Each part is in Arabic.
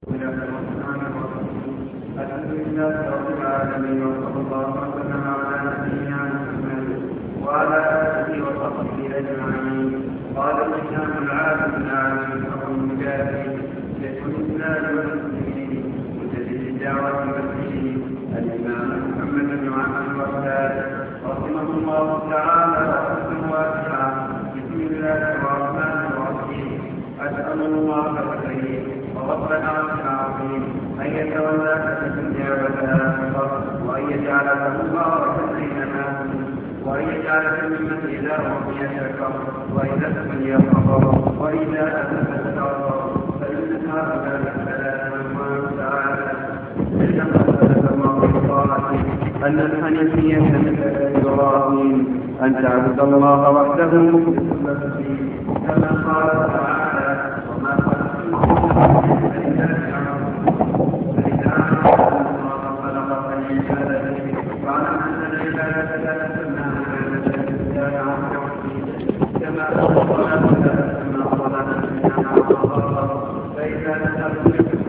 بسم الله الرحمن الرحيم. الحمد لله رب العالمين وصلى الله وسلم على نبينا محمد وعلى اله وصحبه اجمعين. قال الامام العالم العالم فهو المجاهد شيخ الاسلام والمسلمين مجدد الدعوه والدين الامام محمد بن عبد الوهاب رحمه الله تعالى رحمه واسعه. بسم الله الرحمن الرحيم. اسال الله الكريم ورب العرش العظيم ان يتولاك في الدنيا والاخره وان يجعلك مباركا اينما كنت وان يجعلك ممن اذا رضي شكر واذا ابتلي صبر واذا اذنب استغفر فان هذا الكلام الله تعالى أن الحنيفية مثل إبراهيم أن تعبد الله وحده مخلصا له الدين كما قال تعالى وما خلقت الجن فإذا الله خلق فلعبادته واعلم أن العبادة لا تسمى عبادة إلا عن توحيد كما قال تسمى صلاة فإذا نزلت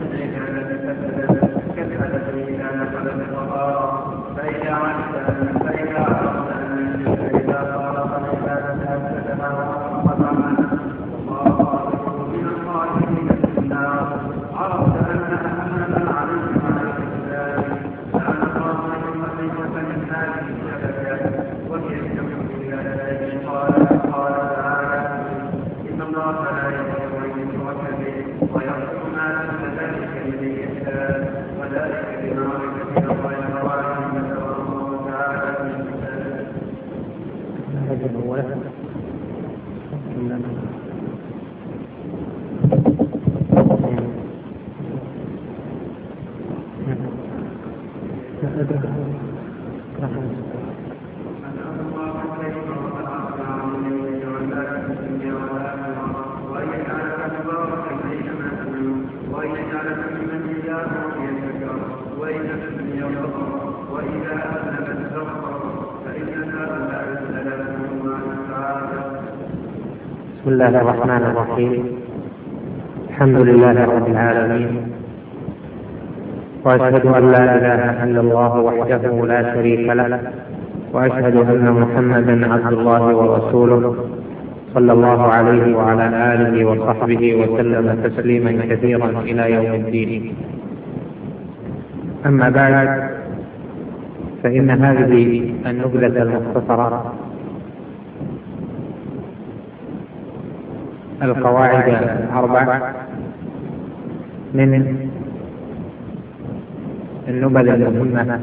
فإذا عرفت أن الشرك إذا صار فالعبادة أفسدها وأحبطها والله خالق من الخالقين في النار. عرفت أن محمدا عليه الصلاة والسلام كان الله يخلق من هذه الشبكة وهي الشرك بالله. قال تعالى إن الله لا يغفر أن يشرك به ويغفر ما دون ذلك لمن يشاء وذلك بمعرفة الله بسم الله الرحمن الرحيم. الحمد لله رب العالمين، وأشهد أن لا إله إلا الله وحده لا شريك له، وأشهد أن محمدا عبد الله ورسوله صلى الله عليه وعلى آله وصحبه وسلم تسليما كثيرا إلى يوم الدين. أما بعد، فإن هذه النبذة المختصرة القواعد الأربع من النبذ المهمة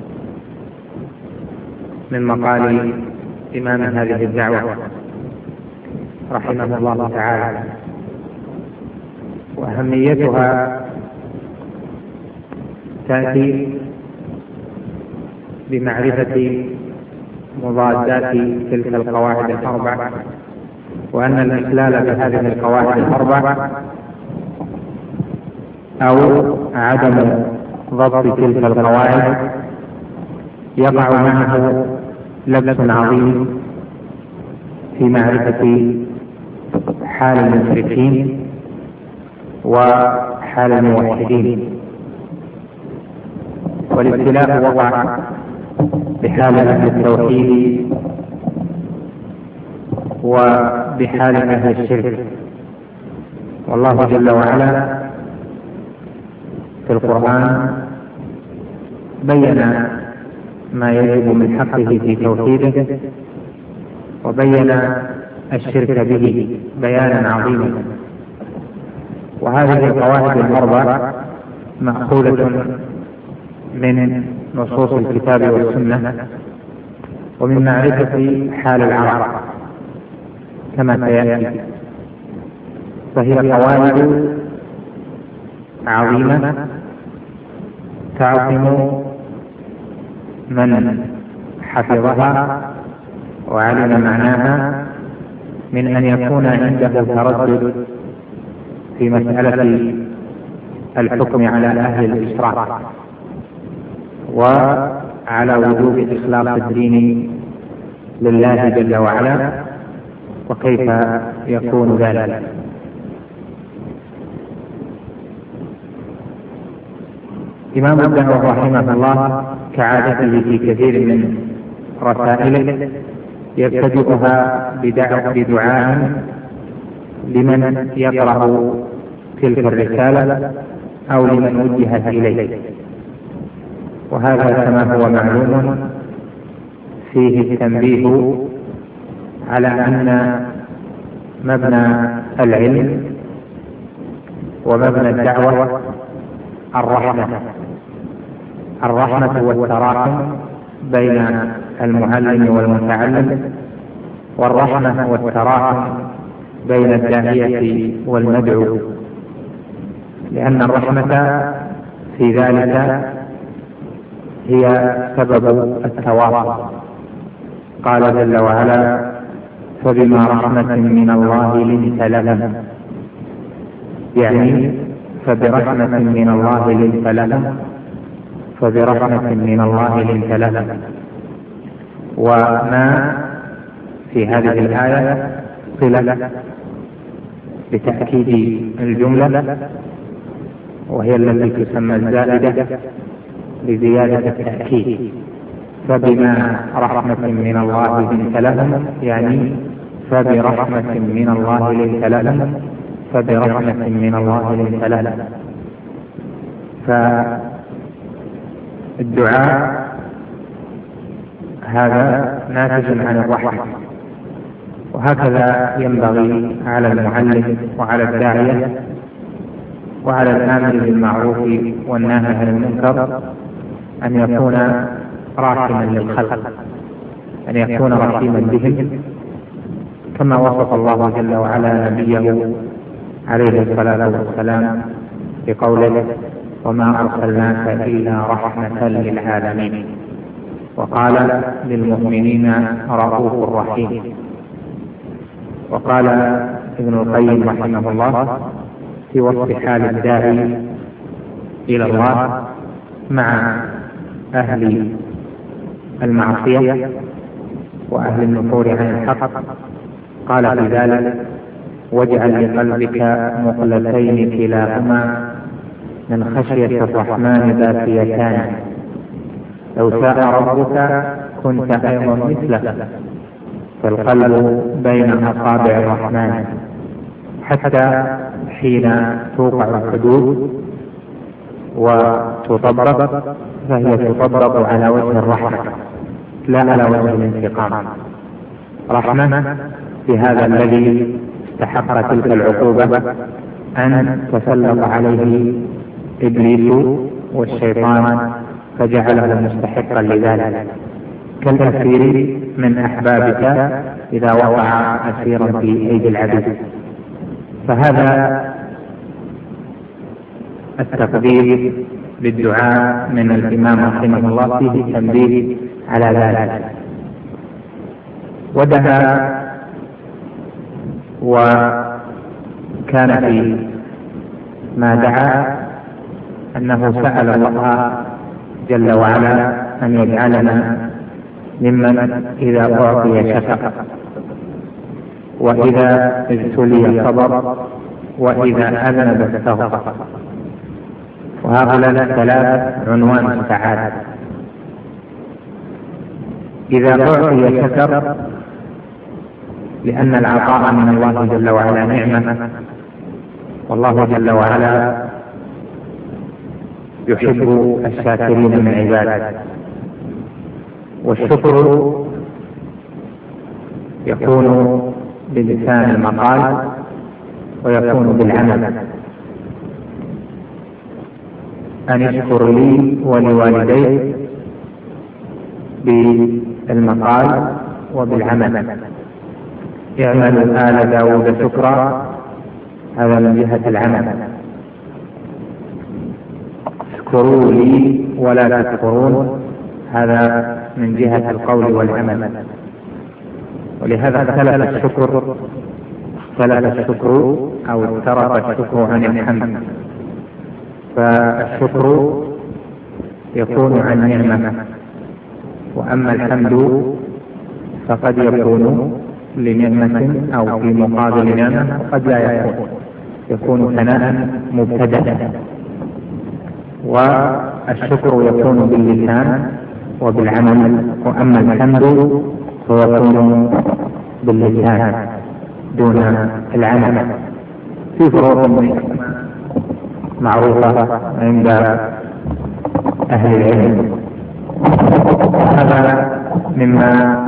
من مقال إمام هذه الدعوة رحمه الله تعالى، وأهميتها تأتي بمعرفة مضادات تلك القواعد الأربع، وأن الإخلال بهذه القواعد الأربع أو عدم ضبط تلك القواعد يقع معه لبس عظيم في معرفة حال المشركين وحال الموحدين. والاختلاف وقع بحال أهل التوحيد وبحال أهل الشرك، والله جل وعلا في القرآن بين ما يجب من حقه في توحيده، وبين الشرك به بيانا عظيما. وهذه القواعد الأربع مأخوذة من نصوص الكتاب والسنة ومن معرفة حال العرب كما سيأتي، فهي قواعد عظيمة تعظم من حفظها وعلم معناها من أن يكون عنده تردد في مسألة الحكم على أهل الإشراك وعلى وجوب إخلاص الدين لله جل وعلا، وكيف يكون ذلك. إمام الدعوة رحمه الله كعادته في كثير من رسائله يبتدئها بدعاء لمن يقرأ تلك الرسالة أو لمن وجهت إليه، وهذا كما هو معلوم فيه التنبيه على أن مبنى العلم ومبنى الدعوة الرحمة والتراحم بين المعلم والمتعلم، والرحمة والتراحم بين الداعية والمدعو، لأن الرحمة في ذلك هي سبب التواصل. قال جل وعلا: فبما رحمة من الله لنت لهم، يعني فبرحمة من الله لنت لهم، فبرحمة من الله لنت لهم. وما في هذه الآية صلة لتأكيد الجملة، وهي التي تسمى الزائدة لزيادة التأكيد. فبما رحمة من الله لنت لهم، يعني فبرحمة من الله لنت لهم، فبرحمة من الله لنت لهم. فالدعاء هذا ناتج عن الرحمة، وهكذا ينبغي على المعلم وعلى الداعية وعلى الآمر بالمعروف والناهي عن المنكر أن يكون راحما للخلق، أن يكون رحيما بهم، كما وصف الله جل وعلا نبيه عليه الصلاة والسلام بقوله: وما أرسلناك إلا رحمة للعالمين. وقال: للمؤمنين رؤوف رحيم. وقال ابن القيم رحمه الله في وصف حال الداعي إلى الله مع أهل المعصية وأهل النفور عن الحق، قال في ذلك: واجعل لقلبك مقلتين كلاهما من خشية الرحمن باكيتان، لو شاء ربك كنت أيضا مثله، فالقلب بين أصابع الرحمن، حتى حين توقع الحدود وتطبق فهي تطبق على وجه الرحمة لا على وجه الانتقام. رحمة في هذا الذي استحق تلك العقوبة أن تسلط عليه إبليس والشيطان فجعله مستحقا لذلك، كالأسير من أحبابك إذا وقع أسيرا في أيدي العبيد. فهذا التقدير للدعاء من الإمام رحمه الله فيه تنبيه على ذلك. ودعا وكان في ما دعا أنه سأل الله جل وعلا أن يجعلنا ممن إذا أعطي شكر، وإذا ابتلي صبر، وإذا أذنب استغفر. وهؤلاء الثلاث عنوان السعادة. إذا أعطي شكر لأن العطاء من الله جل وعلا نعمة، والله جل وعلا يحب الشاكرين من عباده. والشكر يكون بلسان المقال ويكون بالعمل. أن اشكر لي ولوالديك بالمقال وبالعمل. اعملوا آل داود شكرا، هذا من جهة العمل. اشكروا لي ولا تكفرون، هذا من جهة القول والعمل. ولهذا اختلف الشكر أو افترق الشكر عن الحمد. فالشكر يكون عن نعمة، وأما الحمد فقد يكون لنعمة أو في مقابل نعمة، وقد لا يكون ثناء مبتدأ. والشكر يكون باللسان وبالعمل، وأما الحمد فيكون باللسان دون العمل. في فروق معروفة عند أهل العلم، هذا مما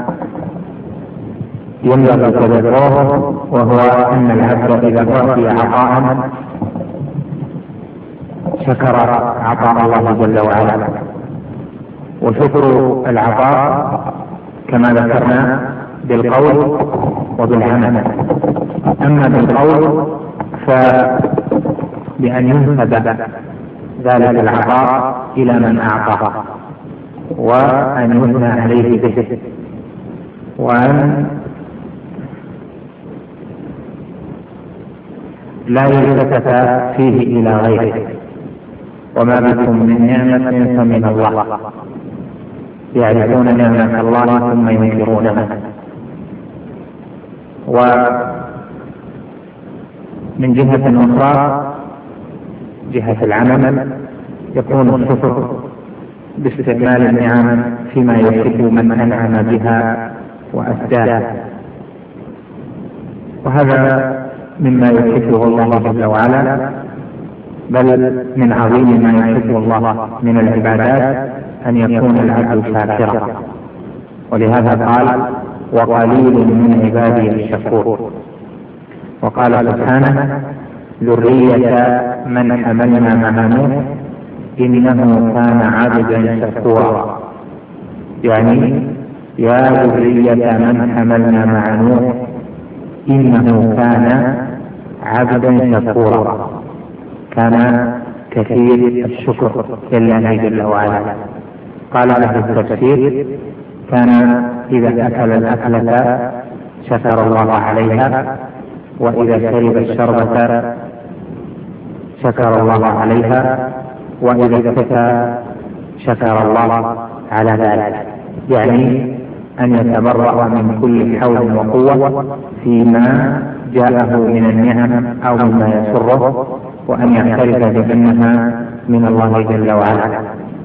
ينبغي تذكره، وهو أن العبد إذا أعطي عطاء شكر عطاء الله جل وعلا. وشكر العطاء كما ذكرنا بالقول وبالعمل. أما بالقول فبأن ينسب ذلك العطاء إلى من أعطاه، وأن يثنى عليه به، وأن لا يلتفت فيه إلى غيره. وما بكم من نعمة فمن الله، يعرفون نعمة الله ثم ينكرونها. ومن جهة أخرى جهة العمل يكون الشكر باستعمال النعم فيما يحب من أنعم بها وأسداها، وهذا مما يحبه الله جل وعلا، بل من عظيم ما يحبه الله من العبادات أن يكون العبد شاكرا. ولهذا قال: وقليل من عبادي الشكور. وقال سبحانه: ذرية من حملنا مع نوح إنه كان عبدا شكورا، يعني يا ذرية من حملنا مع نوح إنه كان عبدا شكورا، كان كثير الشكر لله جل وعلا. قال له التفسير: كان إذا أكل الأكلة شكر الله عليها، وإذا شرب الشربة شكر الله عليها، وإذا اكتفى شكر الله على ذلك. يعني أن يتبرأ من كل حول وقوة فيما جاءه من النعم أو مما يسره، وأن يعترف بأنها من الله جل وعلا.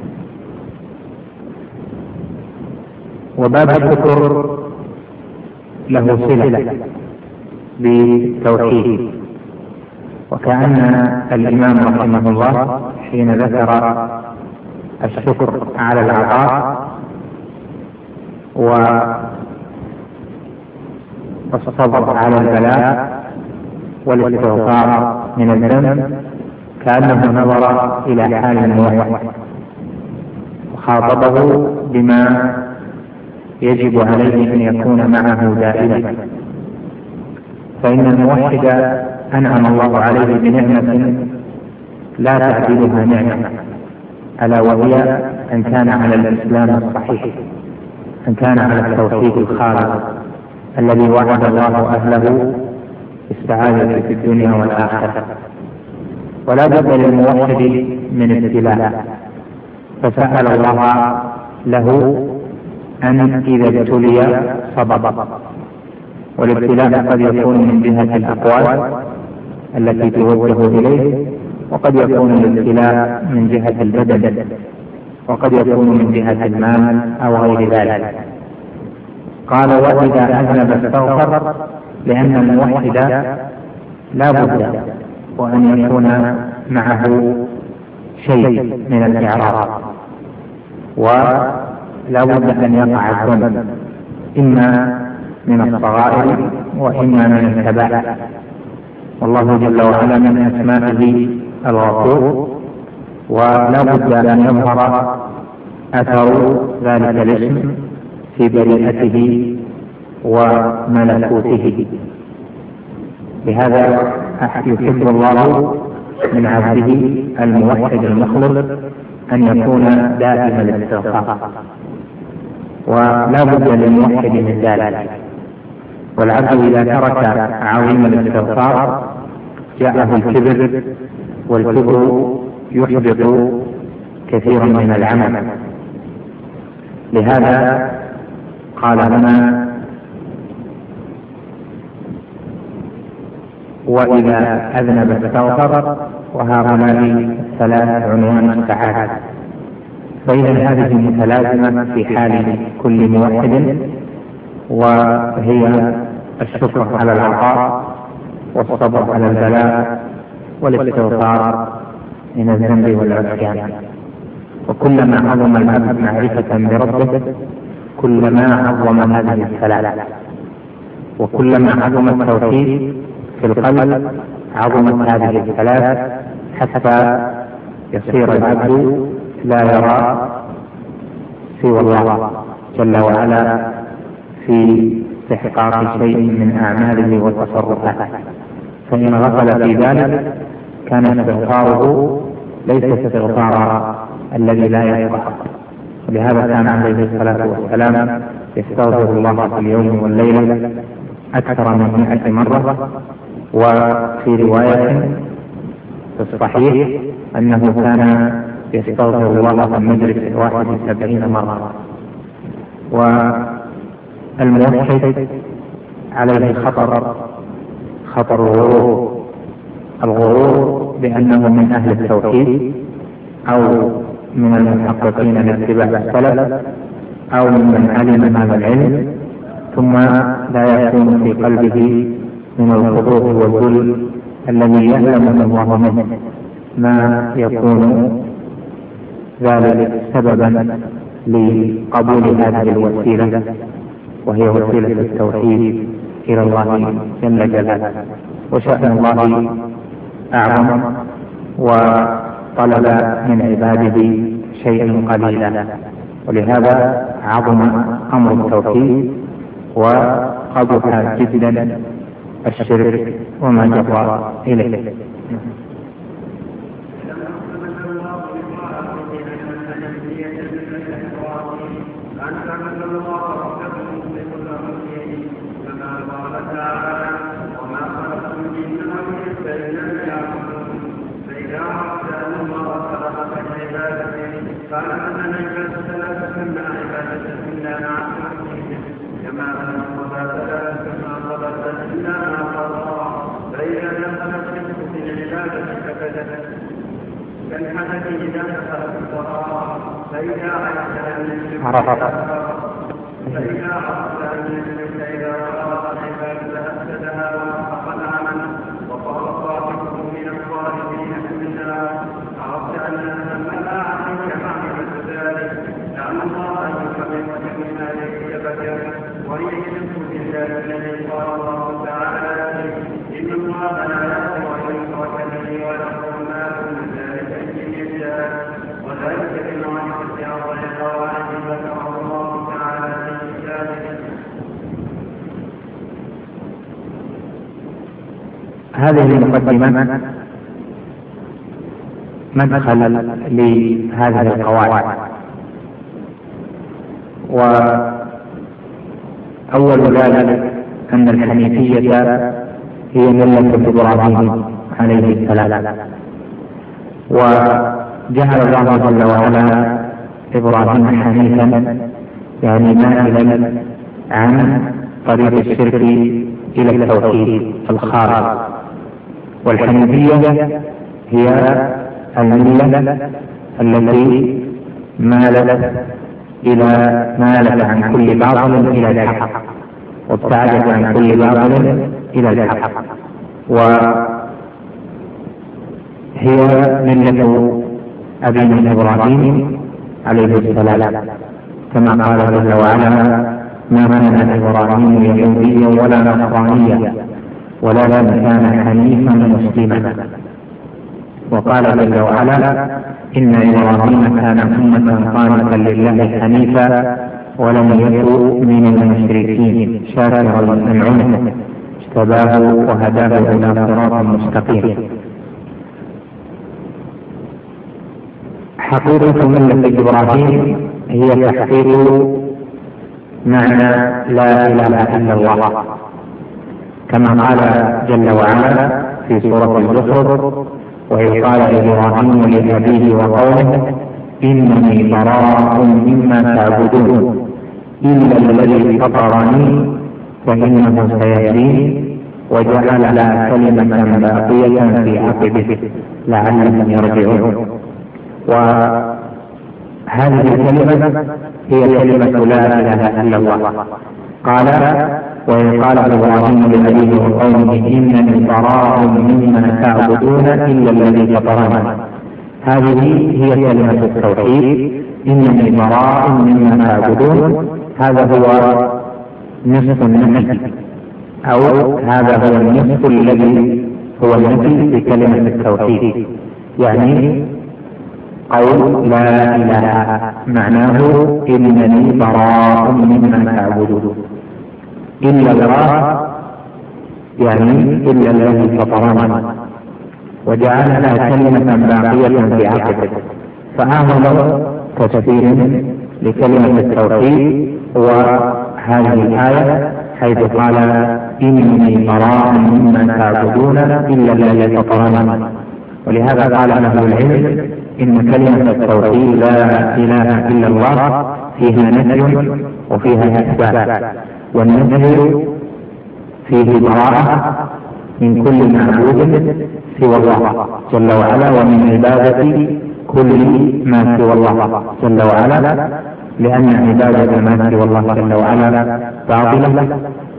وباب الشكر له صلة بالتوحيد، وكأن الإمام رحمه الله حين ذكر الشكر على العطاء والصبر على البلاء والاستغفار من الذنب كأنه نظر إلى حال الموحد وخاطبه بما يجب عليه أن يكون معه دائما. فإن الموحد أنعم الله عليه بنعمة لا تعدلها نعمة، ألا وهي أن كان على الإسلام الصحيح، أن كان على التوحيد الخالص الذي وعد الله أهله بالسعادة في الدنيا والآخرة. ولا بد للموحد من ابتلاء، فسأل الله له أن إذا ابتلي صبر. والابتلاء قد يكون من جهة الأقوال التي توجه إليه، وقد يكون الابتلاء من جهة البدن، وقد يكون من جهة المال أو غير ذلك. قال: وإذا أذنب استغفر، لأن الموحد لا بد وأن يكون معه شيء من الإعراض، ولا بد أن يقع الذنب إما من الصغائر وإما من الكبائر. والله جل وعلا من أسمائه الغفور، ولا بد أن يظهر أثر ذلك الاسم في بريئته وملكوته. لهذا يحب الله من عبده الموحد المخلص أن يكون دائم الاستغفار، ولا بد للموحد من ذلك. والعبد إذا ترك عظيم الاستغفار جاءه الكبر، والكبر يحبط كثيرا من العمل. لهذا قال هنا: وإذا أذنب استغفر، وهؤلاء الثلاث عنوان السعادة. فإذا هذه متلازمة في حال كل موحد، وهي الشكر على العطاء، والصبر على البلاء، والاستغفار من الذنب والعصيان. وكلما عظم العبد معرفة بربه كلما عظم هذه الثلاث، وكلما عظم التوحيد في القلب عظمت هذه الثلاث، حتى يصير العبد لا يرى سوى الله جل وعلا في استحقاق شيء من أعماله وتصرفاته. فإن غفل في ذلك كان استغفاره ليس استغفار الذي لا يفقه. ولهذا كان عليه الصلاة والسلام يستغفر الله في اليوم والليلة أكثر من 100 مرة. وفي رواية في الصحيح أنه كان يستغفر الله في المجلس الواحد 70 مرة. والموحد عليه خطر الغرور بأنه من أهل التوحيد، أو من المحققين لاتباع السلف، أو من علم هذا العلم ثم لا يكون في قلبه من الخضوع والذل الذي يعلم الله منه ما يكون ذلك سببا لقبول هذه الوسيلة، وهي وسيلة التوحيد إلى الله جل جلاله. وشأن الله أعظم، وطلب من عباده شيئا قليلا، ولهذا عظم أمر التوحيد وقبح جدا الشرك وما جرى إليه. هذه المقدمة مدخل لهذه القواعد. وأول ذلك أن الحنيفية هي ملة إبراهيم عليه السلام، وجعل الله جل وعلا إبراهيم حنيفا، يعني مائلا عن طريق الشرك إلى التوحيد الخالص. والحنيفية هي الملة التي مالت عن كل باطل إلى الحق، وابتعدت عن كل باطل إلى الحق. وهي ملة أبينا إبراهيم عليه السلام، كما قال جل وعلا: ما كان إبراهيم يهوديا ولا نصرانيا ولكن كان حنيفا مسلما. وقال جل وعلا: إن إبراهيم كان أمة قانتا لله حنيفا ولم يكن من المشركين شاكرا لأنعمه اجتباه وهداه إلى صراط مستقيم. حقيقة ملة إبراهيم هي تحقيق معنى لا إله إلا الله، كما قال جل وعلا في سورة الزخرف: وإذ قال إبراهيم لأبيه وقومه إنني براء مما تعبدون إلا الذي فطرني فإنه سيهدين وجعل لها كلمة باقية في عقبه لعلهم يرجعون. وهذه الكلمة هي كلمة لا إله إلا الله. قال: وإن قال إبراهيم لأبيه وقومه إنني براء مما تعبدون إلا الذي فطرني. هذه هي كلمة التوحيد: إنني براء مما تعبدون. هذا هو نصف النفي، أو هذا هو النصف الذي هو النفي في كلمة التوحيد، يعني قول لا إله معناه إنني براء مما تعبدون. إلا الله يعني إلا الذي فطرني، وجعل لها كلمة باقية في عقبه. فأعظم تفسير لكلمة التوحيد هو هذه الآية، حيث قال: إني براء مما تعبدون إلا الذي فطرني. ولهذا قال أهل العلم إن كلمة التوحيد لا إله إلا الله فيها نفي وفيها إثبات، والنفي فيه براءة من كل معبود سوى الله جل وعلا، ومن عبادة كل ما سوى الله جل وعلا، لأن عبادة ما سوى الله جل وعلا باطلة،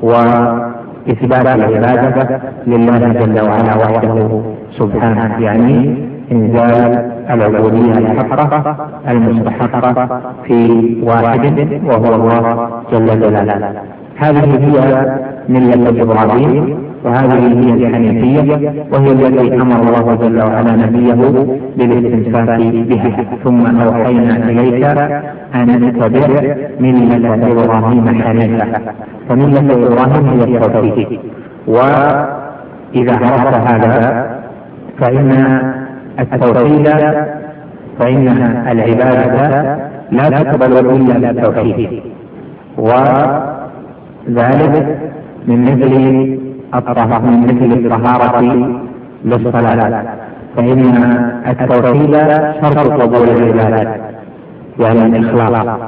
وإثبات العبادة لله جل وعلا وحده سبحانه يعني إنزال العبودية الحقة المستحقة في واحد وهو الله جل جلاله. هذه هي ملة إبراهيم، وهذه هي الحنيفية، وهي التي أمر الله جل وعلا نبيه بالاستمساك بها. ثم أوحينا إليك أن اتبع ملة إبراهيم حنيفا. فملة إبراهيم هي التوحيد. وإذا عرفت هذا فإن التوحيد فإن العبادة لا تقبل إلا بالتوحيد، وذلك من مثل الطهارة للصلاة، فإن التوحيد شرط قبول العبادة يعني الإخلاص،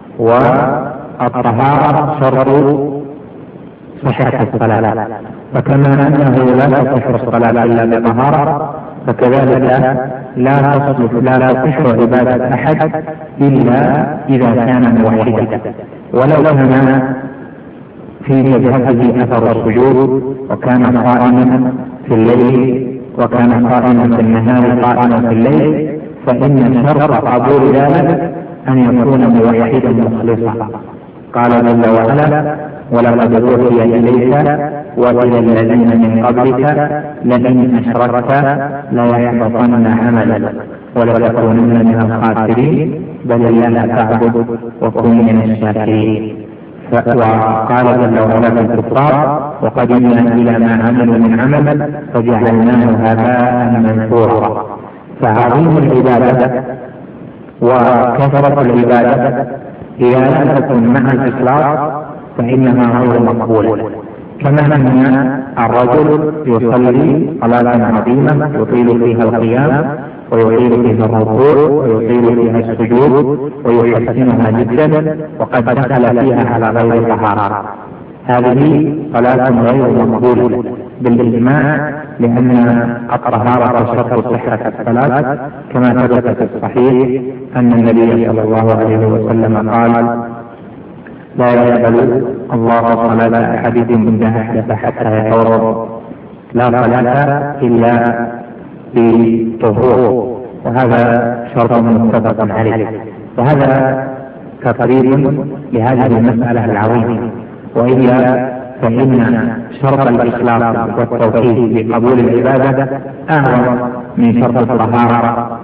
والطهارة شرط صحة الصلاة. فكما أنه لا تصح الصلاة إلا بطهارة، فكذلك لا تصح عبادة أحد إلا إذا كان موحدا، ولو كان في جبهته أثر السجود، وكان قائما في الليل، وكان قائما في النهار، قائما في الليل، فإن شرط قبول ذلك أن يكون موحدا مخلصا. قال جل وعلا: ولقد أوحي إليك وإلى الذين من قبلك لئن أشركت ليحبطن عملك ولتكونن من الخاسرين بل الله فاعبد وكن من الشاكرين. وقال جل وعلا في الكفار: وقدمنا إلى ما عملوا من عمل فجعلناه هباء منثورا. فعظيم العبادة وكثرة العبادة إذا لم تكن مع الإخلاص فإنها غير مقبولة. كما أن الرجل يصلي صلاة عظيمة يطيل فيها القيام ويطيل فيها الركوع ويطيل فيها السجود ويحسنها جدا، وقد دخل فيها على غير طهارة، هذه صلاة غير مقبولة بالإجماع، لأن الطهارة شرط صحة الصلاة، كما ثبت في الصحيح أن النبي صلى الله عليه وسلم قال: لا يقبل الله صلاة أحدكم إذا أحدث حتى يتوضأ، لا صلاة إلا بطهور، وهذا شرط متفق عليه. وهذا تقريب لهذه المسألة العظيمة. وإلا فإن شرط الإخلاص والتوحيد لقبول العبادة أعظم من شرط الطهارة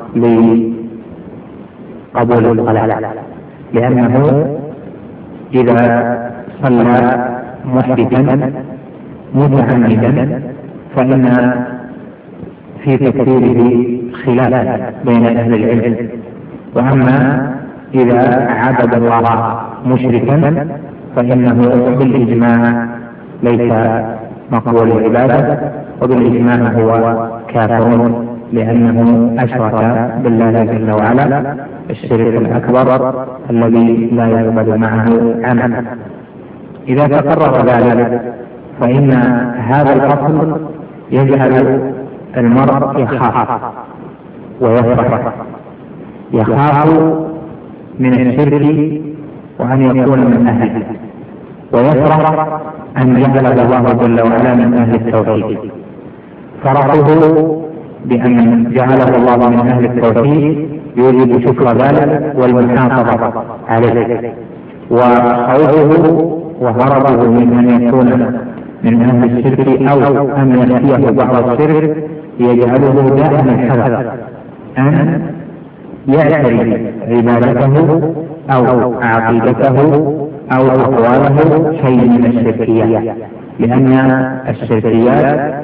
لقبول الصلاة، لأنه إذا صلى محدثا متعمدا فإن في تكفيره خلاف بين أهل العلم. وأما إذا عبد الله مشركا فإنه بالإجماع ليس مقبول العبادة، وبالإجماع هو كافر، لأنه أشرك بالله جل وعلا الشرك الأكبر الذي لا يقبل معه عمل. إذا تقرر ذلك فإن هذا الفصل يجعل المرء يخاف ويفرح، يخاف من الشرك وأن يكون من أهله، ويفرح أن جعله الله جل وعلا من أهل التوحيد. فرحه بأن جعله الله من أهل التوحيد يوجب شكر ذلك والمحافظة عليه، وخوفه وهربه من أن يكون من أهل الشرك أو أن يأتيه بعض الشرك يجعله دائما الحذر أن يعتري عبادته أو عقيدته أو أقواله شيء من الشركيات، لأن الشركيات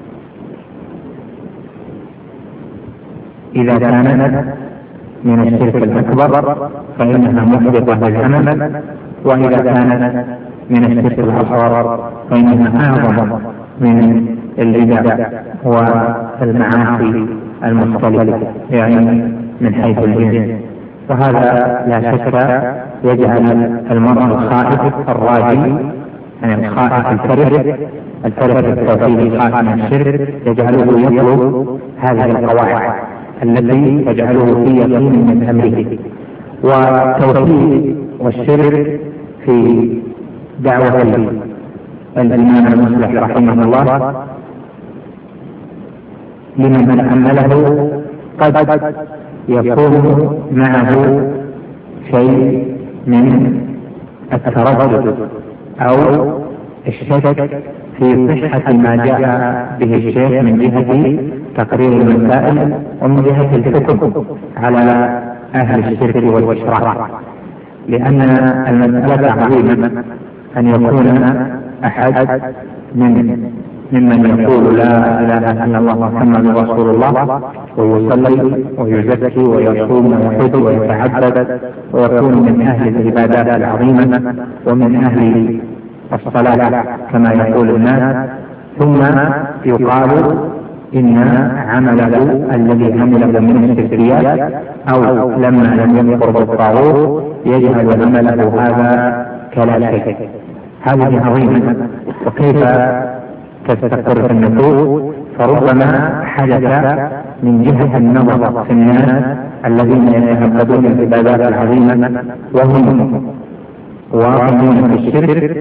إذا كانت من الشرك الأكبر فإنها محبطة للعمل، وإذا كانت من الشرك الأصغر فإنها أعظم من البدع والمعاصي المختلفة، يعني من حيث الجنس. وهذا لا شك يجعل المرء الخائف الراجي، يعني الخائف الفرح التوحيد الخائف من الشرك، يجعله يطلب هذه القواعد التي تجعله في يقين من أمره. والتوحيد والشرك في دعوة الإمام المصلح رحمه الله لمن تأمله قد يكون معه شيء من التردد أو الشك في صحة ما جاء به الشيخ من جهة تقرير المسائل ومن جهة الحكم على أهل الشرك والإشراك، لأن المسألة عظيمة أن يكون أحد ممن يقول لا إله إلا الله محمد رسول الله ويصلي ويزكي ويصوم ويحج ويتعبد ويكون من أهل العبادات العظيمة ومن أهل الصلاة كما يقول الناس، ثم يقال إن عمله الذي عمله من الشركيات أو لما لم يكفر بالطاغوت يجعل عمله هذا كلا شيء. هذه عظيمة، وكيف تستقر في النفوس؟ فربما حدث من جهة النظر في الناس الذين يتعبدون العبادات العظيمة وهم واقعون في الشرك،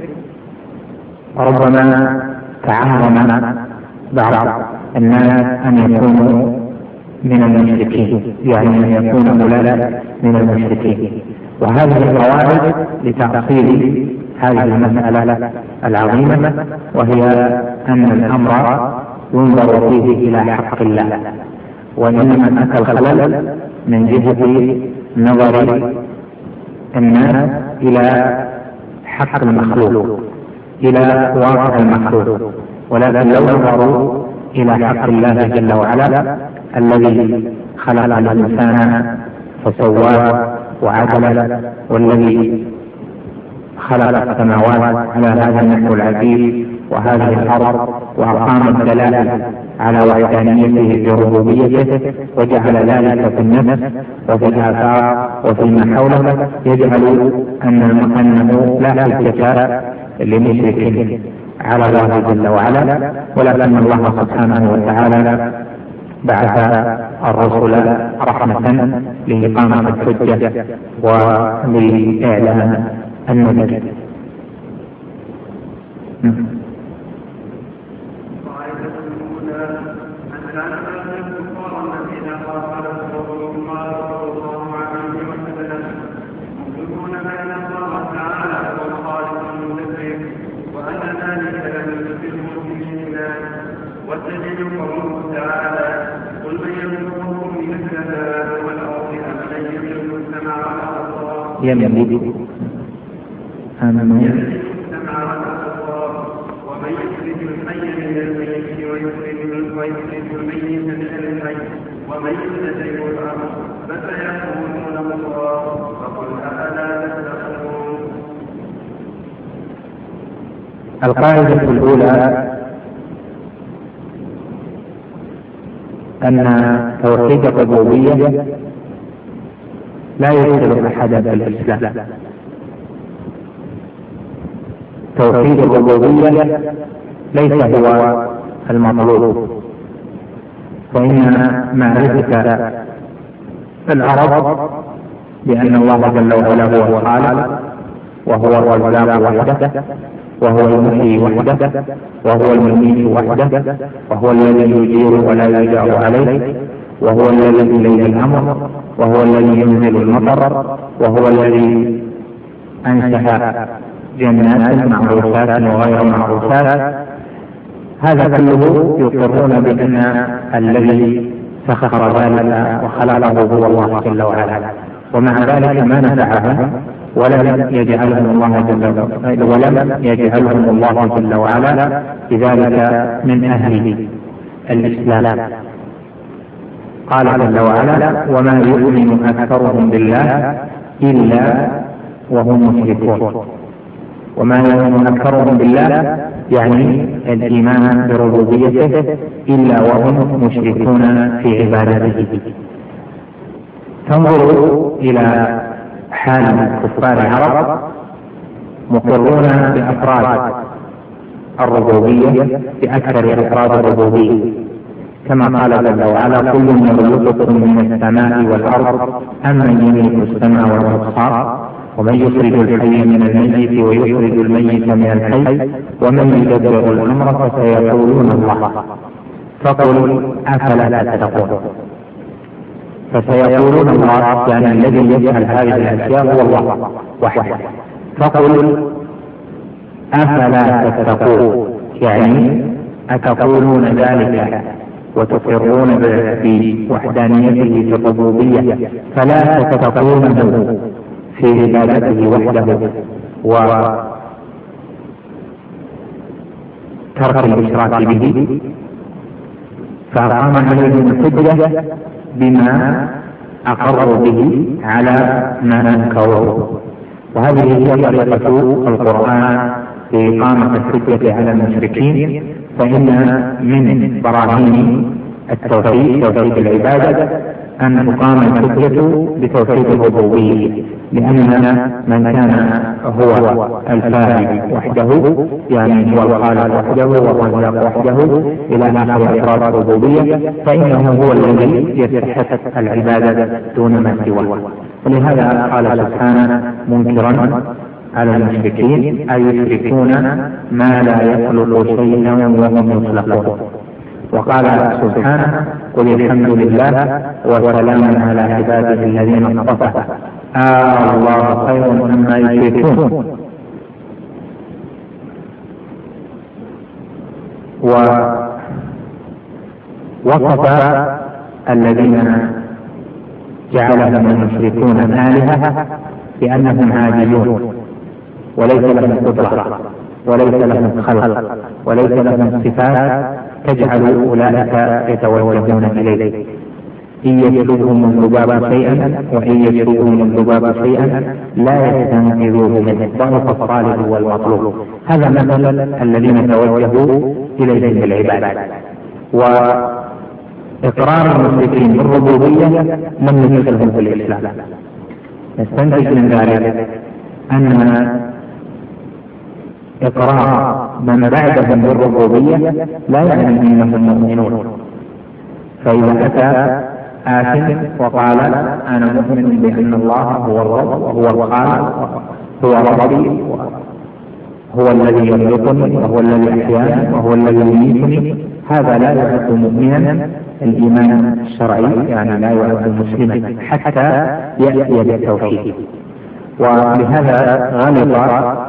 ربما تعاظم بعض الناس أن يكونوا من المشركين، يعني أن يكونوا أولئك من المشركين. وهذه القواعد لتأصيل هذه المسألة العظيمة، وهي أن الأمر ينظر فيه إلى حق الله، وإنما أتى الخلل من جهة نظر الناس إلى حق المخلوق، إلى واقع المخلوق، ولكن لو نظروا إلى حق الله جل وعلا الذي خلق الإنسان فسواه وعدله، والذي خلق السماوات على هذا النحو العجيب وهذه الأرض، وأقام الدلائل على وحدانيته في ربوبيته، وجعل ذلك في النفس وفي الآفاق وفيما حوله، يجعل أنه لا حجة لمشرك على الله جل وعلا. ولكن الله سبحانه وتعالى بعث الرسل رحمة لإقامة الحجة ولإعلان النذر. يملك ومن يخرج الحي من الميت ويخرج الميت من الحي ومن ينزل الأرض فسيقولون الله فقل أفلا تتقون. القاعدة الأولى أن توحيد الربوبية لا يدخل أحدا في الإسلام، توحيد الربوبية ليس هو المطلوب، فإن معرفة العرب بأن الله جل وعلا هو الخالق وهو الرزاق وحده، وهو المحيي وحده، وهو المميت وحده، وهو الذي يجير ولا يجار عليه، وهو الذي إليه الأمر، وهو الذي ينزل المطر، وهو الذي أنشأ جنات معروشات وغير معروشات. هذا كله يقرون بأن الذي سخر ذلك وخلقه هو الله جل وعلا، ومع ذلك ما نفعهم ولم يجعلهم الله جل وعلا بذلك من أهل الإسلام. قال جل وعلا: وما يؤمن أكثرهم بالله إلا وهم مشركون. وما يؤمن أكثرهم بالله يعني الإيمان بربوبيته إلا وهم مشركون في عبادته. تنظروا إلى حال كفار العرب مقرون بأفراد الربوبية بأكثر أفراد الربوبية، كما قال جل وعلا: كل يرزقكم من السماء والأرض أمن يملك السمع والأبصار ومن يخرج الحي من الميت ويخرج الميت من الحي ومن يدبر الأمر فسيقولون الله فقل أفلا تتقون. فسيقولون الله يعني الذي يفعل هذه الأشياء هو الله وحده. فقل أفلا تتقون يعني أتقولون ذلك وتقرون بوحدانيته في الربوبية فلا تتقونه في عبادته وحده وترك الإشراك به. فأقام عليهم الحجة بما أقروا به على ما أنكروه، وهذه هي طريقة القرآن في إقامة الحجة على المشركين. فإن من براهين التوحيد توحيد العبادة أن تقام الحجة بتوحيد الربوبية، لأن من كان هو الفاعل وحده يعني هو الخالق وحده والرزاق وحده إلى آخر أفراد الربوبية فإنه هو الذي يستحق العبادة دون ما سواه. ولهذا قال سبحانه منكرا على المشركين: أيشركون ما لا يخلق شيئا وهم يخلقون. وقال سبحانه: قل الحمد لله وسلام على عباده الذين اصطفى الله خير مما يشركون. ووصف الذين جعلهم المشركون آلهة بأنهم عاجزون وليس لهم قدرة وليس لهم خلق وليس لهم صفات تجعل أولئك يتوجهون إليه. إن يسلبهم الذباب شيئا وإن يسلبهم الذباب شيئا لا يستنقذوه منه ضعف الطالب والمطلوب. هذا مثل الذين توجهوا إليه بالعبادة. وإقرار المشركين بالربوبية لم يدخلهم في الإسلام. نستنتج من ذلك أن إقرار من بعدهم بالربوبية لا يعني أنهم مؤمنون. فإذا أتى آت وقال أنا مؤمن بأن الله هو الرب وهو الخالق هو ربي هو الذي يرزقني وهو الذي أحياني وهو الذي يميتني، هذا لا يعد مؤمنا الإيمان الشرعي، يعني لا يعد مسلما حتى يأتي بالتوحيد. ولهذا غلط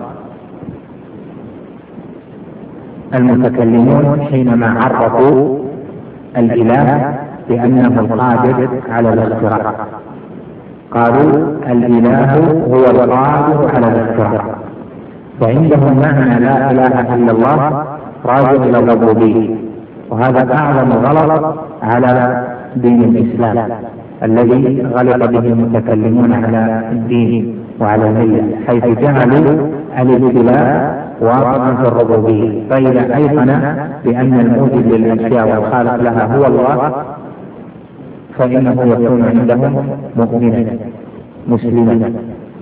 المتكلمون حينما عرفوا الإله بأنه القادر على الاختراع. قالوا الإله هو القادر على الاختراع، فعندهم معنى لا إله إلا الله راجع إلى الربوبية، وهذا أعظم غلط على دين الإسلام الذي غلط به المتكلمون على الدين وعلى الملة، حيث جعلوا الابتلاء واقعا في الربوبية. فإذا أيقن بأن الموجد للأشياء والخالق لها هو الله فإنه يكون عندهم مؤمنا مسلما.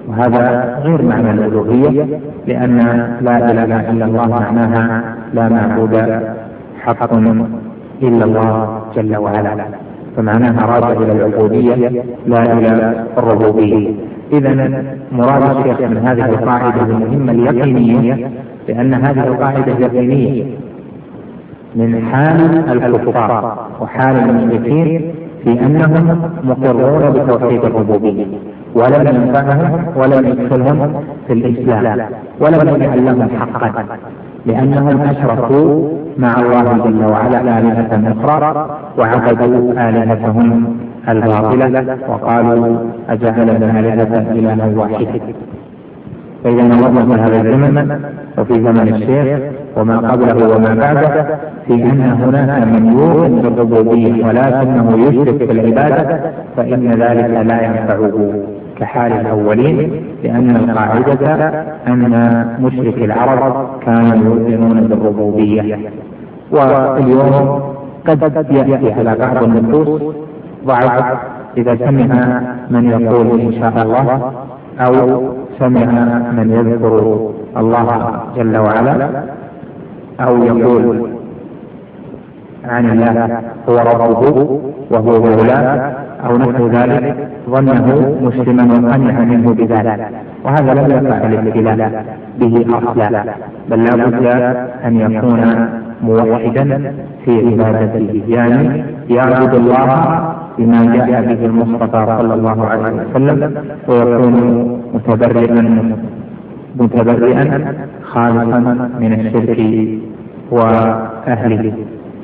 وهذا غير معنى الألوهية، لأن لا إله إلا الله معناها لا معبود حق إلا الله جل وعلا، فمعناها راجع إلى العبودية لا إلى الربوبية. إذن مراد الشيخ من هذه القاعدة المهمة اليقينية، لأن هذه القاعدة يقينية من حال الكفار وحال المشركين في أنهم مقرون بتوحيد الربوبية، ولم ينفعهم ولم يدخلهم في الإسلام ولم يجعل لهم حقا، لأنهم أشركوا مع الله جل وعلا آلهة أخرى وعبدوا آلهتهم الباطلة وقالوا أجعلنا آلهة إلها واحدا. فإذا نظرنا في هذا الزمن وفي زمن الشيخ وما قبله وما بعده في أن هناك من يؤمن بالربوبية ولكنه يشرك في العبادة، فإن ذلك لا ينفعه كحال الأولين، لأن القاعدة أن مشرك العرب كانوا يؤمنون بالربوبية. واليوم قد يأتي على بعض النفوس ضعف إذا سمع من يقول إن شاء الله أو سمع من يذكر الله جل وعلا أو يقول عن الله هو ربه وهو مولاه أو نحو ذلك، ظنه مسلما وقنع منه بذلك، وهذا لم يقع الابتلاء به أصلا، بل لا بد أن يكون موحدا في عبادته، يعني يعبد الله بما جاء به المصطفى صلى الله عليه وسلم، ويكون متبرئا خالصا من الشرك وأهله.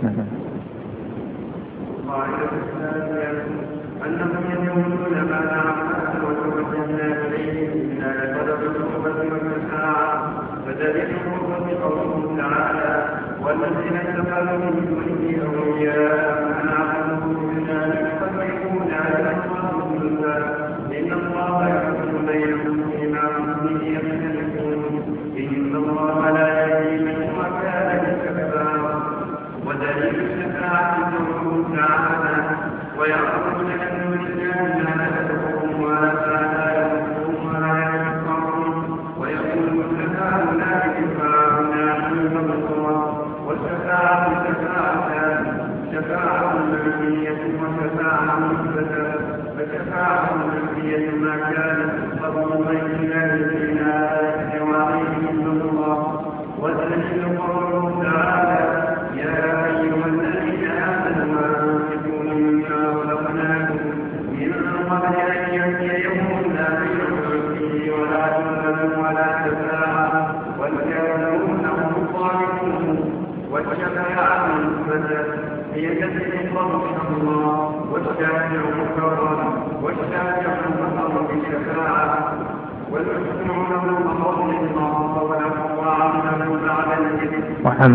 والذين اتخذوا من دونه أولياء فنعبدهم بذلك فيكون على الله ظلما، إن الله يحكم بينهم فيما هم فيه يختلفون، إن الله لا يهدي من هو كاذب كفار. ودليل الشفاعة قوله تعالى: ويعبدون من دون الله ما لا يضرهم ولا يضرهم ولا ينفعهم، ويقولون هؤلاء شفاعنا عند الله. والشفاعة شفاعتان: شفاعة منفية وشفاعة مثبتة. فشفاعة منفية ما كانت تقرب بين الله فينا وعليه إلا الله. والدليل قوله تعالى: يا أيها الذين آمنوا أنفقوا مما رزقناكم من قبل أن يأتي يوم لا بيع فيه ولا ثمن ولا شفاعة والكافرون هم الظالمون. والشفاعة مثبتة هي التي تطلب من الله، والشافع مكرم، والشافع مكرم بالشفاعة، والمسمع له بفضل الله وعمله بعد الإذن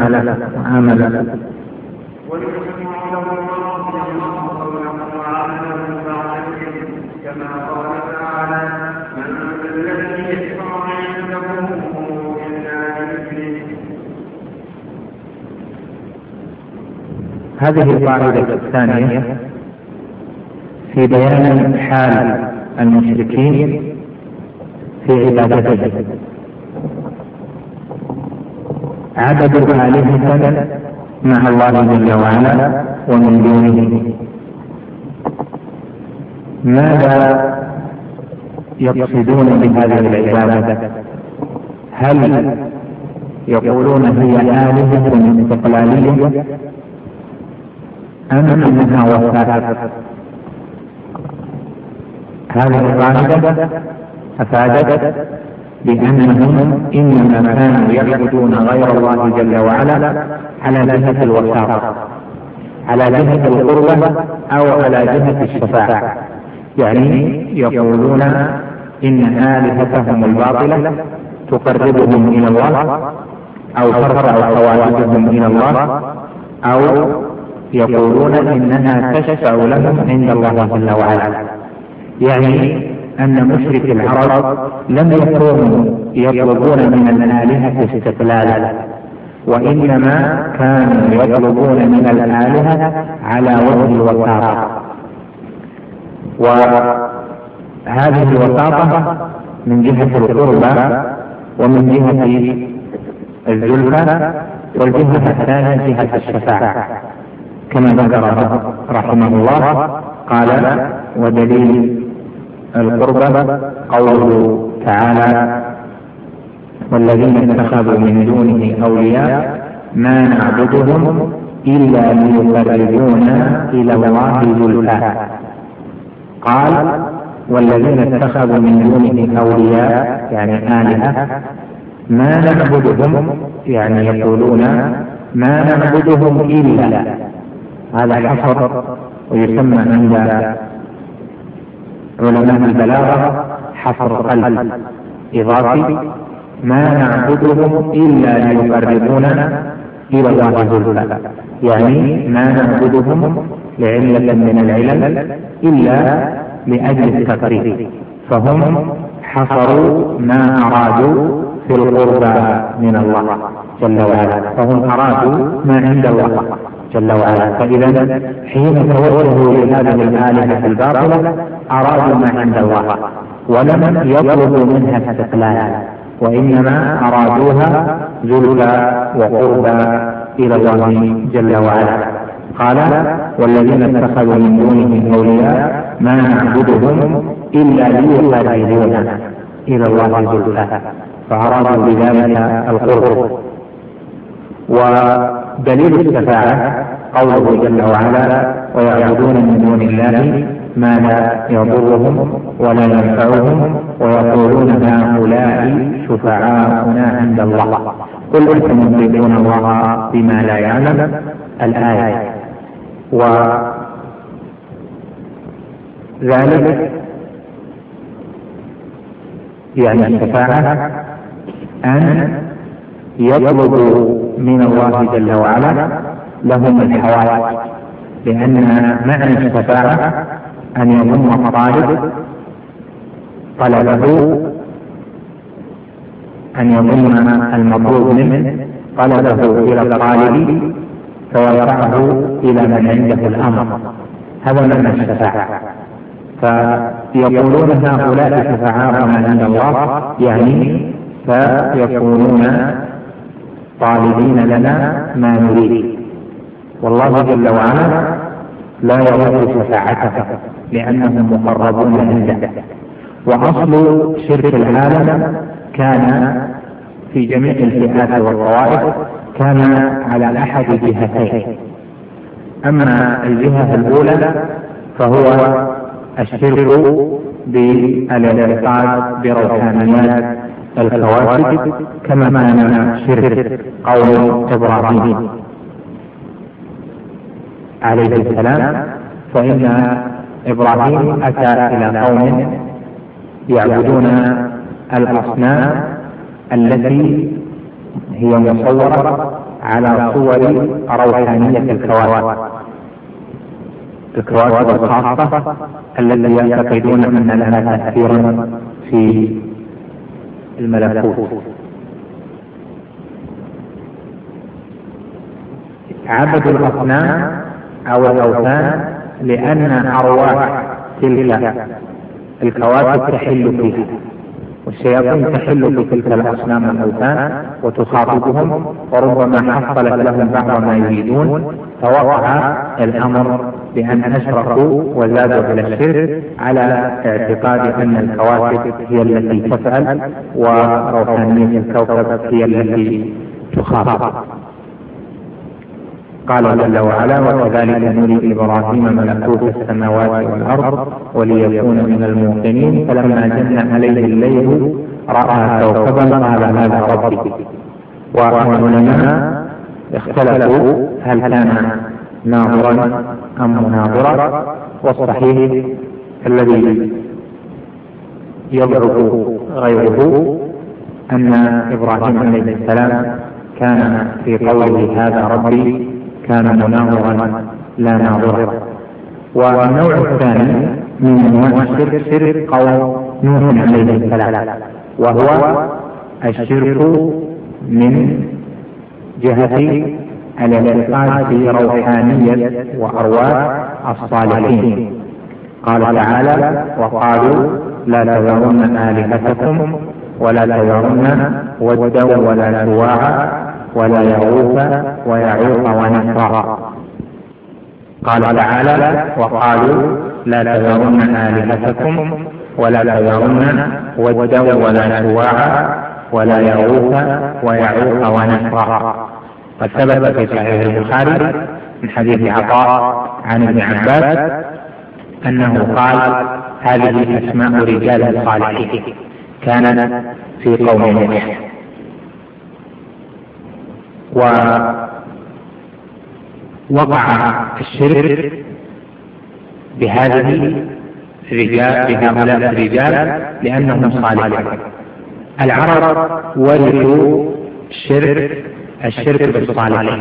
والمسمع له بفضل الله وعمله بعد الإذن، كما قال تعالى: من الذي يشفع عنده إلا بإذنه. هذه القاعدة الثانية في بيان حال المشركين في عبادتهم، عبدوا آلهة مع الله جل وعلا ومن دونه. ماذا يقصدون بهذه العبادة؟ هل يقولون هي آلهة استقلالية أم أنها وثائق؟ هذه القاعدة أفادت بأنهم إنما كانوا يعبدون غير الله جل وعلا على جهة الوثائق، على جهة القربة أو على جهة الشفاعة، يعني يقولون إن آلهتهم الباطلة تقربهم إلى الله أو ترفع حوائجهم إلى الله، أو يقولون إنها تشفع لهم عند الله جل وعلا. يعني أن مشرك العرب لم يكونوا يطلبون من الآلهة استقلالا، وإنما كانوا يطلبون من الآلهة على وجه الوساطة، وهذه الوساطة من جهة القربى ومن جهة الزلفى، والجهة الثانية جهة الشفاعة كما ذكر رحمه الله. قال: ودليل القربى قوله تعالى: والذين اتخذوا من دونه أولياء ما نعبدهم إلا ليقربونا إلى الله زلفى. قال: والذين اتخذوا من دونه أولياء يعني آلهة ما نعبدهم، يعني يقولون ما نعبدهم إلا، هذا حصر ويسمى عند علماء البلاغة حصر قلب إضافي، ما نعبدهم إلا ليقربونا إلى الله زلفى، يعني ما نعبدهم لعلة من العلل إلا لأجل التقريب، فهم حصروا ما أرادوا في القربى من الله جل وعلا، فهم أرادوا ما عند الله جل وعلا. فإذا حين توجهوا لهذه الآلهة الباطلة أرادوا ما عند الله، ولم يطلبوا منها استقلالا، وإنما أرادوها زلفى وقربى إلى الله جل وعلا. قال: والذين اتخذوا من دونه أولياء ما نعبدهم إلا ليقربونا إلى الله زلفى، فأرادوا بذلك القرب. ودليل الشفاعة قوله جل وعلا: ويعبدون من دون الله ما لا يضرهم ولا ينفعهم ويقولون هؤلاء شفعاؤنا عند الله قل أتنبئون الله بما لا يعلم. الآية. وذلك يعني الشفاعة أن يطلبوا من الله جل وعلا لهم الحوائج، لأن معنى الشفاعة أن يضم الطالب طلبه، أن يضم المطلوب منه طلبه إلى الطالب فيرفعه إلى من عنده الأمر، هذا معنى الشفاعة. فيقولون هؤلاء شفعاؤنا عند الله، يعني فيكونون طالبين لنا ما نريد، والله جل وعلا لا يرد شفاعته لأنهم مقربون عنده. وأصل شرك العالم كان في جميع الفئات والطوائف كان على أحد جهتين. أما الجهة الأولى فهو الشرك بالاعتقاد بروحانيات الكواكب، كما كان شرك قوم إبراهيم عليه السلام. فإن إبراهيم أتى إلى قوم يعبدون الأصنام التي هي مصورة على صور روحانية الكواكب الخاصة التي يعتقدون أن لها تأثيرا في الملكوت. عبدوا الأصنام أو الأوثان لأن أرواح تلك الكواكب تحل فيها، والشياطين تحل في تلك الأصنام والأوثان وتخاطبهم، وربما حصلت لهم بعض ما يريدون، فوقع الأمر بأن أشركوا وزادوا إلى الشرك على اعتقاد أن الكواكب هي التي تفعل وروحانية الكوكب هي التي تخاطب. قال جل وعلا: وكذلك نري إبراهيم ملكوت السماوات والأرض وليكون من الموقنين فلما جن عليه الليل رأى كوكبا قال هذا ربي. والعلماء اختلفوا هل كان ناظرا أم مناظرا، والصحيح الذي يضعف غيره أن إبراهيم عليه السلام كان في قوله هذا ربي كان مناظرا لا ناظرا. والنوع الثاني من أنواع الشرك شرك قوم نوح عليه السلام، وهو الشرك من جهة الاعتقاد في روحانية وأرواح الصالحين. قال تعالى: وقالوا لا تذرن آلهتكم ولا تذرن ودا ولا سواعا ولا يغوث ويعوق ونسرا. قال تعالى: وقالوا لا تذرن آلهتكم ولا تذرن ودا ولا سواعا ولا يغوث ويعوق ونسرا. قد ثبت في صحيح البخاري من حديث عطاء عن ابن عباس أنه قال: هذه أسماء رجال صالحين كان في قوم نوح. ووقع الشرك بهؤلاء الرجال لأنهم صالحون. العرب ورثوا الشرك بالصالحين،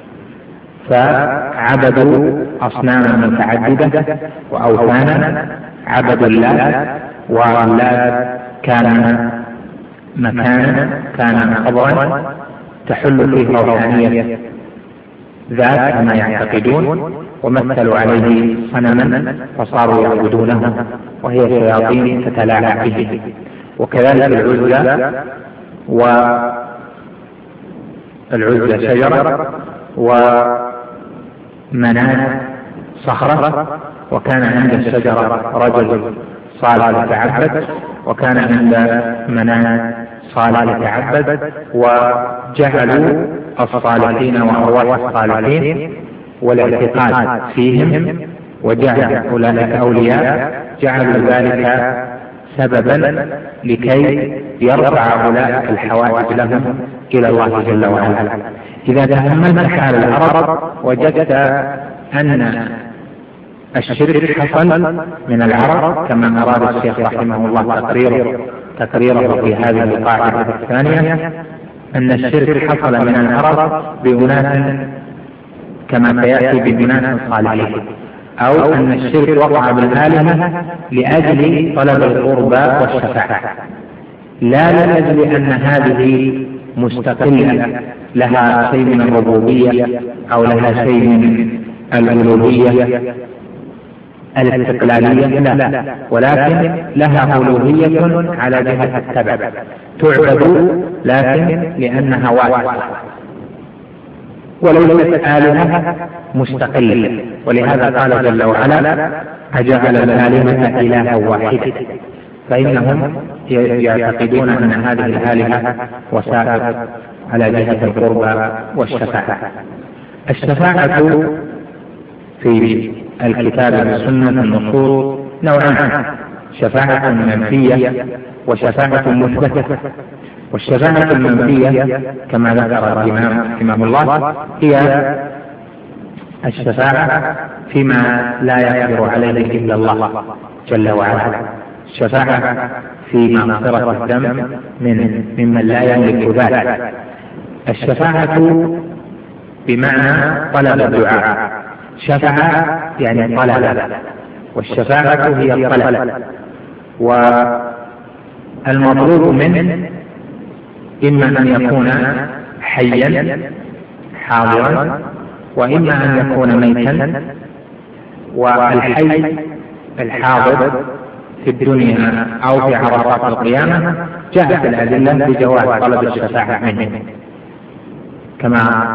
فعبدوا أصناما متعددة وأوثانا، عبدوا الله، واللات كان مكانا، كان قبرا تحل فيه روحانية ذات كما يعتقدون، ومثلوا عليه صنما فصاروا يعبدونه، وهي شياطين تتلاعب به. وكذلك العزى شجرة، ومناة صخرة، وكان عند الشجرة رجل صالح يتعبد، وكان عند مناة صالح يتعبد، وجعلوا الصالحين وأرواح الصالحين والاعتقاد فيهم وجعل أولئك أولياء، جعلوا ذلك سببا لكي يرفع أولئك الحوائج لهم إلى الله جل وعلا. إذا تأملت حال العرب وجدت أن الشرك حصل من العرب كما أراد الشيخ رحمه الله تقريره في هذه القاعدة الثانية، أن الشرك حصل من العرب بأناس كما سيأتي بأناس صالحين، أو أن الشرك وقع بالآلهة لأجل طلب القربى والشفاعة، لا لأجل أن هذه مستقلة لها شيء من الربوبية أو لها شيء من الألوهية الاستقلالية، لا، ولكن لها ألوهية على جهة التبع، تعبد لكن لأنها واحدة وليست آلهة مستقلة. ولهذا قال جل وعلا: أجعل الآلهة إلها واحدة، فإنهم يعتقدون أن هذه الآلهة وسائط على جهة القربى والشفاعة. الشفاعة في الكتاب والسنة النصوص نوعان: شفاعة منفية وشفاعة مثبتة. والشفاعة المنفية كما ذكر الإمام رحمه الله هي الشفاعة فيما لا يقدر عليه إلا الله جل وعلا، الشفاعة في مغفرة الذنب ممن لا يملك ذلك. الشفاعة بمعنى طلب الدعاء، شفاعة يعني طلب، والشفاعة هي الطلب، والمطلوب منه إما أن يكون حيا حاضرا، وإما أن يكون ميتا. والحي الحاضر في الدنيا أو في عرصات القيامة جاءت الأدلة بجواز طلب الشفاعة منه كما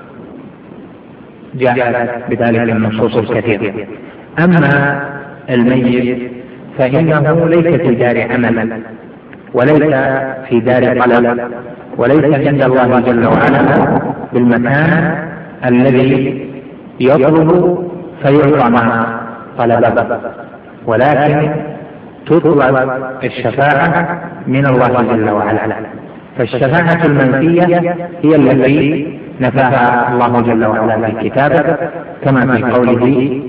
جاءت بذلك النصوص الكثيرة. أما الميت فإنه ليس في دار عمل وليس في دار طلب، وليس عند الله جل وعلا بالمكان الذي يطلب فيعطى ما طلبه، ولكن تطلب الشفاعة من الله جل وعلا. فالشفاعة المنفية هي التي نفاها الله جل وعلا في كتابه، كما في قوله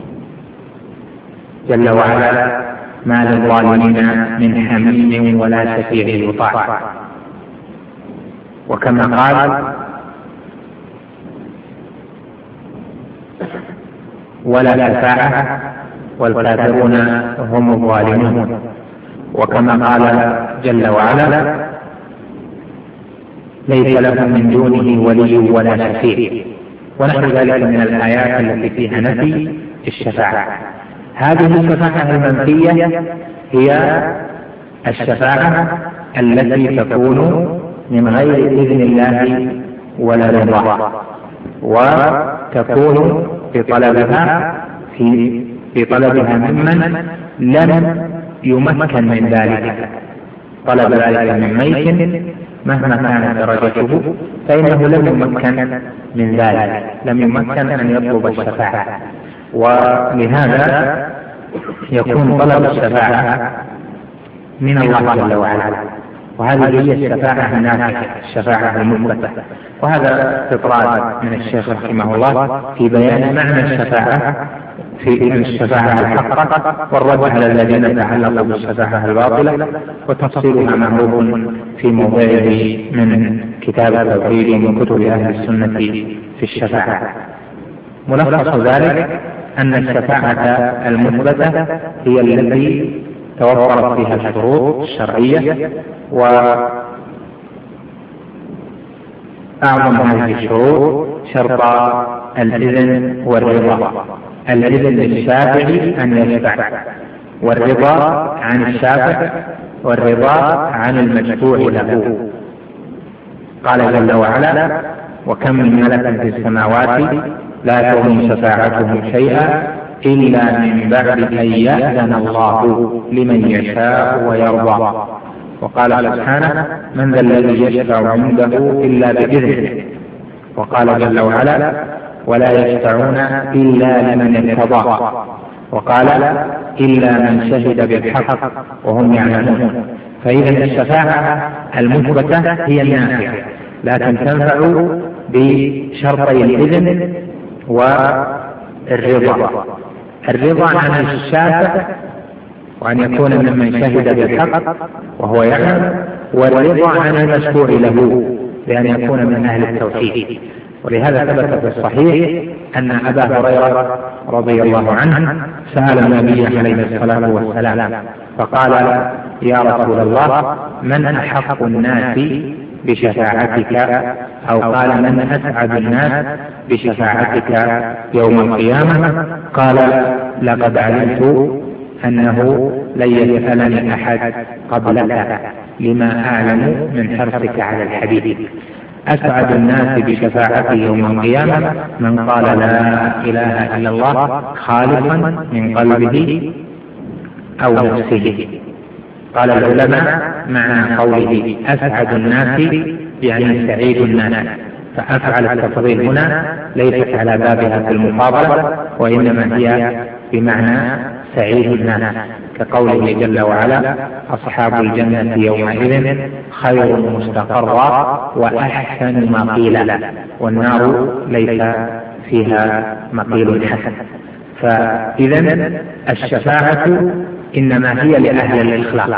جل وعلا: ما للظالمين من حميم ولا شفيع يطاع. وكما قال: ولا شفاعة والكافرون هم الظالمون. وكما قال جل وعلا: ليس لهم من دونه ولي ولا شفيع. ونحو ذلك من الآيات التي فيها نفي الشفاعة. هذه الشفاعة المنفية هي الشفاعة التي تكون من غير إذن الله ولا رضاه، وتكون في طلبها ممن لم يمكن من ذلك. طلب ذلك من ميت مهما كانت درجته فإنه لم يمكن من ذلك، لم يمكن أن يطلب الشفاعة، ولهذا يكون طلب الشفاعة من الله جل وعلا، وهذه هي الشفاعة النافعة، الشفاعة المثبتة. وهذا استطراد من الشيخ رحمه الله في بيان معنى الشفاعة في الشفاعة الحقة والرد على الذين تعلقوا بالشفاعة الباطلة، وتفصيلها معروف في موضعه من كتاب التوحيد ومن كتب أهل السنة في الشفاعة. ملخص ذلك أن الشفاعة المثبتة هي التي توفرت فيها الشروط الشرعية، وأعظم هذه الشروط شرط الإذن والرضا. الإذن للشافع أن يشفع، والرضا عن الشافع، والرضا عن المشفوع له. قال جل وعلا: وكم من ملك في السماوات لا تغني شفاعتهم شيئا إلا من بعد أن يأذن الله لمن يشاء ويرضى. وقال سبحانه: من ذا الذي يشفع عنده إلا بإذنه. وقال جل وعلا: ولا يشفعون إلا لمن ارتضى. وقال: إلا من شهد بالحق وهم يعلمون. فإذا الشفاعة المثبتة هي النافعة، لكن تنفع بشرطي الإذن والرضا. الرضا عن الشافع وأن يكون ممن شهد بالحق وهو يعلم، والرضا عن المشفوع له بأن يكون من أهل التوحيد. ولهذا ثبت في الصحيح أن أبا هريرة رضي الله عنه سأل النبي عليه الصلاة والسلام فقال: يا رسول الله، من أحق الناس بشفاعتك؟ أو قال: من أسعد الناس بشفاعتك يوم القيامة؟ قال: لقد علمت أنه لن يسألني أحد قبلك لما أعلم من حرصك على الحديث. أسعد الناس بشفاعتي يوم القيامة من قال لا إله إلا الله خالصا من قلبه أو نفسه. قال العلماء: معنى قوله أسعد الناس يعني سعيد الناس، فأفعل التفضيل هنا ليست على بابها في المفاضلة، وإنما هي بمعنى سعيد الناس، كقوله جل وعلا: أصحاب الجنة يومئذ خير مستقرا وأحسن مقيلا، والنار ليس فيها مقيل حسن. فإذا الشفاعة إنما هي لأهل الإخلاص.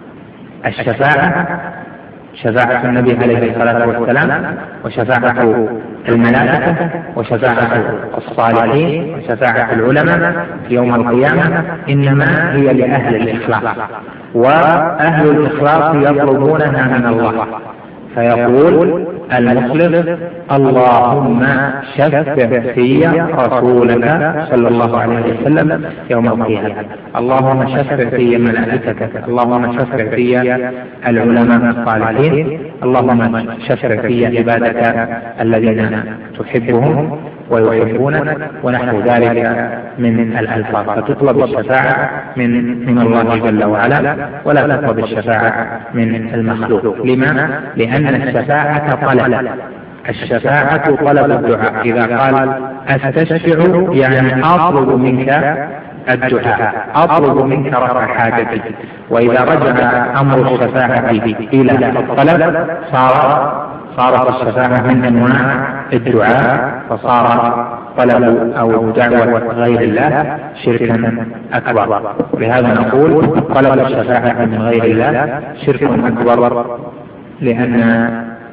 الشفاعة شفاعة النبي عليه الصلاة والسلام، وشفاعة الملائكة، وشفاعة الصالحين، وشفاعة العلماء في يوم القيامة إنما هي لأهل الإخلاص. وأهل الإخلاص يطلبونها من الله، فيقول المسلم: اللهم شفع في رسولك صلى الله عليه وسلم يوم القيامة، اللهم شفع في ملائكتك، اللهم شفع في العلماء الصالحين، اللهم شفع في عبادك الذين تحبهم ويحبونك، ونحو ذلك من الألفاظ. فتطلب الشفاعة من الله جل وعلا، ولا تطلب الشفاعة من المخلوق. لما؟ لأن الشفاعة طلب، الشفاعة طلب الدعاء. إذا قال أستشفع يعني أطلب منك الدعاء، أطلب منك رفع حاجتي. وإذا رجع أمر الشفاعة إلى الطلب صارت الشفاعة من أنواع الدعاء، فصار طلب أو دعوة غير الله شركا أكبر. لهذا نقول طلب الشفاعة من غير الله شرك أكبر، لأن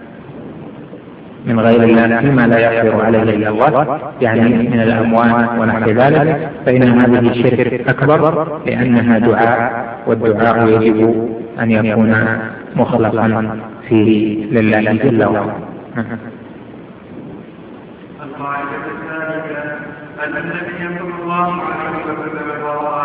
من غير الله فيما لا يقدر عليه إلا الله، يعني من الأموات ونحو ذلك، فإن هذه شرك أكبر لأنها دعاء، والدعاء يجب أن يكون مخلصا فيه لله جل وعلا. القاعدة الثالثة أن النبي صلى الله عليه وسلم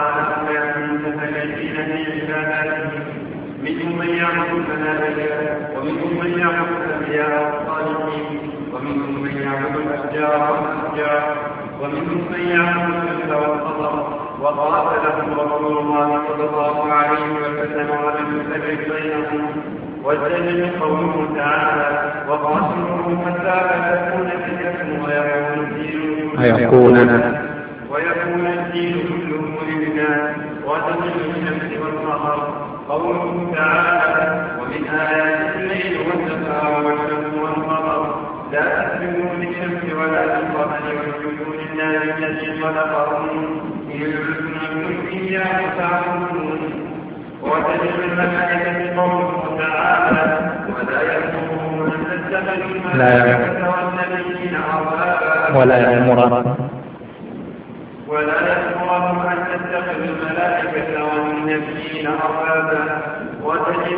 من يعبد الشمس والقمر. وقاتلهم رسول الله صلى الله عليه وسلم ولم يفرق بينهم. والدليل قوله تعالى: وقاتلوهم حتى لا تكون فتنة ويكون الدين كله لله. ودليل الشمس والقمر قوله تعالى: ومن آيات الليل والنهار والشمس والقمر لا تسجدوا للشمس ولا للقمر واسجدوا لله الذي خلقهم إن كنتم إياه تعبدون. ودليل الملائكة قوله تعالى: ولا يأمرهم أن تتخذوا الملائكة والنبيين أربابا ولا يأمرهم أن تتخذوا الملائكة والنبيين أربابا. ودليل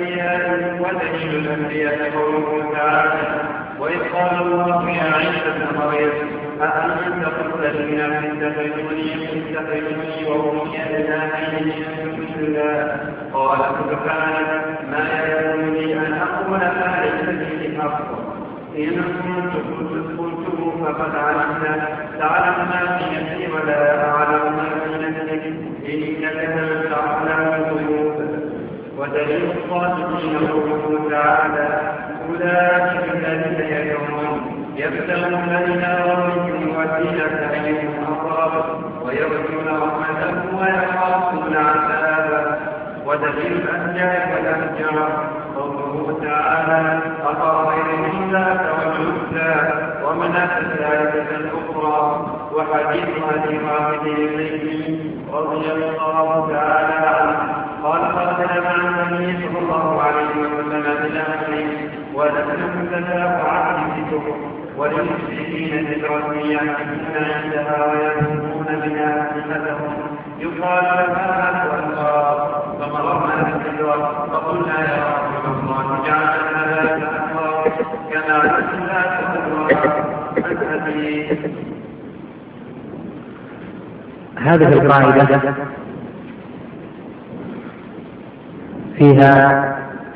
الأنبياء قوله تعالى: وإذ قال الله يا عيسى ابن مريم أأنت قلت للناس اتخذوني وأمي إلهين من دون الله قال سبحانك ما يكون لي أن أقول ما ليس لي بحق إن كنت قلته فقد علمت تعلم ما في نفسي ولا أعلم ما في نفسك إنك أنت تعلم الغيوب. ودليل الصادقين قوله تعالى: أولئك الذين يبتغون إلى ربهم الوسيلة أيهم أقرب ويرجون رحمته ويخافون عذابه. ودليل الأنبياء والأحجار قوله تعالى: أفرأيتم اللات والعزى ومناة الثالثة الأخرى. وحديث أبي خالد الليثي رضي الله تعالى عنه قال: خرجنا مع النبي صلى الله عليه وسلم إلى أهله ولم تتابع عبده وللمشركين ذكرة يعكفون عندها ويمنون بها أسلحتهم يقال لها الأنصار. فمررنا بالهجرة فقلنا يا رسول الله اجعلنا ذات أنصار كما لا تأمر الحديث. هذه القاعدة فيها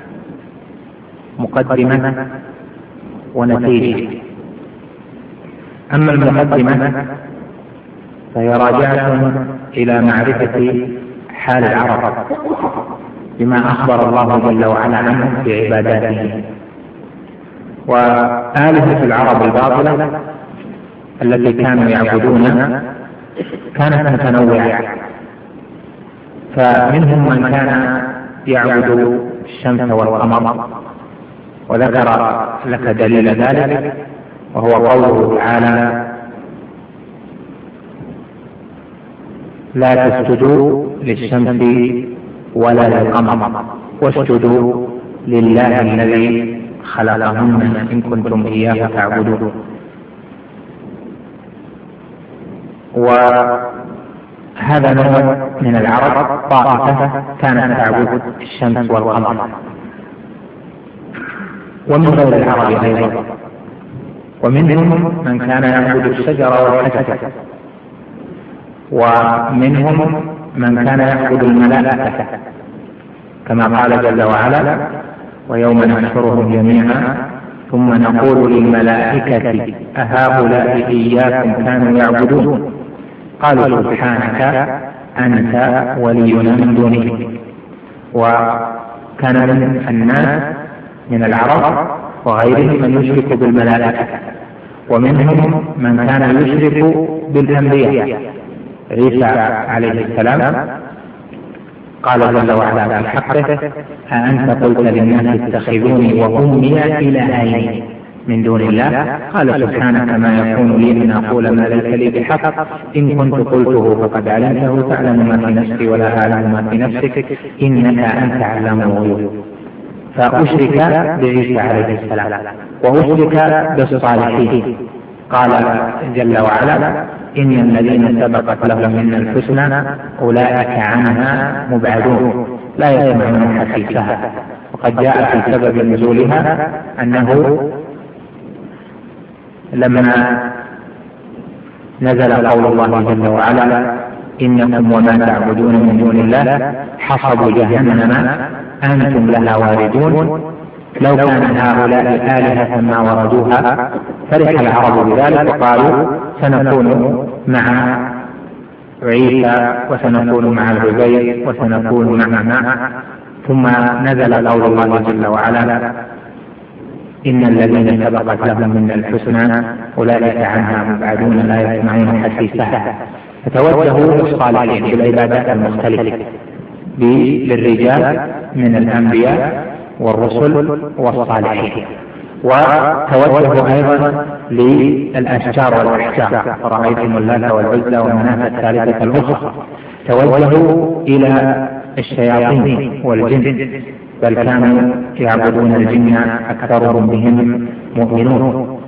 مقدمة ونتيجة. أما المقدمة فهي راجعة إلى معرفة حال العرب بما أخبر الله جل وعلا عنهم في عباداته. وآلهة العرب الباطلة التي كانوا يعبدونها كانت متنوعة، فمنهم من كان يعبد الشمس والقمر، وذكر لك دليل ذلك وهو قوله تعالى: لا تسجدوا للشمس ولا للقمر واسجدوا لله الذي خلقهن إن كنتم إياه تعبدون. وهذا نوع من العرب، طائفة كانت تعبد الشمس والقمر، ومن غير العرب أيضا، ومنهم من كان يعبد الشجر والحجر، ومنهم من كان يعبد الملائكة كما قال جل وعلا: ويوم نحشرهم جميعا ثم نقول للملائكة أهؤلاء إياكم كانوا يعبدون قالوا سبحانك أنت ولينا من دونه. وكان من الناس من العرب وغيرهم من يشرك بالملائكة، ومنهم من كان يشرك بالأنبياء. عيسى عليه السلام قال جل وعلا في حقه: أأنت قلت للناس اتخذوني وأمي إلهين من دون الله قال سبحانك ما يكون لي أن أقول ما ليس لي بحق إن كنت قلته فقد علمته تعلم ما في نفسي ولا أعلم ما في نفسك إنك أنت علام الغيوب. فأشرك بعيسى عليه السلام وأشرك بالصالحين. قال جل وعلا: إن الذين سبقت لهم من الحسنى أولئك عنها مبعدون لا يسمعون حسيسها. وقد جاء في سبب نزولها أنه لما نزل قول الله جل وعلا: إنكم وما تعبدون من دون الله حصب جهنم أنتم لها واردون لو كان هؤلاء آلهة ما وردوها. فرح العرب بذلك وقالوا سنكون مع عيسى وسنكون مع العزير وسنكون مع ثم نزل قول الله جل وعلا إن الذين سبقت لهم من الحسنى أولئك عنها مبعدون لا يسمعون حسيسها. فتوجهوا الصالحين بالعبادات المختلفة للرجال من الأنبياء والرسل والصالحين، وتوجهوا أيضا للأشجار والأحجار، فرأيتم اللات والعزى ومناة الثالثة الأخرى. توجهوا إلى الشياطين والجن، بل كانوا يعبدون الجن أكثرهم بهم مؤمنون،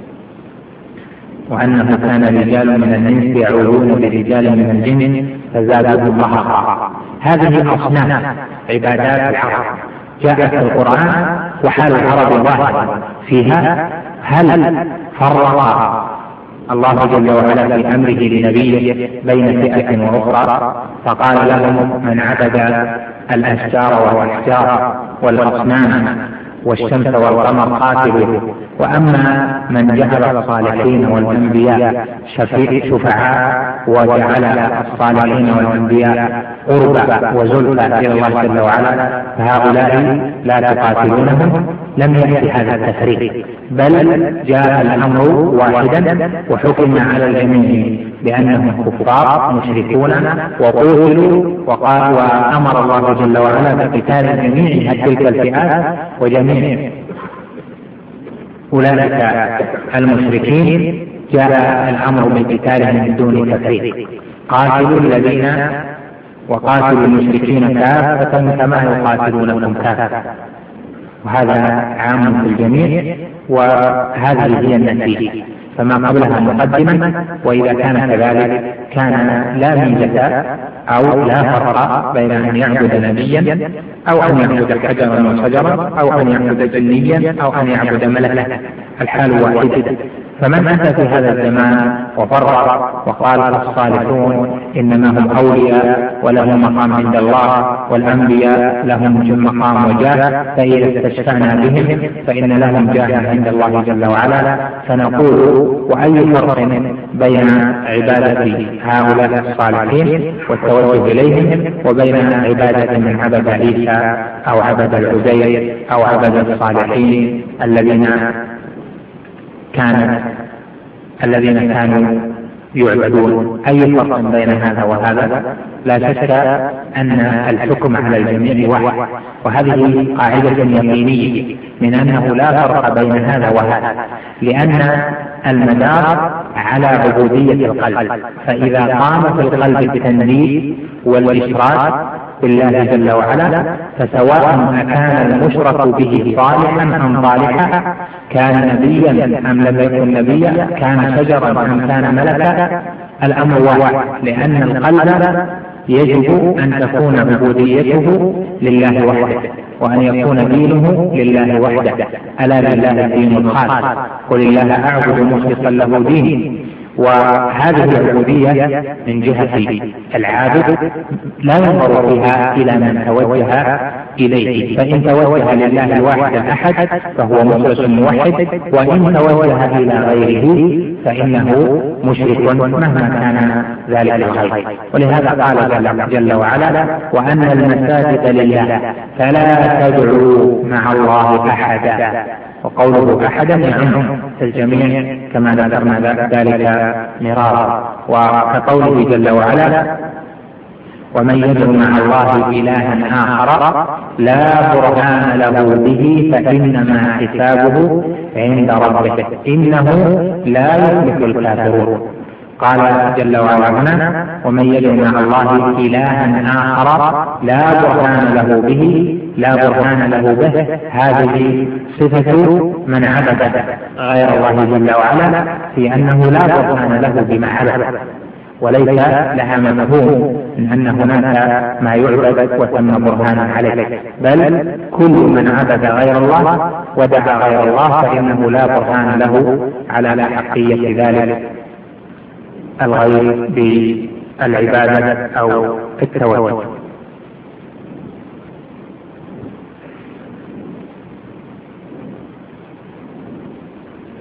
وأنه كان رجال من الإنس يعوذون برجال من الجن فزادهم رهقا. هذه أصناف عبادات العرب جاءت في القرآن، وحال العرب واحد فيها. هل فرق الله جل وعلا في أمره لنبيه بين فئة وأخرى فقال لهم من عبد الأشجار والأحجار والأصنام والشمس والقمر قاتلوا، وأما من جعل الصالحين والأنبياء شفعاء وجعل الصالحين والأنبياء قربا وزلفى إلى الله جل وعلا فهؤلاء لا تقاتلونهم. لم يأتي هذا التفريق، بل جاء الأمر واحدا وحكم على الجميع بأنهم كفار مشركون وقتلوا، وأمر الله جل وعلا بقتال جميع تلك الفئات وجميع أولئك المشركين جاء الأمر بقتالهم بدون تفريق. قاتلوا الذين وقاتلوا المشركين كافة كما يقاتلونكم كافة، وهذا عام في الجميع، وهذه هي النتيجة. فما قبلها مقدما، وإذا كان كذلك كان لا ميزة أو لا فرق بين أن يعبد نبيا أو أن يعبد حجرا وشجرا أو أن يعبد جنيا أو أن يعبد ملكا، الحال واحدة. فمن أتى في هذا الزمان وفرق وقال الصالحون إنما هم أولياء ولهم مقام عند الله والأنبياء لهم مقام وجاه، فإذا استشفعنا بهم فإن لهم جاه عند الله جل وعلا. فنقول وأي فرق بين عبادة هؤلاء الصالحين والتوجه إليهم وبين عبادة من عبد عيسى أو عبد العزير أو عبد الصالحين الذين كانوا يعبدون؟ أي فرق بين هذا وهذا؟ لا شك أن الحكم على الجميع واحد، وهذه قاعدة يقينية من أنه لا فرق بين هذا وهذا، لأن المدار على عبودية القلب. فإذا قام في القلب التنديد والإشراك بالله جل وعلا، فسواء أكان المشرك به صالحا أم صالحا، كان نبيا أم لم يكن نبيا، كان شجرا أم كان ملكا، الأمر واحد، لأن القلب يجب أن تكون عبوديته لله وحده، وأن يكون دينه لله وحده. ألا لله الدين الخالص، قل الله أعبد مخلصا له ديني. وهذه العبودية من جهة العابد لا ينظر فيها إلى من توجه إليه، فإن توجه لله الواحد الأحد فهو مخلص موحد، وإن توجه إلى غيره فإنه مشرك مهما كان ذلك الغير. ولهذا قال جل وعلا وأن المساجد لله فلا تدعوا مع الله أحدا. وقوله أحدا يعم الجميع كما ذكرنا ذلك مرارا. وكقوله جل وعلا ومن يدعو مع الله إلها آخر لا برهان له به فإنما حسابه عند ربه إنه لا يفلح الكافرون. قال جل وعلا هنا ومن يدعو مع الله إلها آخر لا برهان له به، هذه صفة من عبد غير الله جل وعلا، في أنه لا برهان له بمحبة، وليس لها مفهوم من أن هناك ما يعبد وتم برهانا عليه، بل كل من عبد غير الله ودعا غير الله فإنه لا برهان له على حقية ذلك الغير بالعبادة أو التوكل.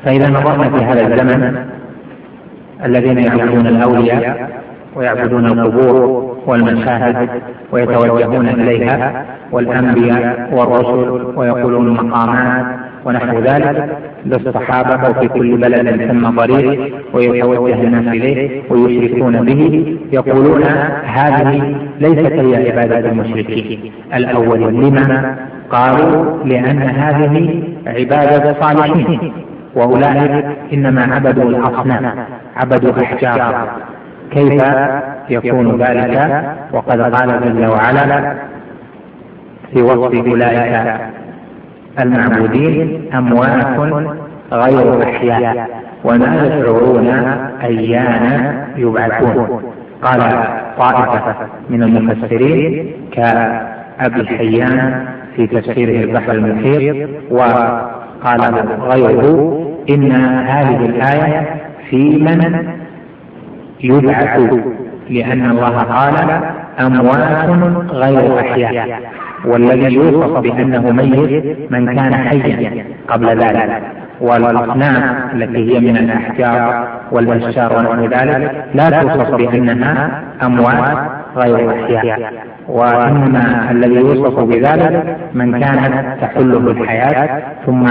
فإذا نظرنا في هذا الزمن الذين يعبدون الأولياء ويعبدون القبور والمشاهد ويتوجهون إليها والأنبياء والرسل ويقولون مقامات ونحو ذلك للصحابة وفي كل بلد ثم طريق ويتوجه الناس إليه ويشركون به، يقولون هذه ليست هي عبادة المشركين الأولين. لما؟ قالوا لأن هذه عبادة صالحين، وأولئك إنما عبدوا الأصنام، عبدوا أحجار. كيف يكون ذلك وقد قال جل وعلا في وصف أولئك المعبودين أموات غير أحياء وما يشعرون أيان يبعثون. قال طائفة من المفسرين كأبي حيان في تفسيره البحر المحيط، وقال غيره إن هذه الآية في من يبعث، لأن الله قال أموات غير أحياء، والذي يوصف بأنه ميت من كان حيا قبل ذلك، والأصنام التي هي من الأحجار والأشجار ونحو ذلك لا توصف بأنها أموات غير أحياء، وإنما الذي يوصف بذلك من كانت تحله الحياة ثم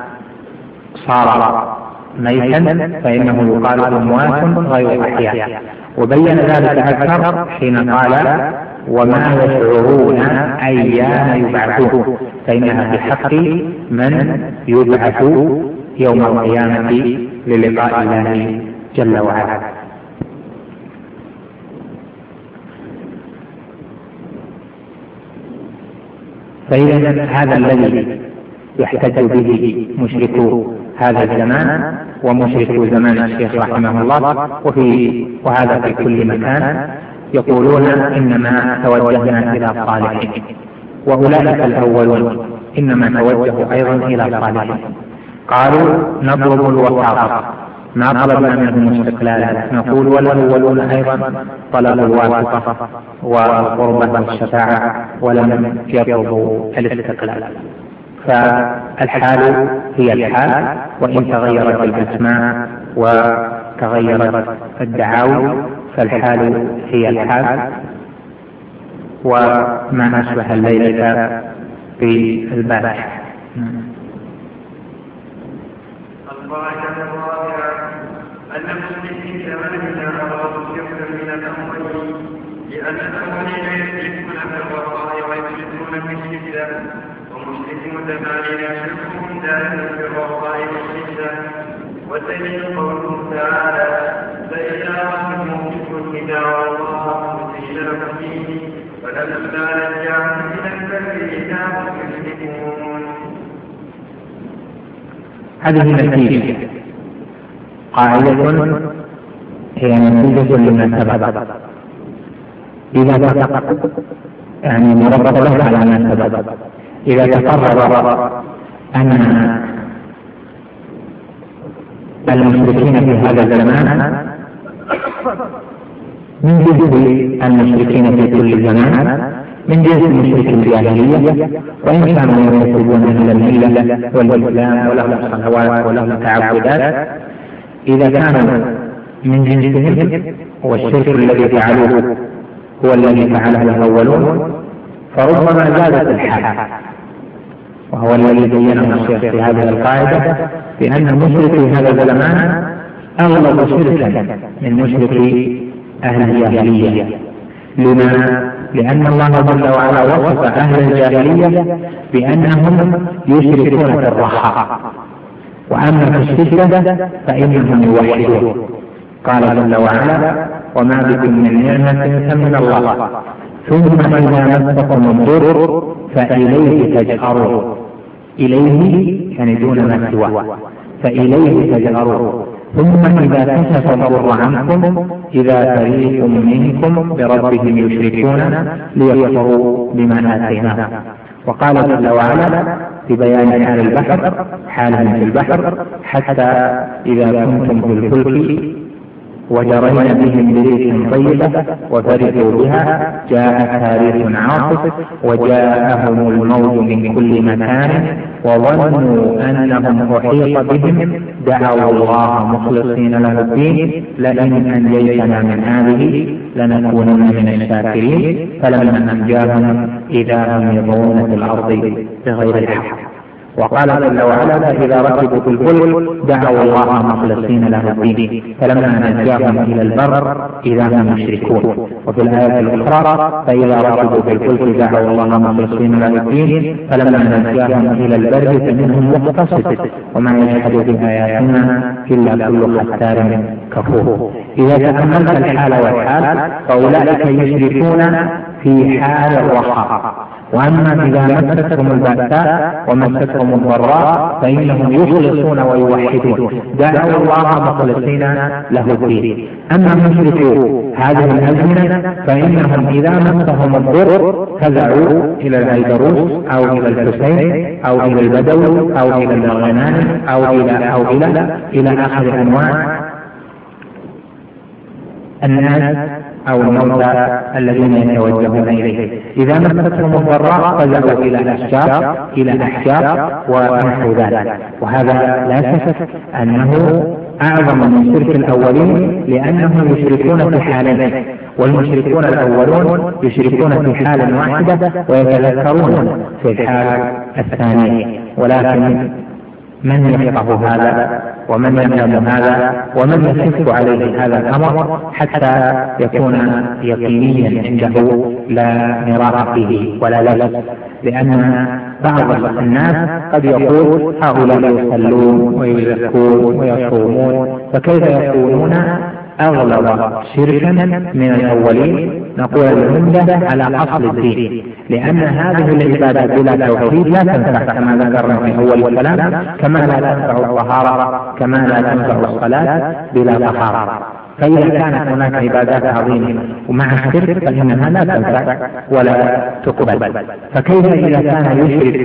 صار ميتا فإنه يقال أموات غير أحياء. وبين ذلك أكثر حين قال وما يشعرون أيان يبعثون، فإنها بحق من يبعث يوم القيامة للقاء الله جل وعلا. فإذا هذا الذي يحتج به مشركو هذا الزمان ومشركو زمان الشيخ رحمه الله وهذا في كل مكان، يقولون إنما توجهنا إلى الصالحين، وأولئك الأولون إنما توجهوا أيضا إلى الصالحين. قالوا نطلب الوساطة، ما طلبنا منهم استقلالا، نقول والأولون أيضا طلبوا الواسطة والقربة والشفاعة ولم يطلبوا الاستقلال. فالحال هي الحال، وإن تغيرت الأسماء وتغيرت الدعاوى فالحال هي الحال، وما أشبه الليلة في البارحة. القاعدة الرابعة أن المشركين زماننا أرادوا شركا من الأولين، لأن الأولين يشركون في الرخاء ويشركون في الشدة، ومشركون زماننا شركهم دائما في الرخاء والشدة. والدليل قوله تعالى فإذا رأيتم الكتاب والله مخرج لكم فيه فلما رجعتم إلى البر إذا هم يشركون. هذه نتيجة قاعدة هي نتيجة لما سبق، إذا سبق يعني مرتب له على ما سبق. إذا تقرر أن المشركين في هذا الزمان من جنس المشركين في كل زمان من جنس مشرك الجاهلية، وإن كانوا ينتسبون إلى الملة والإسلام ولهم الصلوات ولهم التعبدات، إذا كانوا من جنسهم والشرك الذي فعلوه هو الذي فعله الأولون فربما زادت الحال، وهو الذي بينه الشيخ في هذه القاعدة بأن مشرك هذا الزمان أغلب شركا من مشرك أهل الجاهلية. لما؟ لأن الله جل وعلا وصف أهل الجاهلية بأنهم يشركون في الرخاء، وأما في الشدة فإنهم يوحدون. قال جل وعلا وما بكم من نعمة فمن الله ثم إذا مسكم الضر فإليه تجأرون. إليه يعني دون ما سواه، فإليه تجأرون. ثم إذا كشف الضر عنكم إذا فريق منكم بربهم يشركون ليكفروا بما آتيناهم. وقال جل وعلا في بيان حال البحر حالهم في البحر حتى إذا كنتم في الفلك وجرينا بهم بريح طيبة وفرحوا بها جاء تاريخ عاصف وجاءهم الموت من كل مكان وظنوا أنهم أحيط بهم دعوا الله مخلصين له الدين لئن أنجيتنا من هذه لنكونن من الشاكرين فلما أنجاهم إذا هم يبغون في الأرض بغير الحق. وقال جل وعلا إذا ركبوا في الفلك دعوا الله مخلصين له الدين فلما نجاهم إلى البر إذا هم يشركون. وفي الآية الأخرى فإذا ركبوا في الفلك دعوا الله مخلصين له الدين فلما نجاهم إلى البر فمنهم مقتصد وما يجحد بآياتنا إلا كل ختار كفور. إذا تأملت الحال والحال فأولئك يشركون في حال الرخاء، وأما إذا مستهم البأساء ومستهم الضراء فإنهم يخلصون ويوحدون دعوا الله مخلصين له الدين. أما مشركو هذه الأزمنة فإنهم إذا مسهم الضر فزعوا إلى الأيدروس أو إلى الحسين أو إلى البدو أو إلى الغنائم أو إلى آخر أنواع الناس أو الموتى الذين يتوجهون إليه. إذا مستهم الضراء فزعوا إلى أحجار ونحو ذلك. وهذا لا شك أنه أعظم من شرك الأولين لأنهم يشركون في حالين، والمشركون الأولون يشركون في حال واحدة ويتذكرون في الحال الثانية. ولكن من يفقه هذا ومن يعلم هذا ومن يشق عليه هذا الأمر حتى يكون يقينيا عنده لا مراء فيه ولا لبس. لأن بعض الناس قد يقول هؤلاء يصلون ويزكون ويصومون فكيف يكونون أغلب شركا من الأولين؟ نقول العمدة على أصل الدين، لأن هذه العبادة بلا توحيد لا تنفع كما ذكرنا في أول الكلام، كما لا تنفع الطهارة كما لا تنفع الصلاة بلا طهارة. فإذا كانت هناك عبادات عظيمة ومع الشرك فإنها لا تنفع ولا تقبل. فكيف إذا كان يشرك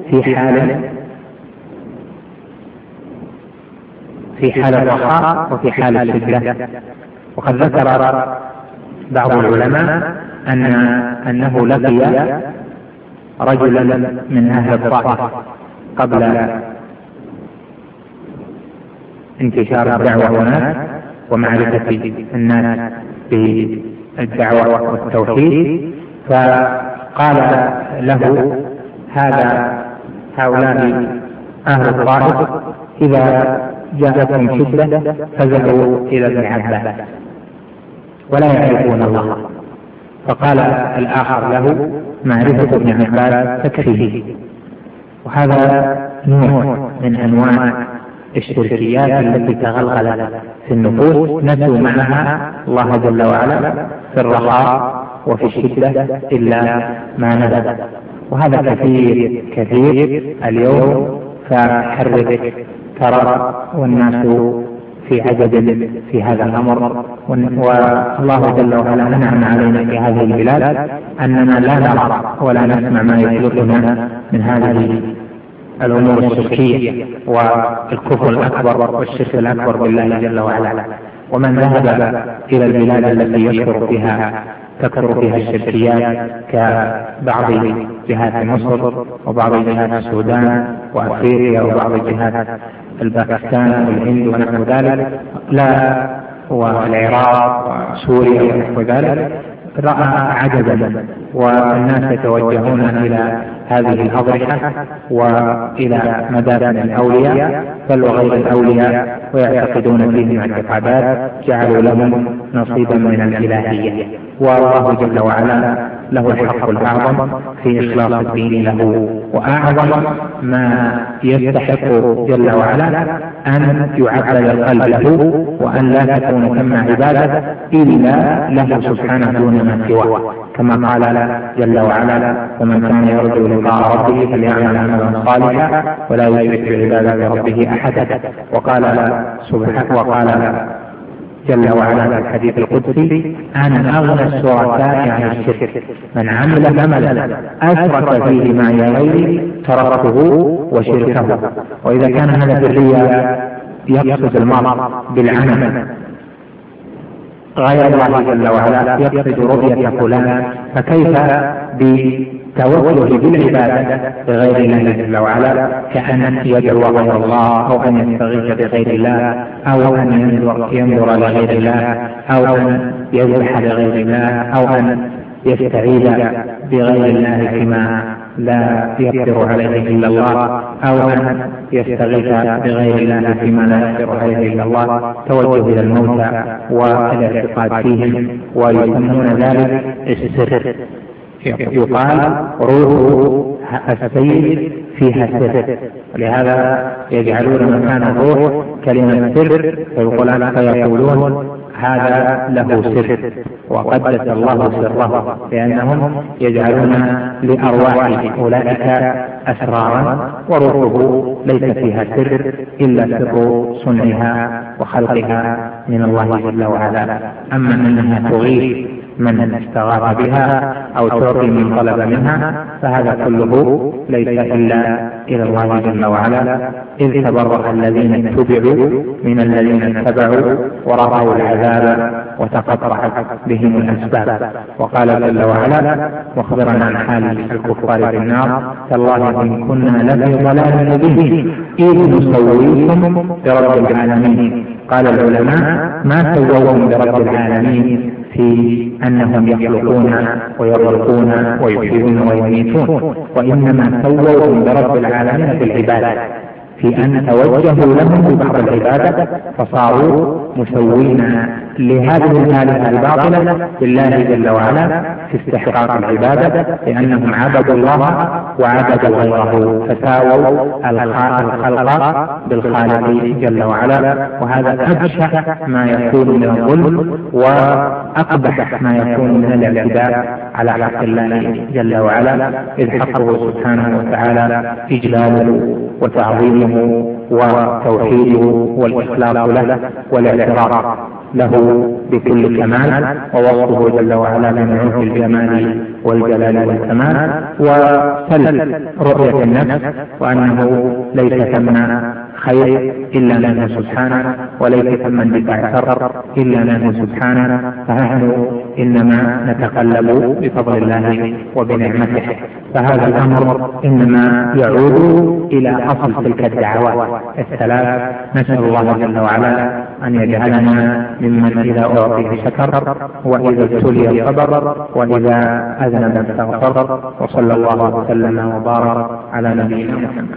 في حال الرخاء وفي حال الشدة؟ وقد ذكر بعض العلماء أنه لقي رجلا من أهل الطائف قبل انتشار الدعوة هناك ومعرفة الناس بالدعوة والتوحيد، فقال له هؤلاء أهل الطائف إذا جاءتهم شدة فزعوا إلى ابن عباس ولا يعرفون الله. فقال الآخر له معرفة ابن عباس تكفيه. وهذا نوع من أنواع الشركيات التي تغلغلت في النفوس نسوا معها الله جل وعلا في الرخاء وفي الشدة إلا ما نزل. وهذا كثير اليوم. فحرك ترى والناس في عجب في هذا الأمر، والله جل وعلا أنعم علينا في هذه البلاد أننا لا نرى ولا نسمع ما يسلكنا من هذه الأمور الشركية والكفر الأكبر والشرك الأكبر بالله جل وعلا. ومن ذهب إلى البلاد التي تكثر فيها الشركيات كبعض جهات مصر وبعض جهات السودان وأفريقيا وبعض جهات الباكستان والهند ونحو ذلك والعراق وسوريا ونحو ذلك رأى عجبا، والناس يتوجهون إلى هذه الأضرحة وإلى مدافن الأولياء بل وغير الأولياء ويعتقدون فيهم اعتقادات جعلوا لهم نصيبا من الإلهية. والله جل وعلا له الحق الأعظم في إخلاص الدين له، وأعظم ما يستحق جل وعلا أن يعبد قلبه وأن لا تكون ثم عبادة إلا له سبحانه دون ما سواه، كما قال جل وعلا ومن كان يرجو لقاء ربه فليعمل عملا صالحا ولا يشرك بعبادة ربه أحدا. وقال جل وعلا في الحديث القدسي أنا أغنى الشركاء عن الشرك من عمل عملا أشرك فيه معي غيري تركته وشركه. وإذا كان هذا في الرياء يقصد المرء بالعمل غير الله جل وعلا يقصد رؤية فلان، فكيف بالتوجه بالعبادة لغير الله جل وعلا كأن يدعو غير الله أو أن يستغيث بغير الله أو أن ينظر لغير الله أو أن يذبح لغير الله أو أن يستعيذ بغير الله فيما لا يقدر عليه إلا الله أو أن يستغيث بغير الله فيما لا يقدر عليه إلا الله، توجه إلى الموتى والاعتقاد فيهم، ويسمون ذلك السر. يقال روح السيد فيها السر، ولهذا يجعلون مكان الروح كلمة سر، فيقولون هذا له سر وقدس الله سره، لأنهم يجعلون لأرواح أولئك أسرارا وروحه ليس فيها سر إلا سر صنعها وخلقها من الله جل وعلا. أما أنها تغيث من استغاث بها أو تعطي من طلب منها فهذا كله ليس إلا إلى الله جل وعلا، إذ تبرأ الذين اتبعوا من الذين اتبعوا ورأوا العذاب وتقطعت بهم الأسباب. وقال جل وعلا مخبرا عن حال الكفار في النار: تالله إن كنا لفي ضلال مبين إذ نسويكم برب العالمين. قال العلماء ما سووهم برب العالمين في أنهم يخلقون ويرزقون ويحيون ويميتون، وإنما سووهم برب العالمين بالعبادة، في أن توجهوا لهم ببعض العبادة فصاروا مسوين لهذه الآلهة الباطلة بالله جل وعلا في استحقاق العبادة، لأنهم عبدوا الله وعبدوا غيره فساووا الخلق بالخالق جل وعلا. وهذا أبشع ما يكون من الظلم وأقبح ما يكون من الاعتداء على حق الله جل وعلا، إذ حقه سبحانه وتعالى إجلاله وتعظيمه وتوحيده والإخلاص له والاعتراف له بكل كمال، ووصفه جل وعلا بنعوت الجمال والجلال والكمال، وسلب رؤية النفس وأنه ليس ثم خير إلا منه سبحانه وليس ثم اندفاع شر إلا منه سبحانه، فنحن إنما نتقلب بفضل الله وبنعمته. فهذا الأمر إنما يعود إلى أصل تلك الدعوات الثلاث. نسأل الله جل وعلا أن يجعلنا ممن إذا أعطي شكر وإذا ابتلي صبر وإذا أذنب استغفر. وصلى الله وسلم وبارك على نبينا محمد.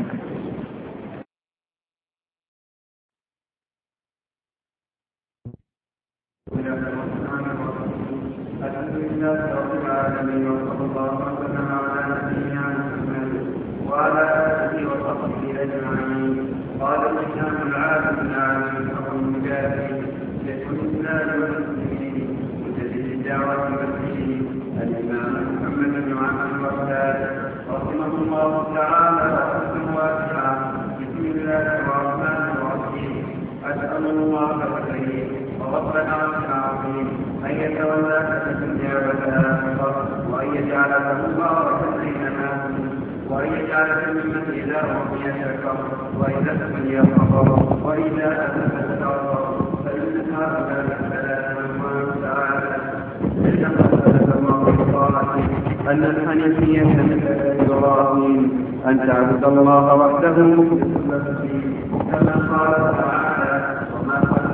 الحمد لله رب العالمين، وصلى الله وسلم على نبينا محمد وعلى آله وصحبه أجمعين. قال الإمام العالم العالم أبو المجاهد يكون الإسلام والمسلمين مجدد الدعوة والدين الإمام محمد بن عبد الوهاب رحمه الله تعالى رحمة واسعة. بسم الله الرحمن الرحيم. أسأل الله الكريم ورب العرش العظيم أن يتولاك في الدنيا والآخرة، وأن يجعلك مباركا أينما كنت، وأن يجعلك ممن إذا رضي شكر وإذا ابتلي صبر وإذا أذنب استغفر، فإن هؤلاء الثلاثة الله تعالى أن الحنيفية مثل إبراهيم أن تعبد الله وحده مخلصا له الدين، كما قال تعالى: وما خلقت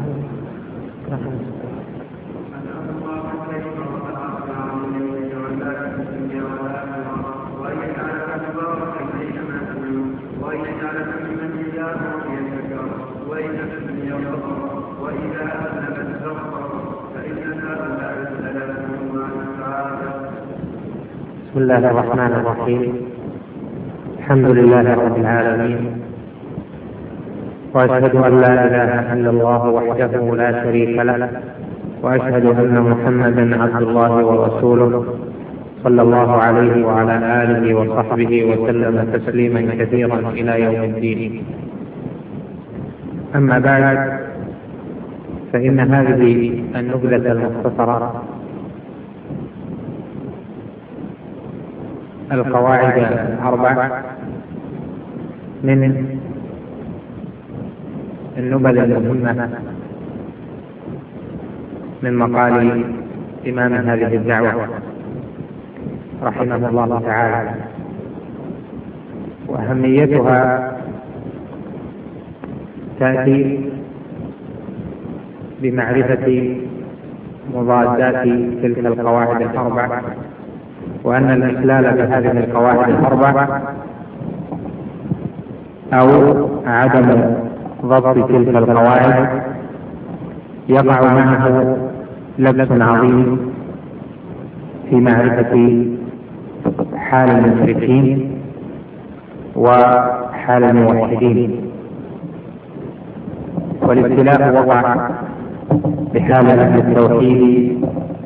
بسم الله الرحمن الرحيم. الحمد لله رب العالمين، وأشهد أن لا إله إلا الله وحده لا شريك له، وأشهد أن محمدا عبد الله ورسوله صلى الله عليه وعلى آله وصحبه وسلم تسليما كثيرا إلى يوم الدين. أما بعد، فإن هذه النبذة المختصرة القواعد الأربع من النبذ المهمة من مقال إمام هذه الدعوة رحمه الله تعالى، وأهميتها تأتي بمعرفة مضادات تلك القواعد الأربع، وأن الإخلال بهذه القواعد الأربع أو عدم ضبط تلك القواعد يقع معه لبس عظيم في معرفة حال المشركين وحال الموحدين. والابتلاء وقع بحال أهل التوحيد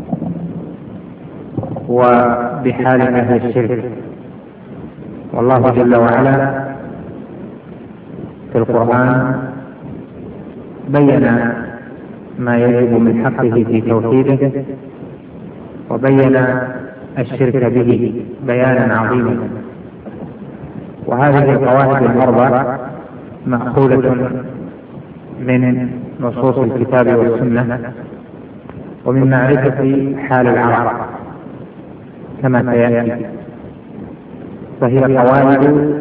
وبحال أهل الشرك، والله جل وعلا في القرآن بين ما يجب من حقه في توحيده، وبين الشرك به بيانا عظيما. وهذه القواعد الأربع مأخوذة من نصوص الكتاب والسنة ومن معرفة حال العرب كما سيأتي، فهي قواعد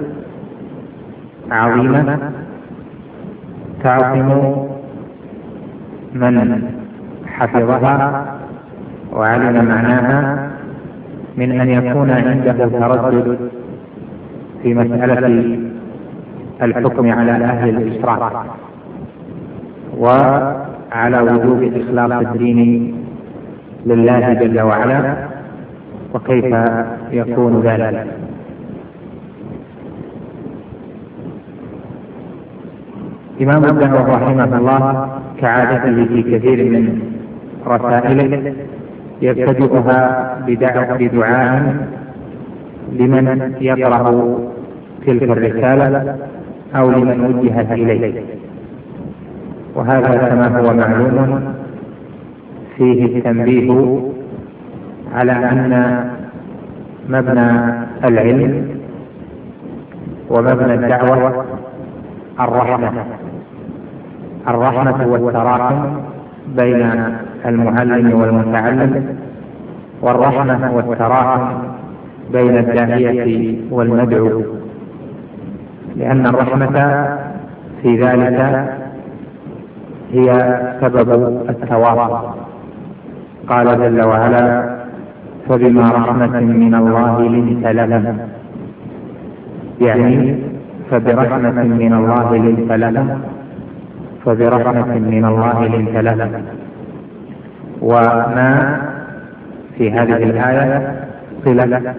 عظيمة تعصم من حفظها وعلم معناها من أن يكون عنده تردد في مسألة الحكم على أهل الإشراك وعلى وجوب إخلاص الدين لله جل وعلا، وكيف يكون ذلك. إمام الدعوة رحمه الله كعادته في كثير من رسائله يبتدئها بدعاء لمن يقرأ تلك الرسالة أو لمن وجهت إليه، وهذا كما هو معلوم فيه التنبيه على أن مبنى العلم ومبنى الدعوة الرحمة والتراحم بين المعلم والمتعلم، والرحمة والتراحم بين الداعية والمدعو، لأن الرحمة في ذلك هي سبب التواصل. قال جل وعلا: فبما رحمة من الله لنت لهم، يعني فبرحمة من الله لنت لهم، فبرحمة من الله لنت لهم. وما في هذه الآية صلة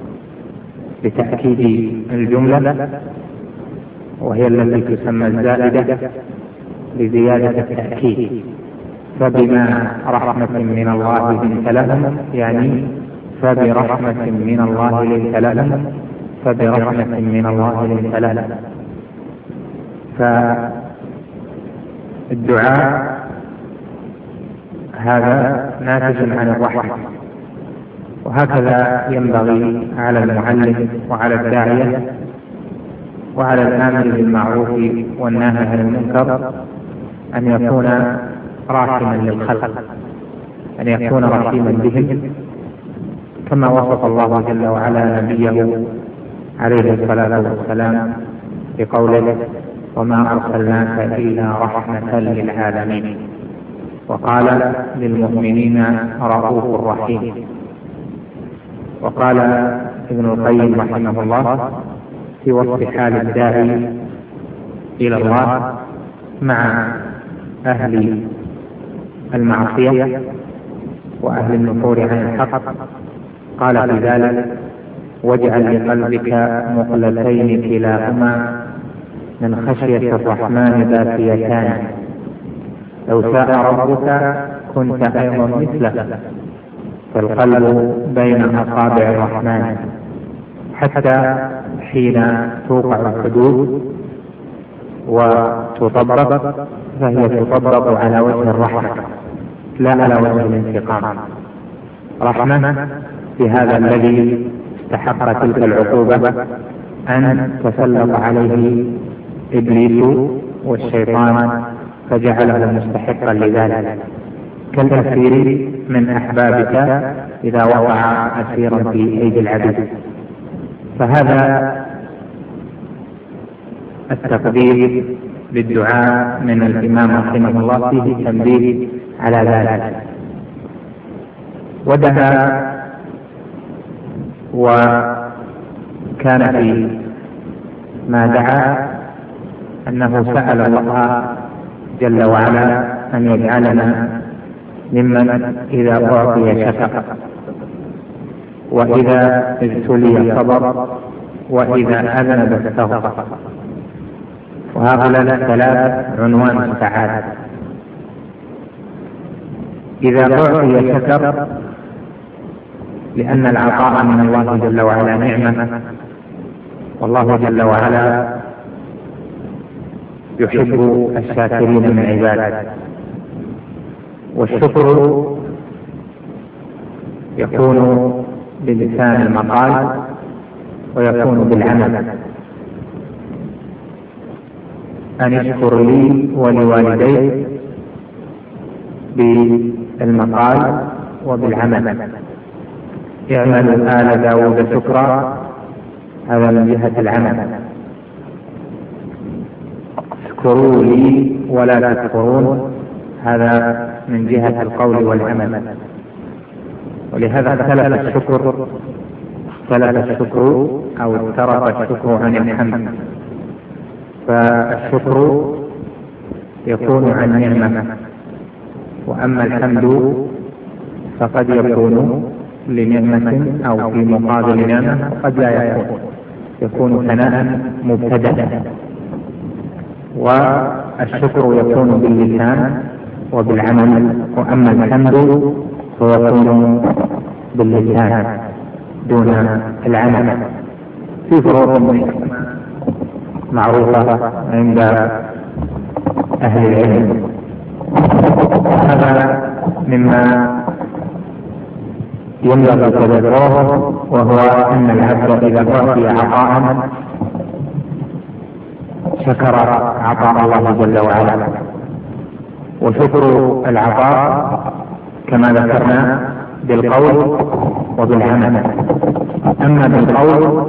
بتأكيد الجملة، وهي التي تسمى الزائدة لزيادة التأكيد. فبما رحمة من الله لنت لهم، يعني فبرحمة من الله لنت لهم، فبرحمة من الله لنت لهم. فالدعاء هذا ناتج عن الرحمة، وهكذا ينبغي على المعلم وعلى الداعية وعلى الآمر بالمعروف والناهي عن المنكر أن يكون راحما للخلق، أن يكون رحيما بهم، كما وصف الله جل وعلا نبيه عليه الصلاة والسلام بقوله: وما أرسلناك إلا رحمة للعالمين. وقال للمؤمنين رؤوف رحيم. وقال ابن القيم رحمه الله في وصف حال الداعي إلى الله مع أهل المعصية وأهل النفور عن الحق، قال في ذلك: واجعل لقلبك مقلتين كلاهما من خشية الرحمن باكيتان، لو شاء ربك كنت أيضا مثله، فالقلب بين أصابع الرحمن، حتى حين توقع الحدود وتطبق فهي تطبق على وجه الرحمة لا على وجه الانتقام. رحمة بهذا الذي استحق تلك العقوبة أن تسلط عليه إبليس والشيطان فجعله مستحقا لذلك، كالأسير من أحبابك إذا وقع أسيرا في أيدي العبيد. فهذا التقدير بالدعاء من الإمام رحمه الله فيه تنبيه على ذلك. ودعا وكان في ما دعا أنه سأل الله جل وعلا أن يجعلنا ممن إذا أعطي شكر، وإذا ابتلي صبر، وإذا أذنب استغفر. وهؤلاء الثلاث عنوان السعادة. إذا أعطي شكر لأن العطاء من الله جل وعلا نعمة، والله جل وعلا يحب الشاكرين من عباده. والشكر يكون بلسان المقال ويكون بالعمل. أن اشكر لي ولوالديك بالمقال وبالعمل. اعملوا آل داود شكرا، هذا من جهة العمل. اشكروا لي ولا تكفرون، هذا من جهة القول والعمل. ولهذا اختلف الشكر أو افترق الشكر عن الحمد. فالشكر يكون عن نعمة، وأما الحمد فقد يكون لنعمة أو في مقابل نعمة، وقد لا يكون ثناء مبتدأ. والشكر يكون باللسان وبالعمل، وأما الحمد فيكون باللسان دون العمل. في فروق معروفة عند أهل العلم. هذا مما ينبغي تذكره، وهو أن العبد إذا أعطي عطاء شكر عطاء الله جل وعلا. وشكر العطاء كما ذكرنا بالقول وبالعمل. أما بالقول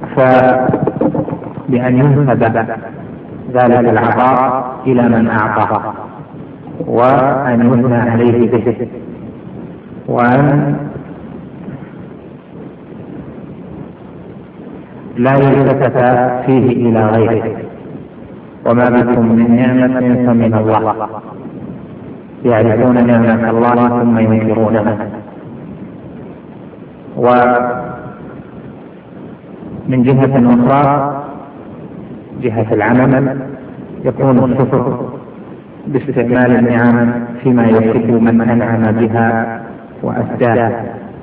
فبأن ينسب ذلك العطاء إلى من أعطاه، وأن يثنى عليه به، وأن لا يلتفت فيه إلى غيره. وما بكم من نعمة فمن الله، يعرفون نعمة الله ثم ينكرونها. ومن جهة أخرى جهة العمل يكون الشكر باستعمال النعم فيما يحب من أنعم بها وأسداها،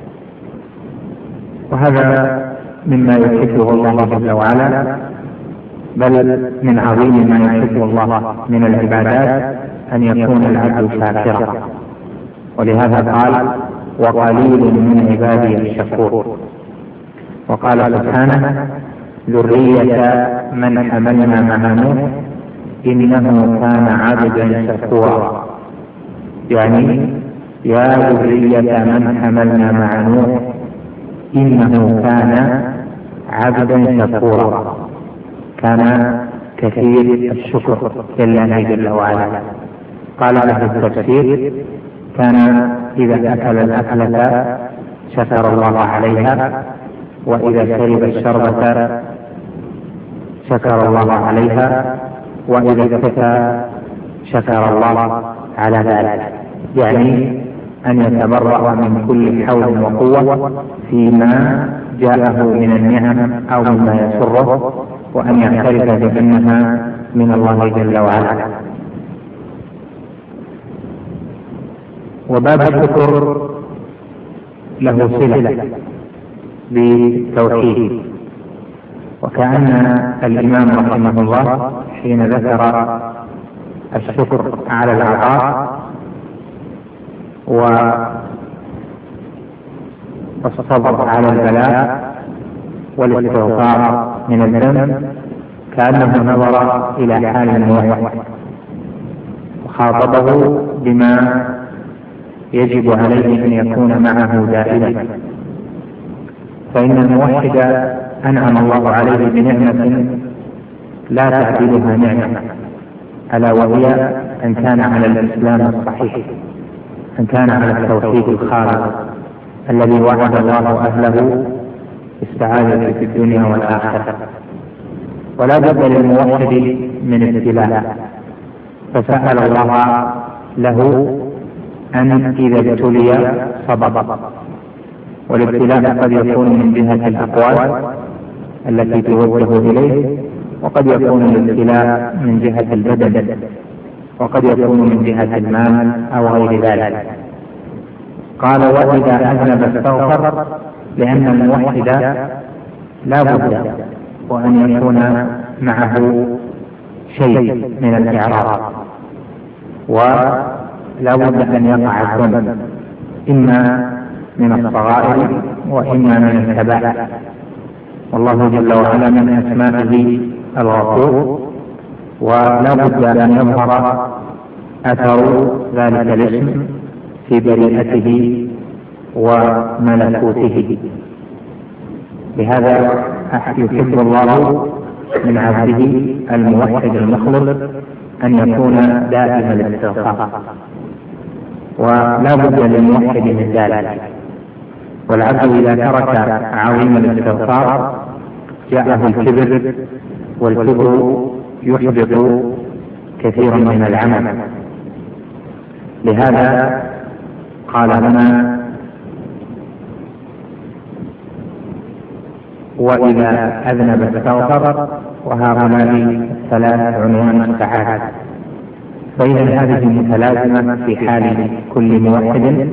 وهذا مما يحبه الله جل وعلا، بل من عظيم ما يحب الله من العبادات أن يكون العبد شاكرا. ولهذا قال: وقليل من عبادي الشكور. وقال سبحانه: ذرية من حملنا مع نوح إنه كان عبدا شكورا. يعني يا ذرية من حملنا مع نوح إنه كان عبدا شكورا، كان كثير الشكر لله جل وعلا. قال له التفسير: كان إذا أكل الأكلة شكر الله عليها، وإذا شرب الشربة شكر الله عليها، وإذا اكتفى شكر الله على ذلك. يعني أن يتبرأ من كل حول وقوة فيما جاءه من النعم أو مما يسره، وأن يعترف بأنها من الله جل وعلا. وباب الشكر له صلة بالتوحيد، وكأن الإمام رحمه الله حين ذكر الشكر على العطاء والصبر على البلاء والاستغفار من الذنب كأنه نظر إلى حال الموحد وخاطبه بما يجب عليه أن يكون معه دائما. فإن الموحد أنعم الله عليه بنعمة لا تعدلها نعمة، ألا وهي أن كان على الإسلام الصحيح، أن كان على التوحيد الخالص الذي وعد الله أهله بالسعادة في الدنيا والآخرة. ولا بد للموحد من ابتلاء، فسأل الله له أن إذا ابتلي صبر. والابتلاء قد يكون من جهة الأقوال التي توجه إليه، وقد يكون الابتلاء من جهة البدن، وقد يكون من جهة المال أو غير ذلك. قال: وإذا أذنب استغفر، لأن الموحد لا بد وأن يكون معه شيء من الإعراض، ولا بد أن يقع الذنب إما من الصغائر وإما من الكبائر. والله جل وعلا من أسمائه الغفور، ولا بد أن يظهر أثر ذلك الاسم في بريئته وملكوته. لهذا يحب الله من عبده الموحد المخلص أن يكون دائم الاستغفار، ولا بد للموحد من ذلك. والعبد إذا ترك عظيم الاستغفار جاءه الكبر، والكبر يحبط كثيرا من العمل. لهذا قال هنا: وإذا أذنب استغفر. وهؤلاء ثلاث عنوان السعادة، فإذا هذه متلازمة في حال كل موحد،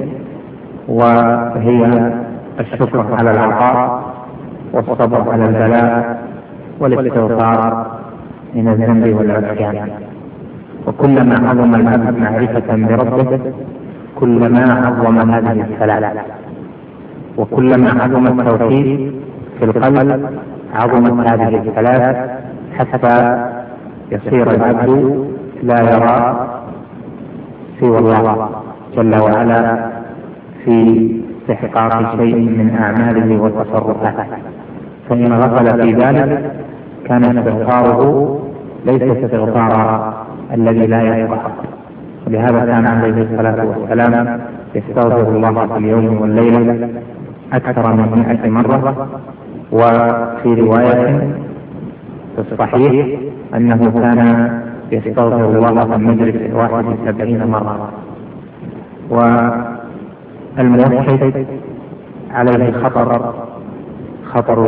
وهي الشكر على العطاء والصبر على البلاء والاستغفار من الذنب والعصيان. وكلما عظم العبد معرفة بربه كلما عظم هذه الثلاث، وكلما عظم التوحيد في القلب عظمت هذه الثلاث، حتى يصير العبد لا يرى سوى الله جل وعلا في استحقاق شيء من أعماله وتصرفاته. فإن غفل في ذلك كان استغفاره ليس استغفار الذي لا يستحق. ولهذا كان عليه الصلاة والسلام يستغفر الله في اليوم والليلة أكثر من 100 مرة. وفي رواية في الصحيح أنه كان يستغفر الله في المجلس الواحد 70 مرة. والموحد عليه خطر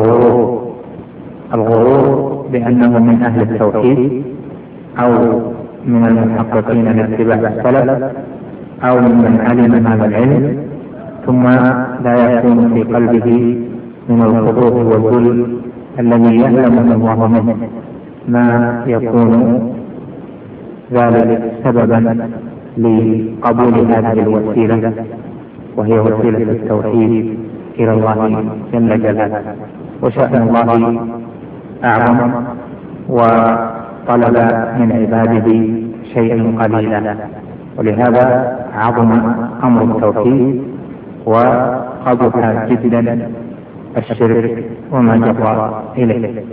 الغرور بأنه من أهل التوحيد، أو من المحققين لاتباع السلف، أو ممن علم هذا العلم، ثم لا يكون في قلبه من الخضوع والذل الذي يعلم الله منه ما يكون ذلك سببا لقبول هذه الوسيلة، وهي وسيلة التوحيد إلى الله جل جلاله. وشأن الله أعظم، وطلب من عباده شيئا قليلا، ولهذا عظم أمر التوحيد وقبح جدا الشرك وما جرى إليه.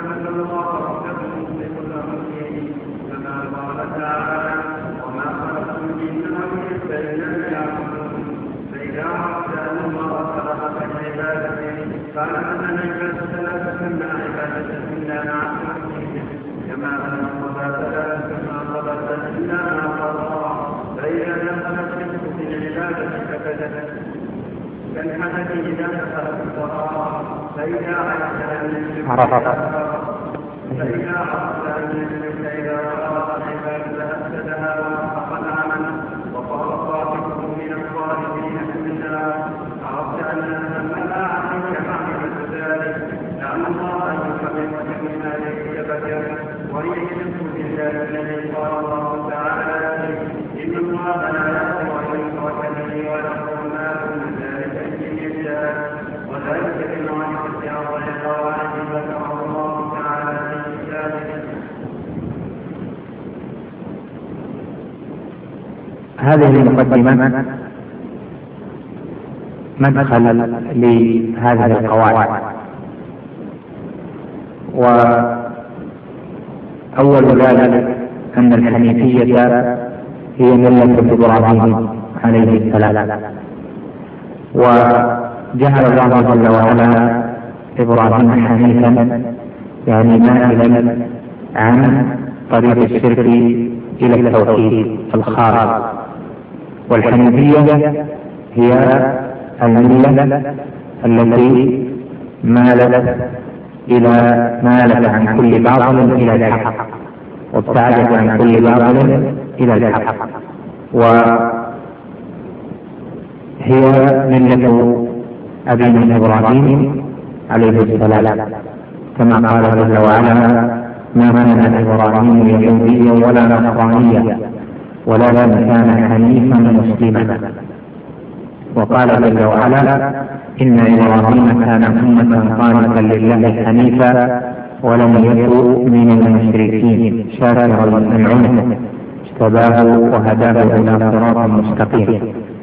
أن الله وحده مخلق الأمر كما قال تعالى وما خلقت الجن والإنس إلا ليعبدون فإذا عرفت أن الله خلقك لعبادته فاعلم أن العبادة لا تسمى عبادة إلا مع توحيده كما أن الصلاة لا تسمى صلاة إلا مع قضاء فإذا دخلت في العبادة فكذبت كالحدث إذا دخلت الصلاة فإذا عرفت أن النفس إذا أراد العبادة أفسدها وأحق العمل وقال صاحبه من الظالمين منها عرفت أن لا عليك معرفة ذلك لعل الله أن يحرمك من هذه الشبكة وهي الشرك بالله الذي قال الله تعالى إن الله لا يغفر أن يشرك به ويغفر ما دون ذلك لمن يشاء وذلك بالمعرفة أفضل القواعد ذكره الله تعالى في كتابه. هذه المقدمة مدخل لهذه القواعد. وأول ذلك أن الحنيفية هي ملة إبراهيم عليه السلام، وجعل الله جل وعلا إبراهيم حنيفا يعني مائلا عن طريق الشرك إلى التوحيد الخالص. والحنيفية هي الملة التي مالت عن كل باطل إلى الحق وابتعدت عن كل باطل إلى الحق، وهي ملة أبينا إبراهيم عليه السلام كما قال جل وعلا ما كان إبراهيم يهوديا ولا نصرانيا ولكن كان حنيفا مسلما. وقال جل وعلا إن إبراهيم كان أمة قانتا لله حنيفا ولم يكن من المشركين شاكرا لأنعمه اجتباه وهداه إلى صراط مستقيم.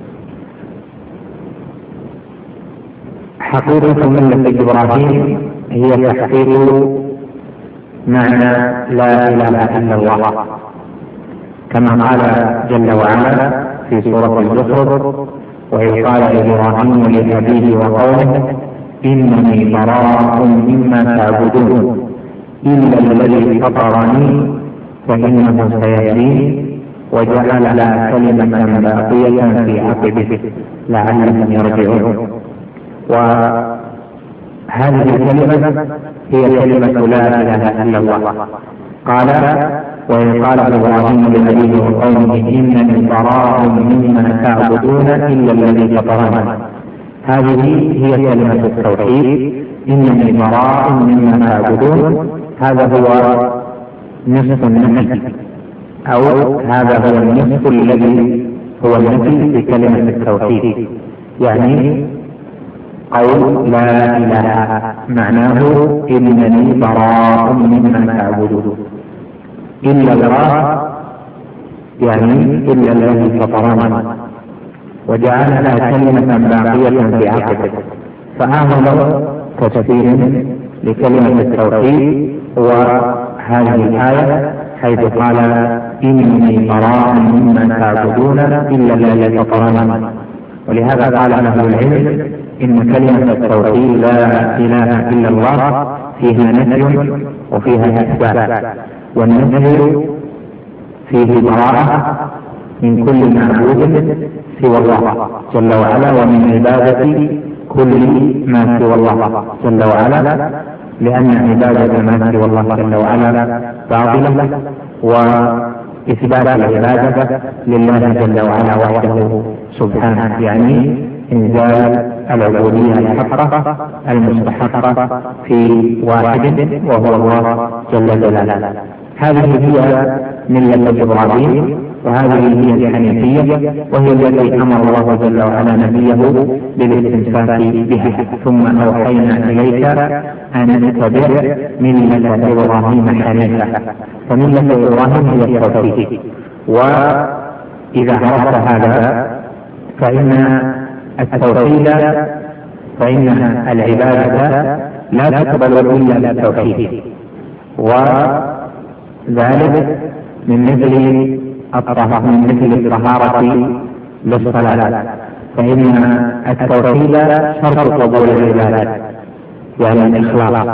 حقيقة ملة إبراهيم هي تحقيق معنى لا إله إلا الله كما قال جل وعلا في سورة الزخرف وإذ قال إبراهيم لأبيه وقومه إنني براء مما تعبدون إلا الذي فطرني فإنه سيهدين وجعل لها كلمة باقية في عقبه لعلهم يرجعون. وهذه الكلمة هي كلمة لا إله إلا الله. قال وإن قال إبراهيم لأبيه وقومه إنني براء مما تعبدون إلا الذي فطرني. هذه هي كلمة التوحيد إنني براء مما تعبدون. هذا هو نصف النفي أو هذا هو النصف الذي هو النفي في كلمة التوحيد، يعني قول لا إله معناه إنني براء مما تعبدون. إلا الله يعني إلا الذي فطرني وجعل لها كلمة باقية في عقبه. فأعظم تفسير لكلمة التوحيد وهذه الآية حيث قال إنني براء مما تعبدون إلا الذي فطرني. ولهذا قال أهل العلم إن كلمة التوحيد لا إله إلا الله فيها نفي وفيها إثبات، والنفي فيه براءة من كل معبود سوى الله جل وعلا ومن عبادة كل ما سوى الله جل وعلا، لأن عبادة ما سوى الله جل وعلا باطلة، وإثبات العبادة لله جل وعلا وحده سبحانه يعني إنزال العبودية الحقة المستحقة في واحد وهو الله جل جلاله. هذه هي ملة إبراهيم وهذه هي الحنيفية، وهي التي أمر الله جل وعلا نبيه بالاستمساك بها. ثم أوحينا إليك أن اتبع ملة إبراهيم حنيفا. فملة إبراهيم هي التوحيد. وإذا عرفت هذا فإن التوحيد فإن العبادة لا تقبل إلا بالتوحيد، وذلك من مثل الطهارة للصلاة، فإن التوحيد شرط قبول العبادة يعني الإخلاص،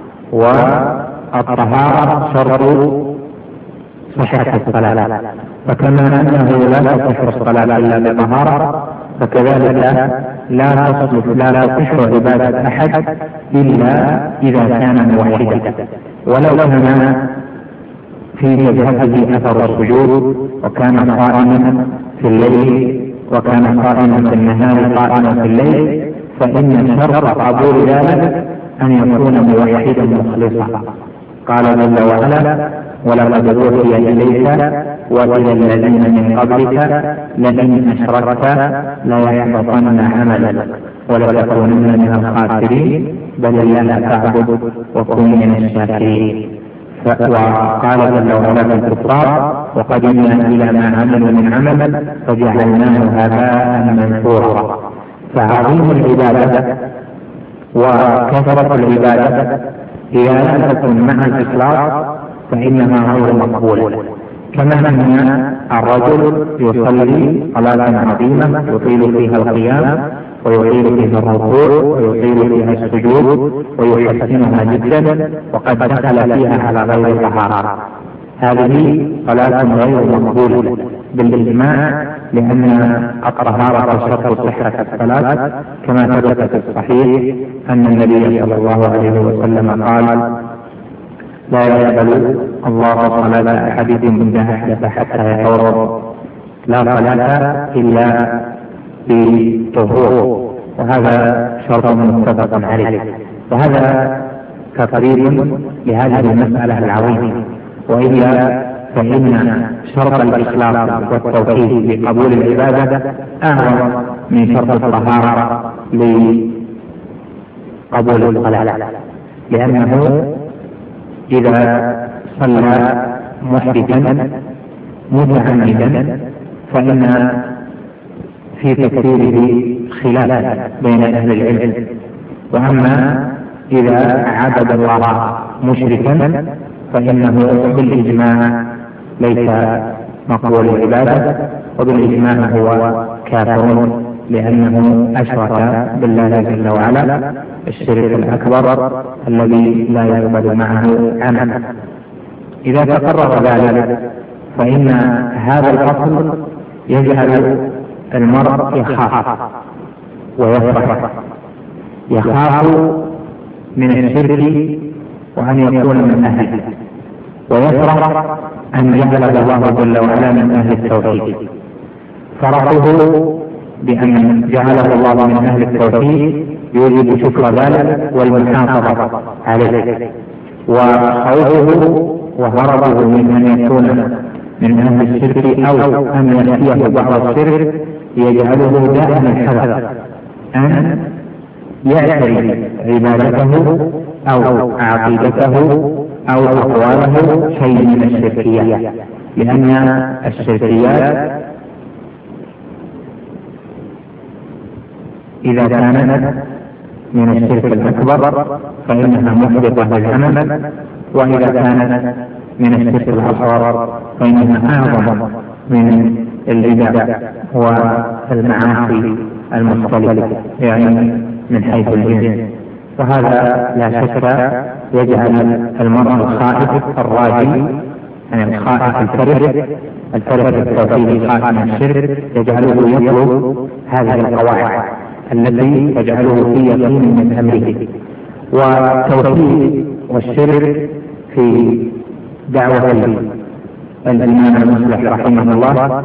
والطهارة شرط صحة الصلاة. فكما أنه لا تصح الصلاة إلا بطهارة، فكذلك لا تصح عبادة أحد إلا إذا كان موحدا، ولو كان في جبهته أثر السجود وكان قائما في الليل وكان قائما في النهار قائما في الليل، فإن شرط قبول ذلك أن يكون موحدا مخلصا. قال جل وعلا: ولقد أوحي إليك وإلى الذين من قبلك لئن أشركت ليحبطن عملك ولتكونن من الخاسرين بل الله فاعبد وكن من الشاكرين. وقال جل وعلا في الكفار: وقدمنا إلى ما عملوا من عمل فجعلناه هباء منثورا. فعظيم العبادة وكثرة العبادة إذا لم تكن مع الإخلاص فإنها غير مقبولة. كما أن الرجل يصلي صلاة عظيمة يطيل فيها القيام ويطيل فيها الركوع ويطيل فيها السجود ويحسنها جدا وقد دخل فيها على غير طهارة، هذه صلاة غير مقبولة بالإجماع، لأن الطهارة شرط صحة الصلاة، كما ثبت في الصحيح أن النبي صلى الله عليه وسلم قال: لا يقبل الله صلاة أحدكم إذا أحدث حتى يتوضأ، لا صلاة إلا بطهور، وهذا شرط متفق عليه. وهذا تقريب لهذه المسألة العظيمة. وإلا فإن شرط الإخلاص والتوحيد لقبول العبادة أعظم من شرط الطهارة لقبول الصلاة، لأنه إذا صلى محدثا متعمدا فإن في تكفيره خلاف بين أهل العلم، وأما إذا عبد الله مشركا فإنه بالإجماع ليس مقبول العبادة، وبالإجماع هو كافر لأنه أشرك بالله جل وعلا الشرك الأكبر الذي لا يقبل معه عمل. إذا تقرر ذلك فإن هذا الأصل يجعل المرء يخاف ويفرح، يخاف من الشرك وأن يكون من أهله، ويفرح أن يجعل الله جل وعلا من أهل التوحيد. فرحه بأن جعله الله من أهل التوحيد يوجب شكر ذلك والمحافظة عليه، وخوفه وهربه من أن يكون من أهل الشرك أو أن يأتيه بعض الشرك يجعله دائما الحذر أن يعتري عبادته أو عقيدته أو أقواله شيء من الشركيات، لأن الشركيات إذا كانت من الشرك الأكبر فإنها محبطة للعمل، وإذا كانت من الشرك الأصغر فإنها أعظم من البدع والمعاصي المختلفة يعني من حيث الجنس. وهذا لا شك يجعل المرء الخائف الراجي، يعني الخائف الفرح بالتوحيد الخائف من الشرك، يجعله يطلب هذه القواعد التي تجعله في يقين من أمره. والتوحيد والشرك في دعوة الإمام المصلح رحمه الله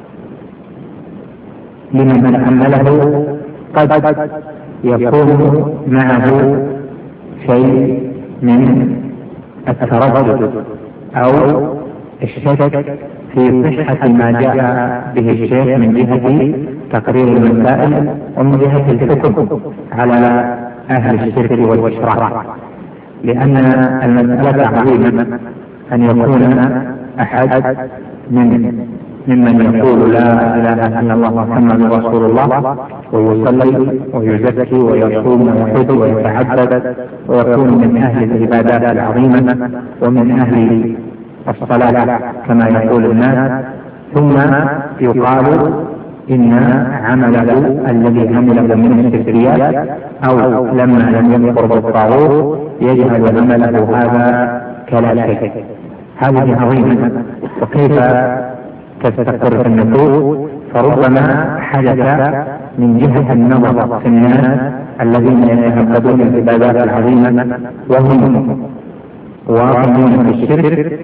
لمن تأمله قد يكون معه شيء من التردد أو الشك في صحة ما جاء به الشيخ من جهة تقرير المسائل ومن جهة الحكم على أهل الشرك والإشراك، لأن المسألة عظيمة أن يكون أحد من ممن يقول لا إله إلا الله محمد رسول الله ويصلي ويزكي ويصوم ويحج ويتعبد ويكون من أهل العبادات العظيمة ومن أهل الصلاة كما يقول الناس، ثم يقال إن عمله الذي عمله من الكفريات أو لما لم يكفر بالطاغوت يجعل عمله هذا كلا شيء. هذه عظيمة. وكيف تستقر في النفوس؟ فربما حدث من جهة النظر في الناس الذين يتعبدون العبادات العظيمة وهم واقعون في الشرك،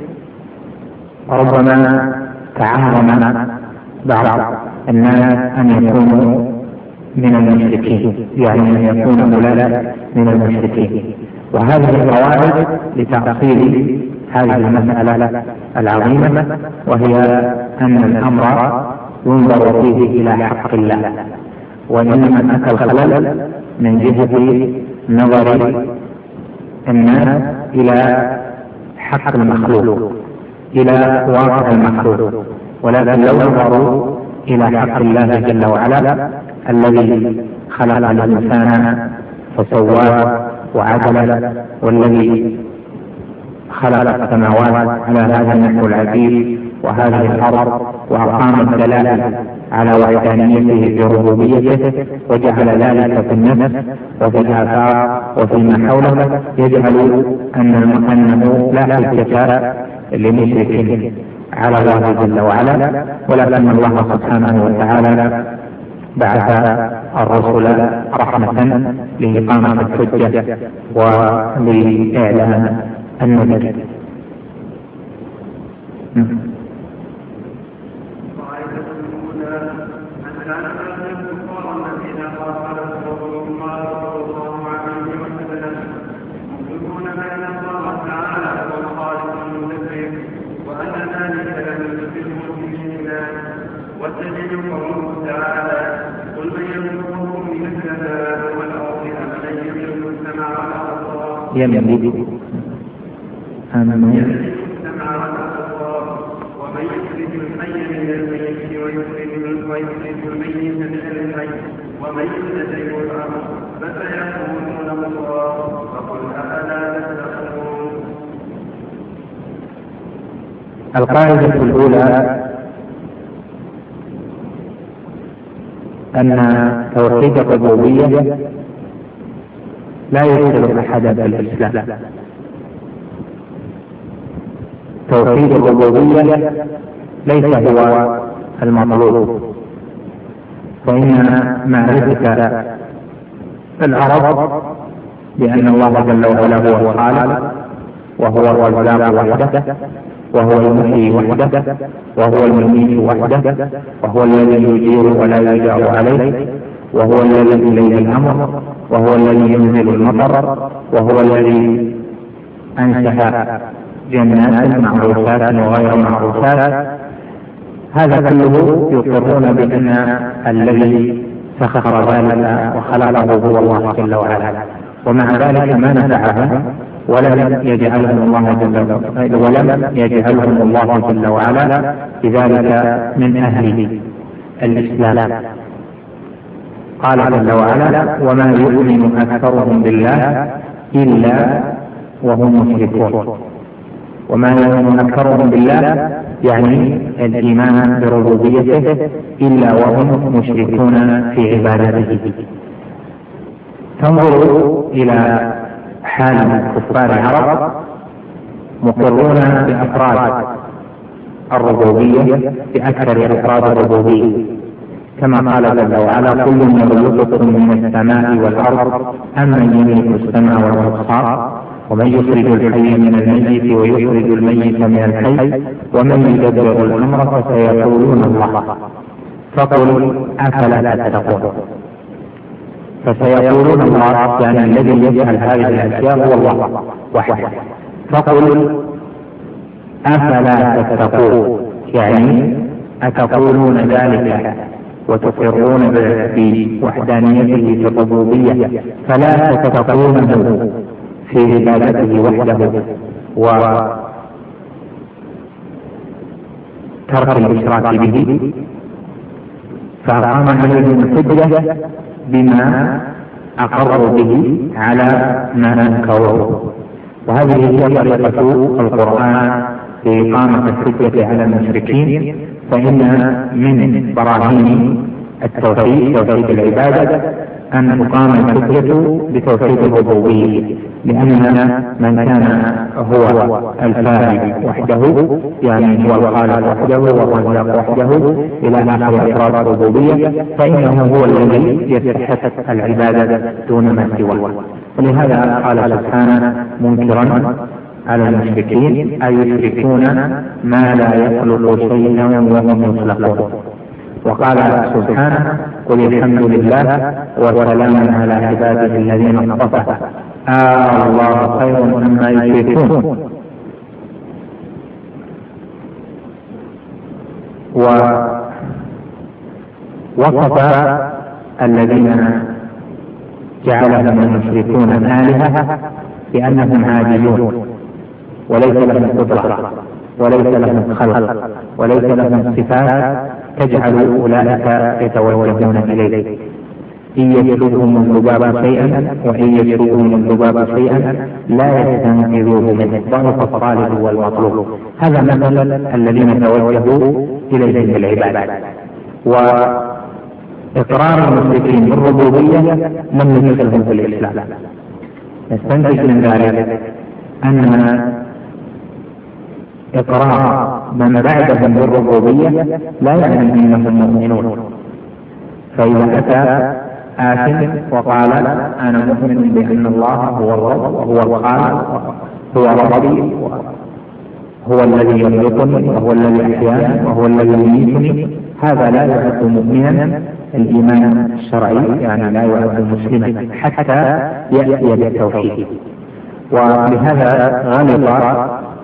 ربما تعاظم بعض الناس أن يكونوا من المشركين، يعني أن يكونوا أولئك من المشركين. وهذه القواعد لتأصيل هذه المسألة العظيمة، وهي أن الأمر ينظر فيه إلى حق الله، وإنما أتى الخلل من جهة نظر الناس إلى حق المخلوق، إلى واقع المخلوق. ولكن لو نظروا إلى حق الله جل وعلا الذي خلق الإنسان فسواه وعدله، والذي خلق السماوات على هذا النحو العجيب وهذه الأرض، وأقام الدلائل على وحدانيته بربوبيته، وجعل ذلك في النفس وفي الآفاق وفيما حوله، يجعل أنه لا حجة لمشرك على الله جل وعلا. ولكن الله سبحانه وتعالى بعث الرسل رحمة لإقامة الحجة ولإعلان النبي. يملك ومن يخرج الحي من الميت ويخرج الميت من الحي ومن يدبر الامر فسيقولون الله فقل افلا تتقون. القاعدة الأولى أن توحيد الربوبية لا يدخل أحدا بالإسلام. توحيد الربوبية ليس هو المطلوب، فإن معرفة العرب بأن الله جل وعلا هو الخالق وهو الرزاق وحده، وهو المحيي وحده، وهو المميت وحده، وهو الذي يجير ولا يجار عليه، وهو الذي إليه الأمر، وهو الذي ينزل المطر، وهو الذي أنشأ جنات معروفات وغير معروفات. هذا كله يقرون بأن الذي سخر ذلك وخلقه هو الله جل وعلا، ومع ذلك ما نفعهم ولم يجعلهم الله جل وعلا بذلك من أهل الإسلام. قال جل وعلا: وما يؤمن أكثرهم بالله إلا وهم مشركون. وما يؤمن أكثرهم بالله يعني الإيمان بربوبيته إلا وهم مشركون في عبادته. تنظروا إلى حال كفار العرب مقرون بأفراد الربوبية بأكثر أفراد الربوبية، كما قال جل وعلا: كل يرزقكم من السماء والأرض أمن يملك السمع والأبصار ومن يخرج الحي من الميت ويخرج الميت من الحي ومن يدبر الأمر فسيقولون الله فقل أفلا تتقون. فسيقولون الله يعني الذي يفعل هذه الأشياء هو الله وحده. فقل أفلا تتقون يعني أتقولون ذلك وتقرون بوحدانيته في الربوبية فلا تتقونه في عبادته وحده ترك الإشراك به، فأقام عليهم الحجة بما أقروا به على ما أنكروه. وهذه هي طريقة القرآن في إقامة الحجة على المشركين. فإن من براهين التوحيد توحيد العبادة أن تقام الحجة بتوحيد الربوبية، لأن من كان هو الفاعل وحده، يعني هو الخالق وحده والرزاق وحده إلى آخر أفراد الربوبية، فإنه هو الذي يستحق العبادة دون ما سواه. ولهذا قال سبحانه منكرا على المشركين: أيشركون ما لا يخلق شيئا وهم يخلقون. وقال سبحانه: قل الحمد لله وسلام على عباده الذين اصطفى الله خير مما يشركون. ووصف الذين جعلهم المشركون آلهة بأنهم عاجزون، وليس لهم قدرة وليس لهم خلق وليس لهم صفات تجعل أولئك يتوجهون إليه. إن يسلبهم الذباب شيئا وإن يسلبهم الذباب شيئا لا يستنقذوه منه، ضعف الطالب والمطلوب. هذا مثل الذين توجهوا إليه بالعبادة. وإقرار المشركين بالربوبية لم يدخلهم في الإسلام. نستنتج من ذلك أن إقرار من بعدهم بالربوبية لا يعني أنهم مؤمنون. فإذا أتى آثم وقال: أنا مؤمن بأن الله هو الرب وهو الخالق هو ربي هو الذي يخلقني وهو الذي أحياني وهو الذي يميتني، هذا لا يعد مؤمنا الإيمان الشرعي، يعني لا يعد مسلما حتى يأتي بالتوحيد. ولهذا غلط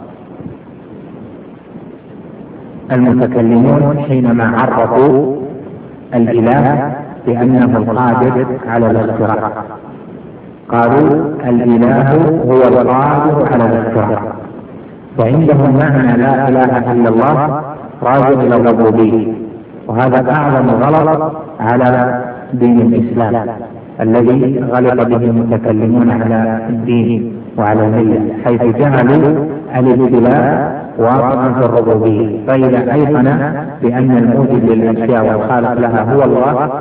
المتكلمون حينما عرفوا الإله بأنه القادر على الاختراع. قالوا: الإله هو القادر على الاختراع، وعندهم معنى لا إله إلا الله راجع إلى الربوبية. وهذا أعظم غلط على دين الإسلام الذي غلط به المتكلمون على الدين وعلى الملة، حيث جعلوا الابتلاء واقعا في الربوبية. فإذا أيقن بأن الموجد للأشياء والخالق لها هو الله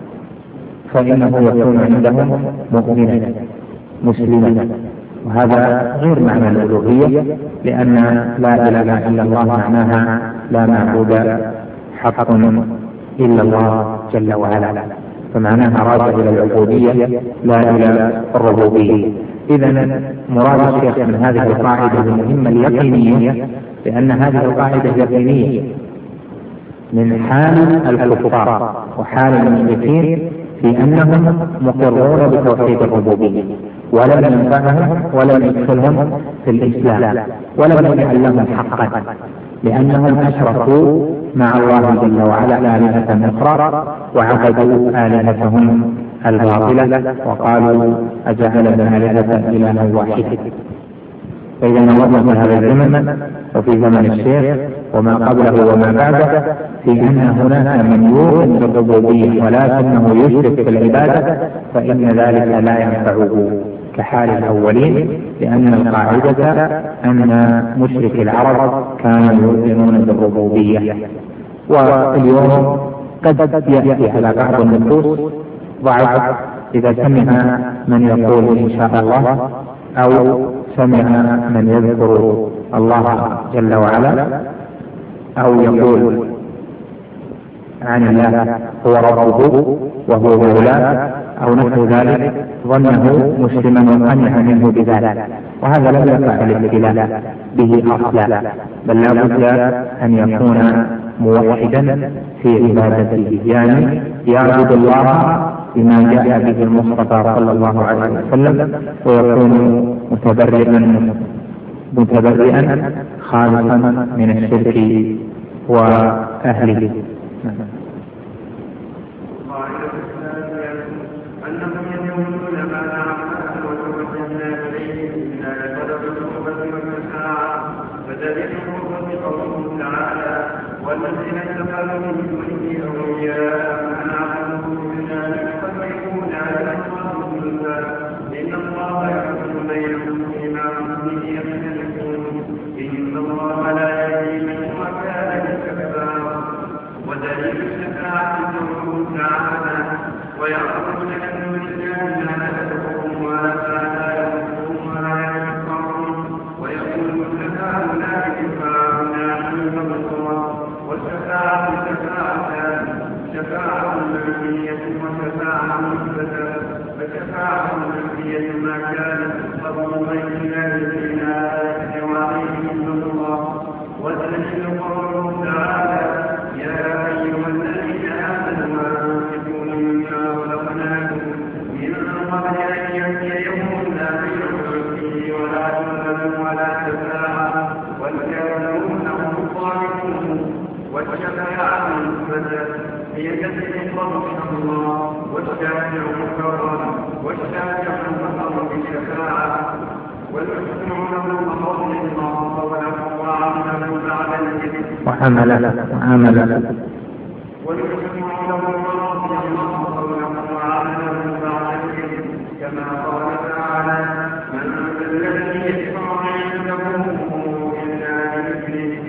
فإنه يكون عندهم مؤمنا مسلما، وهذا غير معنى الألوهية، لأن لا إله إلا الله معناها لا معبود حق إلا الله جل وعلا، فمعناها راجع إلى العبودية لا إلى الربوبية. إذن مراد الشيخ من هذه القاعدة المهمة اليقينية، لأن هذه القاعدة يقينية من حال الكفار وحال المشركين في أنهم مقرون بتوحيد الربوبية، ولم ينفعهم ولم يدخلهم في الإسلام ولم يجعل لهم حقا، لأنهم أشركوا مع الله جل وعلا آلهة أخرى وعبدوا آلهتهم الباطلة وقالوا: أجعلنا آلهة إلها واحدا. فإذا نظرنا في هذا الزمن وفي زمن الشيخ وما قبله وما بعده في أن هناك من يؤمن بالربوبية ولكنه يشرك في العبادة، فإن ذلك لا ينفعه كحال الأولين، لأن القاعدة أن مشرك العرب كانوا يؤمنون بالربوبية. واليوم قد يأتي على بعض النصوص ضعف إذا سمع من يقول إن شاء الله أو سمع من يذكر الله جل وعلا أو يقول عن الله هو ربه وهو مولاه أو نحو ذلك، ظنه مسلما وقنع منه بذلك، وهذا لا يقع الابتلاء به أصلا، بل لا بد أن يكون موحدا في عبادته، يعني يعبد الله بما جاء به المصطفى صلى الله عليه وسلم، ويكون متبرئا خالصا من الشرك وأهله. والذين اتخذوا من دونه أولياء نعبدهم إلا ليقربونا إلى الله زلفى إن الله يحكم بينهم فيما هم فيه يختلفون إن الله لا يهدي من هو كاذب كفار. ودليل الشفاعة قوله تعالى ويعبدون من دون الله ما لا يضرهم ولا يضرهم ولا ينفعهم ويقولون هؤلاء شفاعنا عند الله والشفاعة شفاعة منفية وشفاعة مثبتة فشفاعة منفية ما كانت تقرب بين الذين وعليهم من الله. والدليل قوله تعالى يا أيها الذين آمنوا أنفقوا مما خلقناكم من قبل أن يأتي يوم لا بيع فيه ولا ذل ولا شفاعة والكافرون هم الظالمون. والشفاعة مثبتة هي تسليم رحمه الله والشافع مكرم والشافع مكرم بالشفاعة والمسمع له بفضل الله وله وعمله بعد الإذن وعمل والمسمع له بفضل الله وله وعمله بعد الإذن كما قال تعالى من الذي يشفع عنده إلا بإذنه.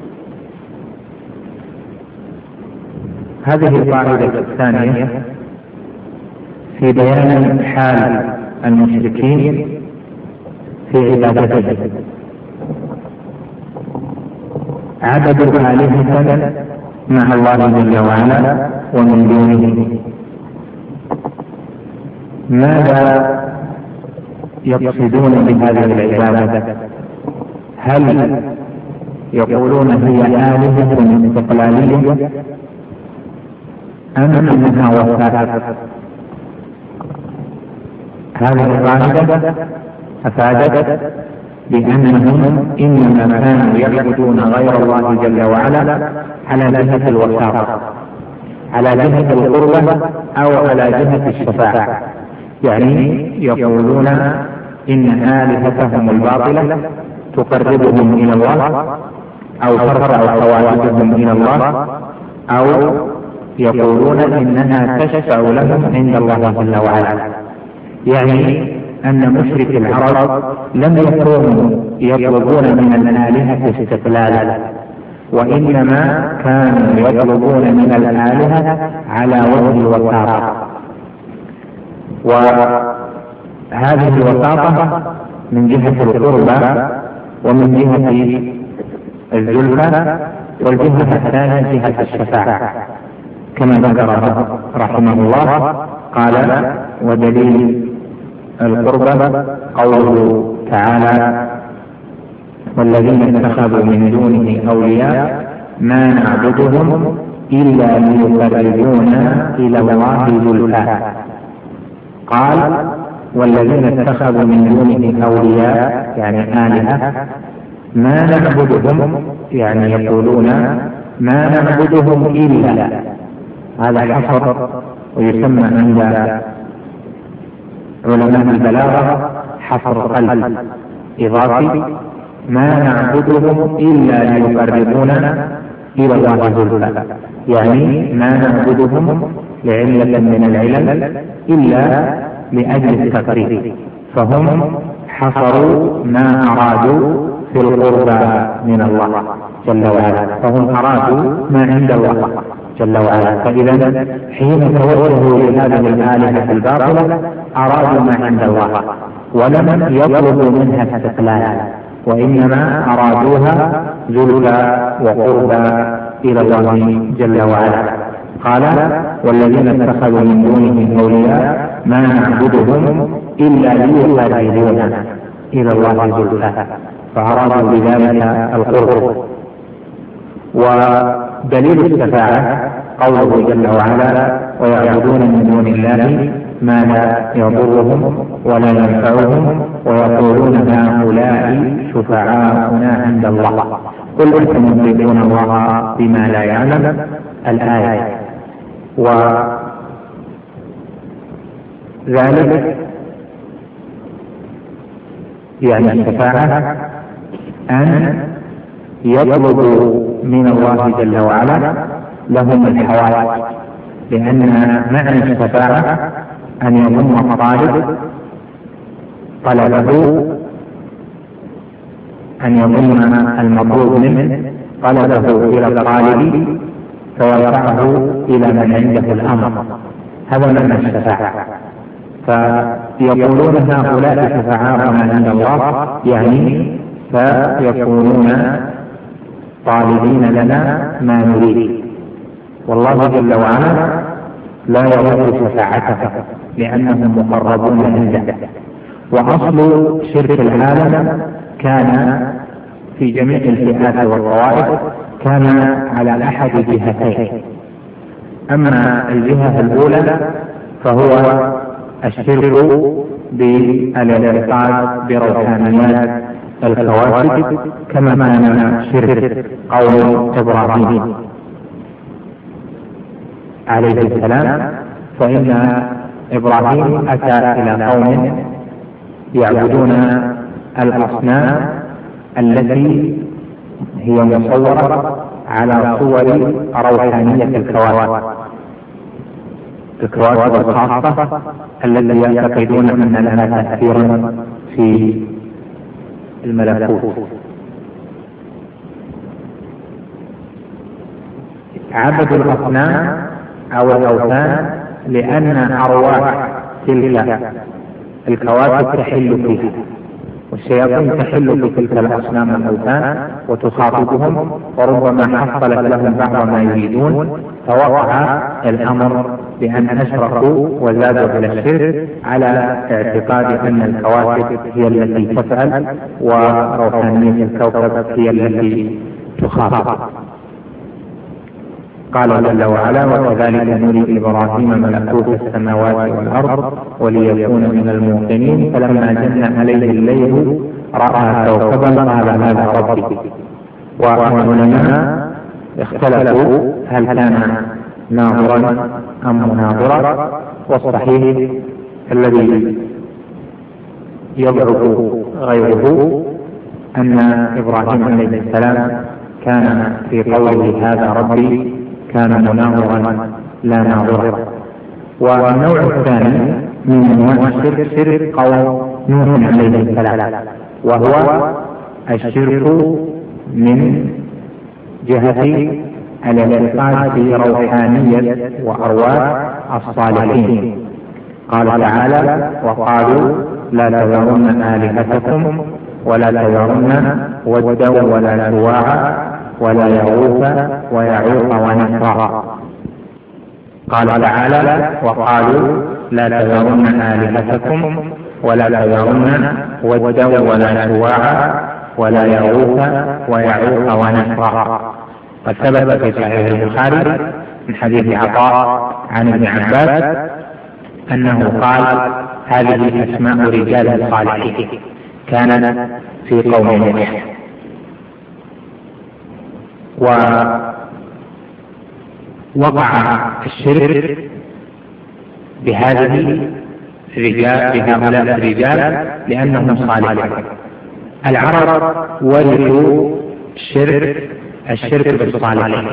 هذه القاعدة الثانية في بيان حال المشركين في عبادته. عبدوا آلهة مع الله جل وعلا ومن دونه. ماذا يقصدون بهذه العبادة؟ هل يقولون هي آلهة استقلالية أم أنها وثائق؟ هذه القاعدة أفادت بأنهم إنما كانوا يعبدون غير الله جل وعلا على جهة الوساطة، على جهة القربة أو على جهة الشفاعة. يعني يقولون إن آلهتهم الباطلة تقربهم إلى الله أو ترفع حوائجهم إلى الله، أو يقولون إنها تشفع لهم عند الله جل وعلا. يعني أن مشرك العرب لم يكونوا يطلبون من الآلهة استقلالا، وإنما كانوا يطلبون من الآلهة على وجه الوساطة. وهذه الوساطة من جهة القربى ومن جهة الزلفى، والجهة الثانية جهة الشفاعة كما ذكر رحمه الله. قال ودليل القربى قوله تعالى والذين اتخذوا من دونه أولياء ما نعبدهم إلا ليقربونا إلى الله زلفى. قال والذين اتخذوا من دونه أولياء يعني آلهة ما نعبدهم، يعني يقولون ما نعبدهم إلا، هذا حصر ويسمى عند علماء البلاغة حصر قلب إضافي، ما نعبدهم إلا ليقربونا إلى الله زلفى، يعني ما نعبدهم لعلة من العلل إلا لأجل التقريب، فهم حصروا ما أرادوا في القربى من الله جل وعلا، فهم أرادوا ما عند الله جل وعلا. فإذا حين توجهوا لهذه الآلهة الباطلة أرادوا ما عند الله ولم يطلبوا منها استقلالا، وإنما أرادوها زلفى وقربى إلى الله جل وعلا. قال والذين اتخذوا من دونه أولياء ما نعبدهم إلا ليقربونا إلى الله زلفى، فأرادوا بذلك القرب. ودليل الشفاعة قوله جل وعلا ويعبدون من دون الله ما لا يضرهم ولا ينفعهم ويقولون هؤلاء شفعاؤنا عند الله قل أنتم تنبئون الله بما لا يعلم الآية. وذلك يعني الشفاعة أن يطلب من الله جل وعلا لهم الحوائج، لأن معنى الشفاعة أن يضم الطالب طلبه، أن يضم المطلوب منه طلبه إلى الطالب فيرفعه إلى من عنده الأمر. هذا معنى الشفاعة. فيقولون هؤلاء شفعاؤنا عند الله، يعني فيكونون طالبين لنا ما نريد، والله جل وعلا لا يرد شفاعته لأنهم مقربون عنده. وأصل شرك العالم كان في جميع الفئات والطوائف كان على أحد جهتين. أما الجهة الأولى فهو الشرك بالاعتقاد بروحانيات الكواكب كما كان شرك قوم إبراهيم عليه السلام. فإن إبراهيم أتى إلى قوم يعبدون الأصنام التي هي مصورة على صور روحانية الكواكب الخاصة التي يعتقدون أن لها تأثيرا في الملكوت. عبدوا الأصنام أو الأوثان لأن أرواح تلك الكواكب تحل فيها، والشياطين تحل في تلك الأصنام والأوثان وتخاطبهم، وربما حصلت لهم بعض ما يريدون، فوقع الأمر بأن أشركوا وزادوا إلى الشرك على اعتقاد أن الكواكب هي التي تفعل وروحانية الكوكب هي التي تخاطب. قال جل وعلا: وكذلك نري إبراهيم ملكوت السماوات والأرض وليكون من الموقنين فلما جن عليه الليل رأى كوكبا قال هذا ربي. والعلماء اختلفوا هل كان ناظرا أم مناظرا، والصحيح الذي يضعف غيره أن إبراهيم عليه السلام كان في قوله هذا ربي كان مناظرا لا ناظرا. والنوع الثاني من انواع الشرك شرك قوم نوح عليه السلام، وهو الشرك من جهة الاعتقاد في روحانية وأرواح الصالحين. قال تعالى: وقالوا لا تذرن آلهتكم ولا تذرن ودا ولا سواعا ولا يغوث ويعوق ونسرا. قال تعالى: وقالوا لا تذرن آلهتكم ولا تذرن ودا ولا سواعا ولا يغوث ويعوق ونسرا. قد ثبت في صحيح البخاري من حديث عطاء عن ابن عباس أنه قال: هذه أسماء رجال صالحين كانت في قوم نوح. ووقع الشرك بهؤلاء الرجال لأنهم صالحون. العرب ورثوا الشرك بالصالحين،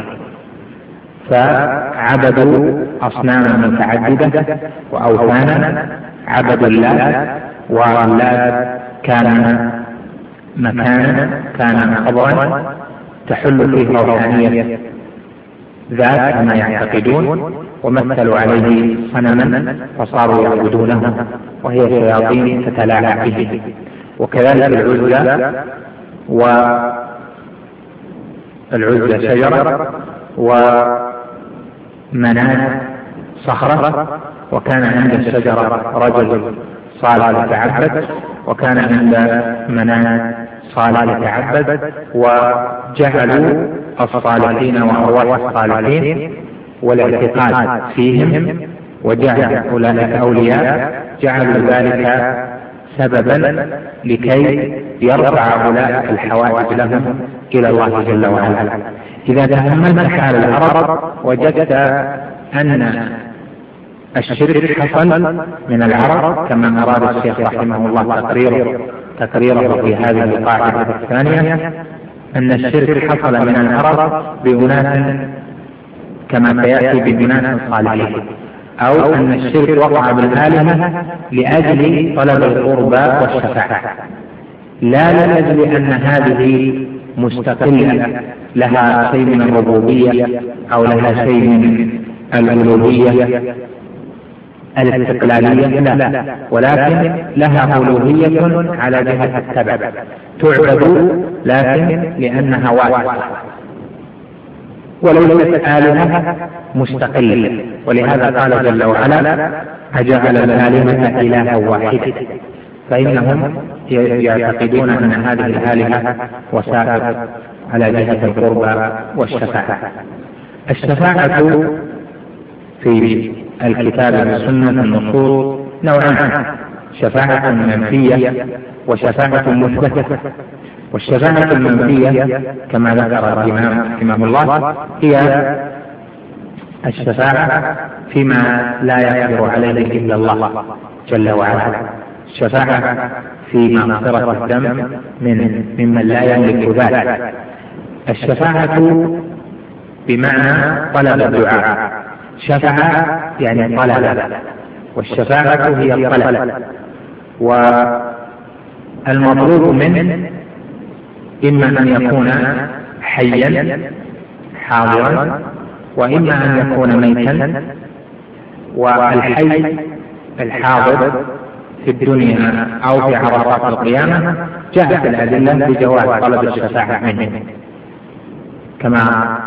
فعبدوا أصناما متعددة وأوثانا. عبدوا اللات، واللات كان مكانا، كان قبرا تحل فيه روحانية ذات كما يعتقدون، ومثلوا عليه صنما فصاروا يعبدونه، وهي شياطين تتلاعب به. وكذلك العزة شجرة، ومناة صخرة، وكان عند الشجرة رجل صالح يتعبد، وكان عند مناة صالح يتعبد، وجعلوا الصالحين وأرواح الصالحين والاعتقاد فيهم وجعل أولئك أولياء، جعلوا ذلك سببا لكي يرفع أولئك الحوائج لهم إلى الله جل وعلا. إذا تأملت حال العرب وجدت أن الشرك حصل من العرب كما أراد الشيخ رحمه الله تقريره في هذه القاعدة الثانية، أن الشرك حصل من العرب بأناس كما سيأتي بأناس صالحين، أو أن الشرك وقع بالآلهة لأجل طلب القربى والشفاعة، لا لأجل أن هذه مستقلة لها شيء من الربوبية أو لها شيء من الألوهية الاستقلالية، لا، ولكن لها ألوهية على جهة التبع، تعبد لكن لأنها واسطة وليست آلهة مستقلة. ولهذا قال جل وعلا: أجعل الآلهة إلها واحدة، فإنهم يعتقدون أن هذه الآلهة وسائط على جهة القربى والشفاعة. الشفاعة في الكتاب والسنة النصوص نوعان: شفاعة منفية وشفاعة مثبتة. والشفاعة المنفية كما ذكر الإمام رحمه الله هي الشفاعة فيما لا يقدر عليه إلا الله جل وعلا، الشفاعة في مغفرة الذنب ممن لا يملك ذلك. الشفاعة بمعنى طلب الدعاء، شفاعة يعني طلب، والشفاعة هي الطلب، والمطلوب منه إما أن يكون حيا حاضرا، وإما أن يكون ميتا. والحي الحاضر في الدنيا أو في عرصات القيامة جاءت الأدلة بجواز طلب الشفاعة منه كما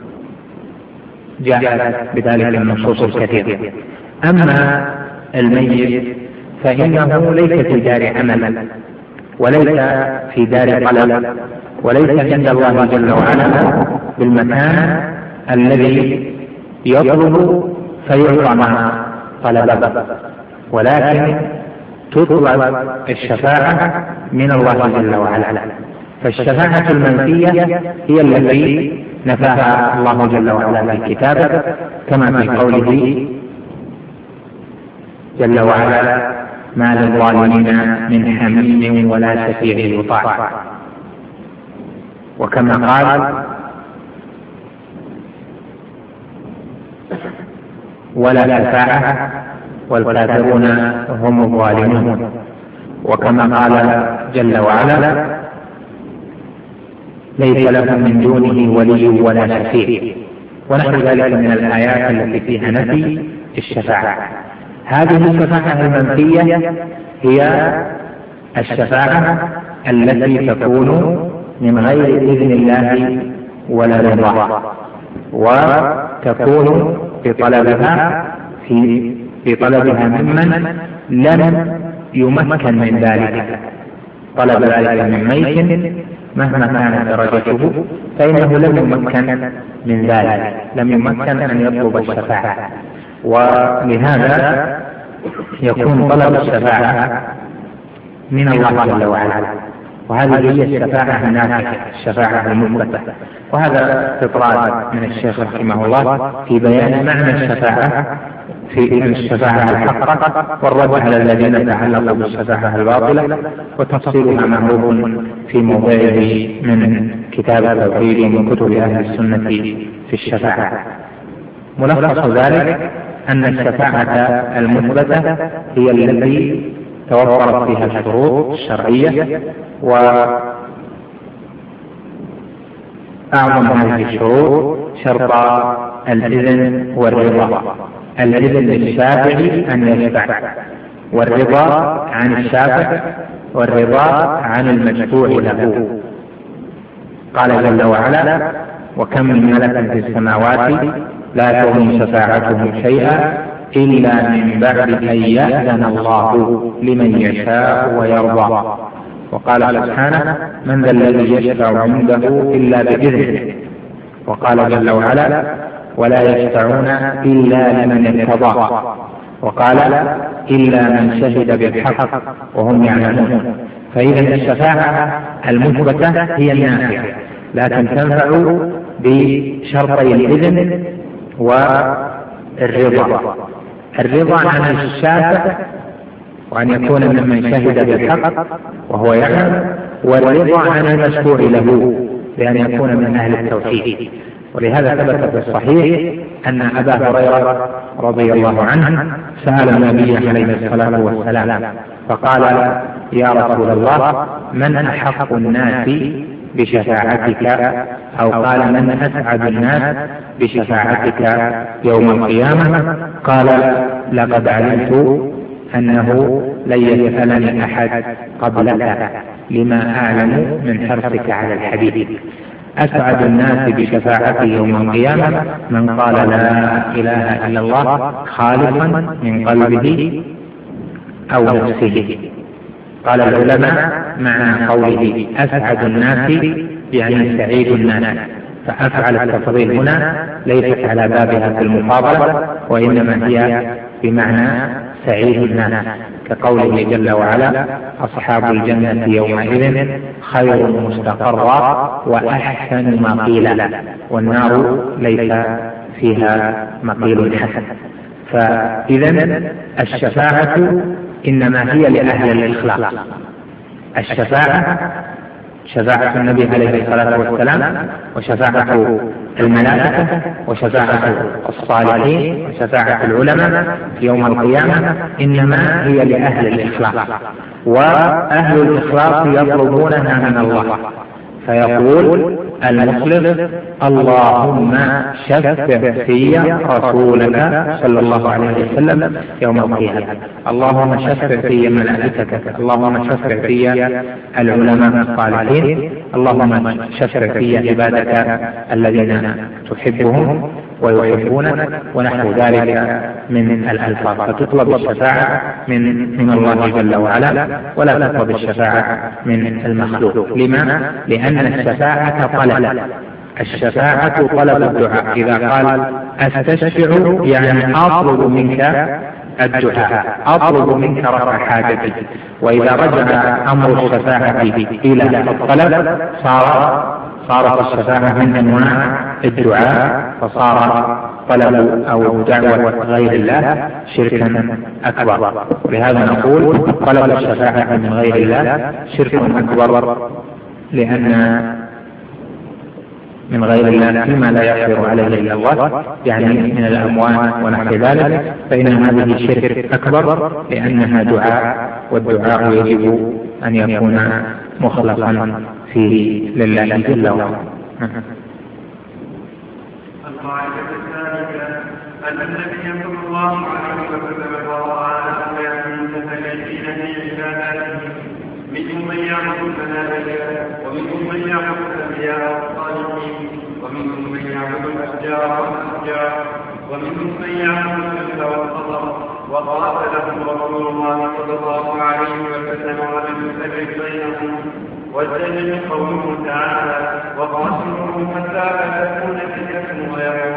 جاءت بذلك النصوص الكثيرة. أما الميت فإنه ليس في دار عمل وليس في دار طلب وليس عند الله جل وعلا بالمكان الذي يطلب فيعطى ما طلبه، ولكن تطلب الشفاعة من الله جل وعلا. فالشفاعة المنفية هي التي نفاها الله جل وعلا في كتابه، كما في قوله جل وعلا: ما للظالمين من حميم ولا شفيع يطاع. وكما قال: ولا شفاعة والكافرون هم الظالمون. وكما قال جل وعلا: ليس لهم من دونه ولي ولا شفيع. ونحو ذلك من الآيات التي فيها نفي الشفاعة. هذه الشفاعة المنفية هي الشفاعة التي تكون من غير إذن الله ولا رضاه، وتكون في طلبها ممن لم يمكن من ذلك. طلب ذلك من ميت مهما كانت درجته فإنه لم يمكن من ذلك، لم يمكن أن يطلب الشفاعة، ولهذا يكون طلب الشفاعة من الله جل وعلا. وهذه هي الشفاعة النافعة، الشفاعة المثبتة. وهذا استطراد من الشيخ رحمه الله في بيان معنى الشفاعة في الشفاعة الحقة والرد على الذين تعلقوا بالشفاعة الباطلة، وتفصيلها معروف في موضعه من كتاب التوحيد ومن كتب أهل السنة في الشفاعة. ملخص ذلك أن الشفاعة المثبتة هي التي توفرت فيها الشروط الشرعية، وأعظم هذه الشروط شرط الإذن والرضا. الإذن للشافع أن يشفع، والرضا عن الشافع، والرضا عن المشفوع له. قال جل وعلا: وكم من ملك في السماوات لا تغني شفاعتهم شيئا إلا من بعد أن يأذن الله لمن يشاء ويرضى. وقال سبحانه: من ذا الذي يشفع عنده إلا بإذنه. وقال جل وعلا: ولا يشفعون إلا لمن ارتضى. وقال: إلا من شهد بالحق وهم يعلمون. فإذا الشفاعة المثبتة هي النافعة، لكن تنفع بشرطي الإذن والرضا. الرضا عن الشافع وأن يكون ممن شهد بالحق وهو يعلم، والرضا عن المشفوع له بأن يكون من أهل التوحيد. ولهذا ثبت في الصحيح أن أبا هريرة رضي الله عنه سأل النبي عليه الصلاة والسلام فقال: يا رسول الله، من أحق الناس بشفاعتك؟ أو قال: من أسعد الناس بشفاعتك يوم القيامة؟ قال: لقد علمت أنه لن يسألني أحد قبلك لما أعلم من حرصك على الحديث. أسعد الناس بشفاعته يوم القيامة من قال لا إله إلا الله خالصا من قلبه أو نفسه. قال العلماء: معنى قوله أسعد الناس يعني سعيد الناس، فأفعل التفضيل هنا ليست على بابها في المفاضلة، وإنما هي بمعنى سعيد الناس، كقوله جل وعلا: أصحاب الجنة يومئذ خير مستقرا وأحسن مقيلا، والنار ليس فيها مقيل حسن. فإذا الشفاعة إنما هي لأهل الإخلاص. شفاعة النبي عليه الصلاة والسلام، وشفاعة الملائكة، وشفاعة الصالحين، وشفاعة العلماء يوم القيامة إنما هي لأهل الإخلاص. وأهل الإخلاص يطلبونها من الله، فيقول المخلص: اللهم شفع في رسولك صلى الله عليه وسلم يوم القيامة، اللهم شفع في ملائكتك، اللهم شفع في العلماء الصالحين، اللهم شفع في عبادك الذين تحبهم ويحبونك، ونحو ذلك من الألفاظ. فتطلب الشفاعة من الله جل وعلا، ولا تطلب الشفاعة من المخلوق. لما؟ لأن الشفاعة طلب، الشفاعة طلب الدعاء. إذا قال أستشفع يعني أطلب منك الدعاء، أطلب منك رفع حاجتي. وإذا رجع أمر الشفاعة إلى الطلب صارت الشفاعة من أنواع الدعاء، فصار طلب أو دعوة غير الله شركا أكبر. لهذا نقول طلب الشفاعة من غير الله شرك أكبر، لأن من غير الله فيما لا يقدر عليه إلا الله، يعني من الأموات ونحو ذلك، فإن هذه شرك أكبر لأنها دعاء، والدعاء يجب أن يكون مخلصا فيه لله جل وعلا. القاعدة الثالثة أن النبي صلى الله عليه وسلم رأى أن متفلسين في عباداته، منهم من يعبد الملائكة، ومنهم من يعبد الأنبياء والصالحين، ومنهم من يعبد الأشجار والأحجار، ومنهم من يعبد الشمس والقمر. وقاتلهم رسول الله صلى الله عليه وسلم ولم يفرق بينهم. والدليل قوله تعالى: وقاتلوهم حتى لا تكون فتنة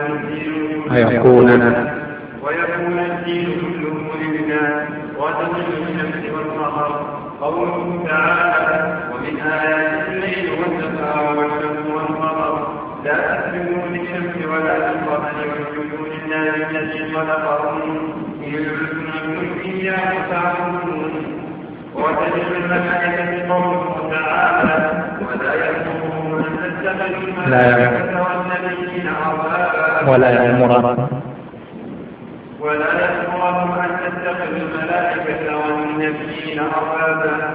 ويكون الدين كله لله. ودليل الشمس والقمر قوله تعالى: ومن آيات الليل والنهار والشمس والقمر لا تسجدوا للشمس ولا للقمر واسجدوا لله الذي خلقهم إن كنتم إياه تعبدون. ودليل الملائكة قوله تعالى: ولا يأمرهم أن تتخذوا الملائكة والنبيين أربابا ولا يأمرهم أن تتخذوا الملائكة والنبيين أربابا.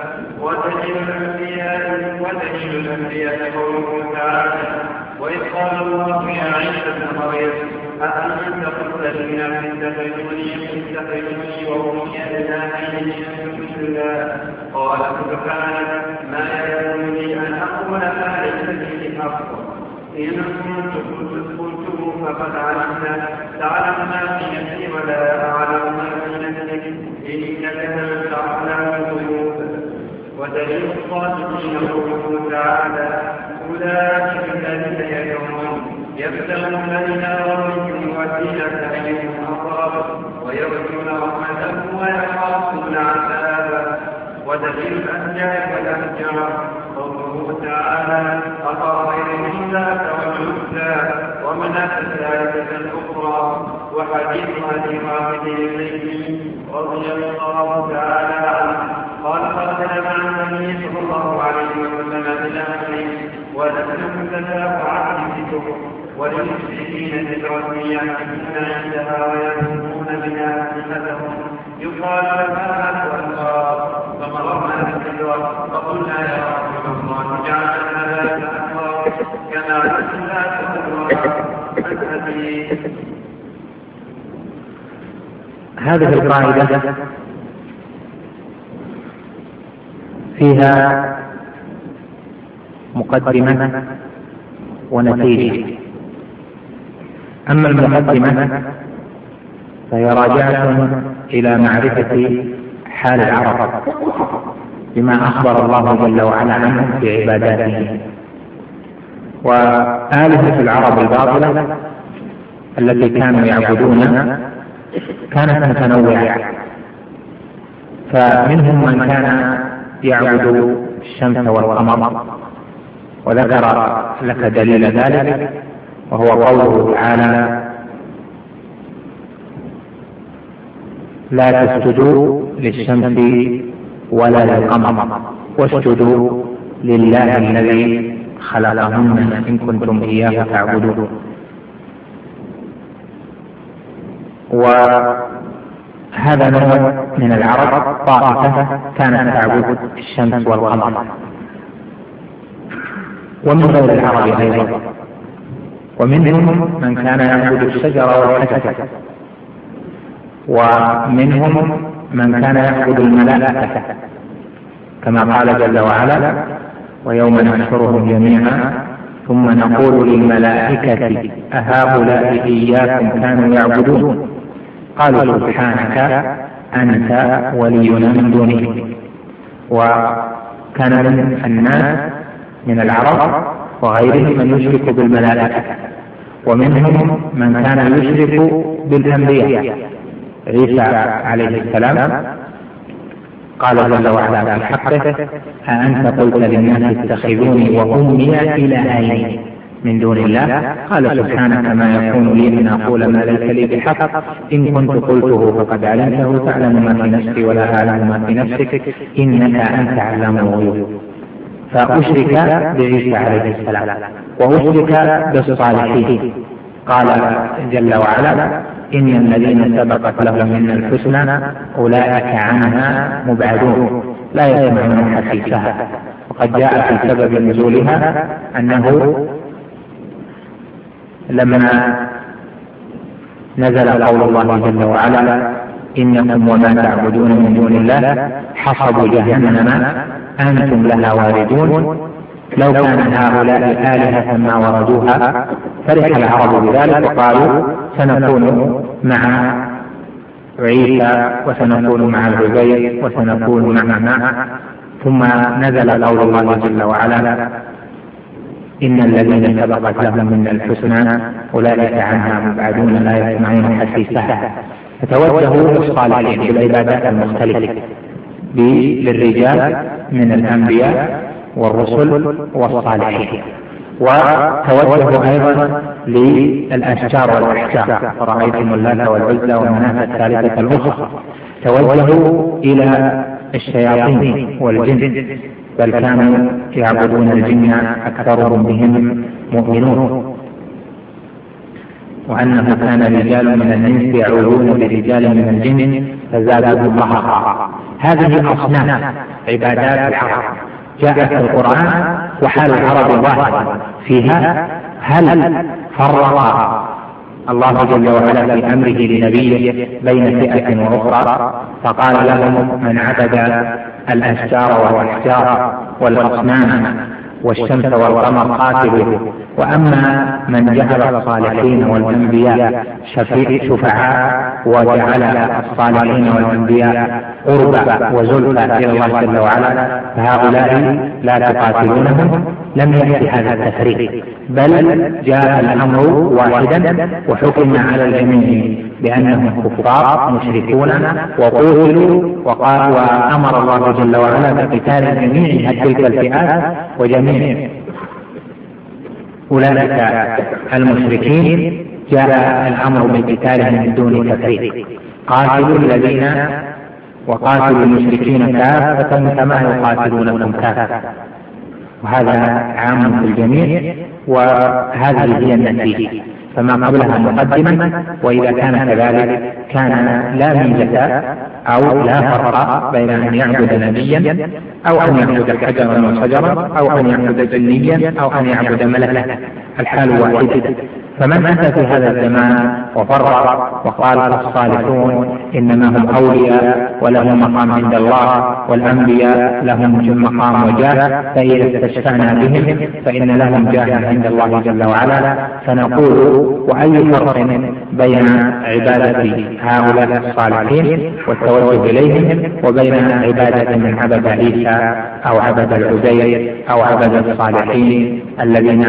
ودليل الأنبياء قوله تعالى: وإذ قال الله يا عيسى ابن مريم أأنت قلت للناس اتخذوني وأمي إلهين من دون الله؟ قال سبحانك ما يكون لي أن أقول ما ليس لي بحق، إن كنت قلته فقد تعلم ما في نفسي ولا أعلم ما في نفسك إنك أنت علام الغيوب. ودليل الصادقين قوله تعالى: أولئك الذين يدعون يبتغون إلى ربهم الوسيلة أيهم أقرب ويرجون رحمته ويخافون عذابه. ودليل الأنبياء والأحجار قوله تعالى: أفرأيتم اللات والعزى ومناة الثالثة الأخرى. وحديث أبي رافع الليثي رضي الله تعالى عنه قال: خرجنا مع النبي صلى الله عليه وسلم إلى مكة ولكم ثلاث عهد ذكر وللمشركين ذكرة يعرفون عندها ويعلمون بها أئمتهم يقال لها الأنصار فمررنا بالذكر فقلنا يا رسول الله جعل هذا الأنصار كما أنزلت الحديث. هذه القاعدة فيها مقدمة ونتيجة. أما المقدمة فهي راجعة إلى معرفة حال العرب بما أخبر الله جل وعلا عنهم في عباداته، وآلهة العرب الباطلة التي كانوا يعبدونها كانت متنوعة، فمنهم من كان يعبد الشمس والقمر، وذكر لك دليل ذلك وهو قوله تعالى لا تسجدوا للشمس ولا للقمر واسجدوا لله الذي خلقهن إن كنتم إياه تعبدون. وهذا نوع من العرب، طائفة كانت تعبد الشمس والقمر، ومن غير العرب أيضا، ومنهم من كان يعبد الشجر والحجر، ومنهم من كان يعبد الملائكة كما قال جل وعلا ويوم نحشرهم جميعا ثم نقول للملائكة أهؤلاء إياكم كانوا يعبدون قالوا سبحانك أنت ولينا من دونهم. وكان من الناس من العرب وغيرهم من يشرك بالملائكة، ومنهم من كان يشرك بالأنبياء. عيسى عليه السلام قال جل وعلا في حقه أأنت قلت للناس اتخذوني وأمي إلهين من دون الله قال سبحانك ما يكون لي أن أقول ما ليس لي بحق إن كنت قلته فقد علمته تعلم ما في نفسي ولا أعلم ما في نفسك إنك أنت علام الغيوب. فأشرك بعيسى عليه السلام وأشرك بالصالحين. قال جل وعلا إن الذين سبقت لهم من الحسنى أولئك عنها مبعدون لا يسمعون حسيسها. وقد جاء في سبب نزولها أنه لما نزل قول الله جل وعلا إنكم وما تعبدون من دون الله حصب جهنم أنتم لها واردون لو كان هؤلاء آلهة ما وردوها فرح العرب بذلك وقالوا سنكون مع عيسى وسنكون مع العزير وسنكون مع ثم نزل قول الله جل وعلا إن الذين سبقت لهم من الحسنى أولئك عنها مبعدون لا يسمعون حسيسها. فتوجهوا للصالحين بالعبادات المختلفة للرجال من الأنبياء والرسل والصالحين، وتوجهوا أيضا للأشجار والأحجار فرأيتم اللات والعزى ومناة الثالثة الأخرى. توجهوا إلى الشياطين والجن بل كانوا يعبدون الجن أكثرهم بهم مؤمنون، وأنه كان رجال من الإنس يعودون برجال من الجن فزادهم رهقا. هذه أصناف عبادات العرب جاءت في القرآن وحال العرب ظاهر فيها. هل فرق الله جل وعلا في أمره لنبيه بين فئة وأخرى فقال لهم من عبد الأشجار والأحجار والأصنام والشمس والقمر قاتلوا، وأما من جعل الصالحين والأنبياء شفعاء وجعل الصالحين والأنبياء قربا وزلفى إلى الله جل وعلا فهؤلاء لا تقاتلونهم. لم يأتي هذا التفريق بل جاء الأمر واحدا وحكم على الجميع بأنهم كفار مشركون وقتلوا وأمر الله جل وعلا بقتال جميع تلك الفئات وجميع أولئك المشركين جاء الأمر بقتالهم من دون تفريق. قاتلوا الذين وقاتلوا المشركين كافة كما يقاتلونكم كافة. وهذا عام في الجميع، وهذه هي النتيجة. فما قبلها مقدمة، وإذا كان كذلك كان لا ميزة أو لا فرق بين أن يعبد نبيا أو أن يعبد حجرا وشجرا أو أن يعبد جنيا أو أن يعبد ملكا، الحال واحدة. فمن أتى في هذا الزمان وفرق وقال الصالحون إنما هم أولياء ولهم مقام عند الله والأنبياء لهم مقام وجاه، فإذا استشفعنا بهم فإن لهم جاه عند الله جل وعلا. فنقول: وأي فرق بين عبادة هؤلاء الصالحين والتوجه إليهم وبين عبادة من عبد عيسى أو عبد العزير أو عبد الصالحين الذين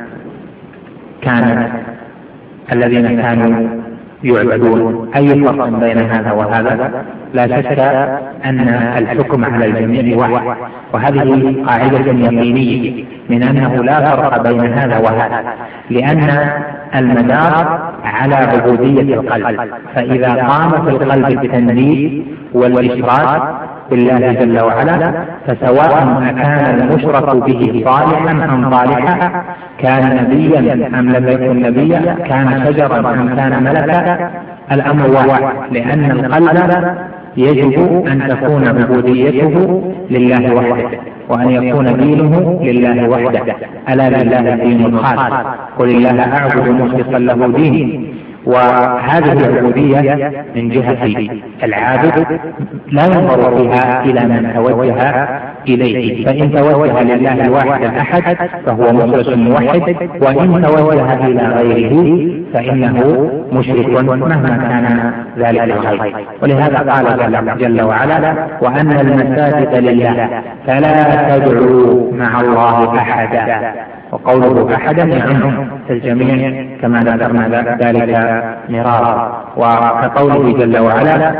كانوا يعبدون؟ أي فرق بين هذا وهذا؟ لا شك أن الحكم على الجميع واحد، وهذه قاعدة يقينية من أنه لا فرق بين هذا وهذا، لأن المدار على عبودية القلب. فإذا قام في القلب التنديد والإشراك بالله جل وعلا، فسواء كان المشرك به صالحا أم طالحا، كان نبيا أم لم يكن نبيا، كان شجرا أم كان ملكا، الأمر واحد، لأن القلب يجب أن تكون عبوديته لله وحده، وأن يكون دينه لله وحده. ألا لله الدين الخالص، قل الله أعبد مخلصا له ديني. وهذه العبودية من جهة العابد لا ينظر فيها إلى من توجه إليه، فإن توجه لله الواحد الأحد فهو مخلص موحد، وإن توجه إلى غيره فإنه مشرك مهما كان ذلك الغير. ولهذا قال جل وعلا: وأن المساجد لله فلا تدعوا مع الله أحدا. وقوله أحدا يعم الجميع كما ذكرنا ذلك مرارا. وكقوله جل وعلا: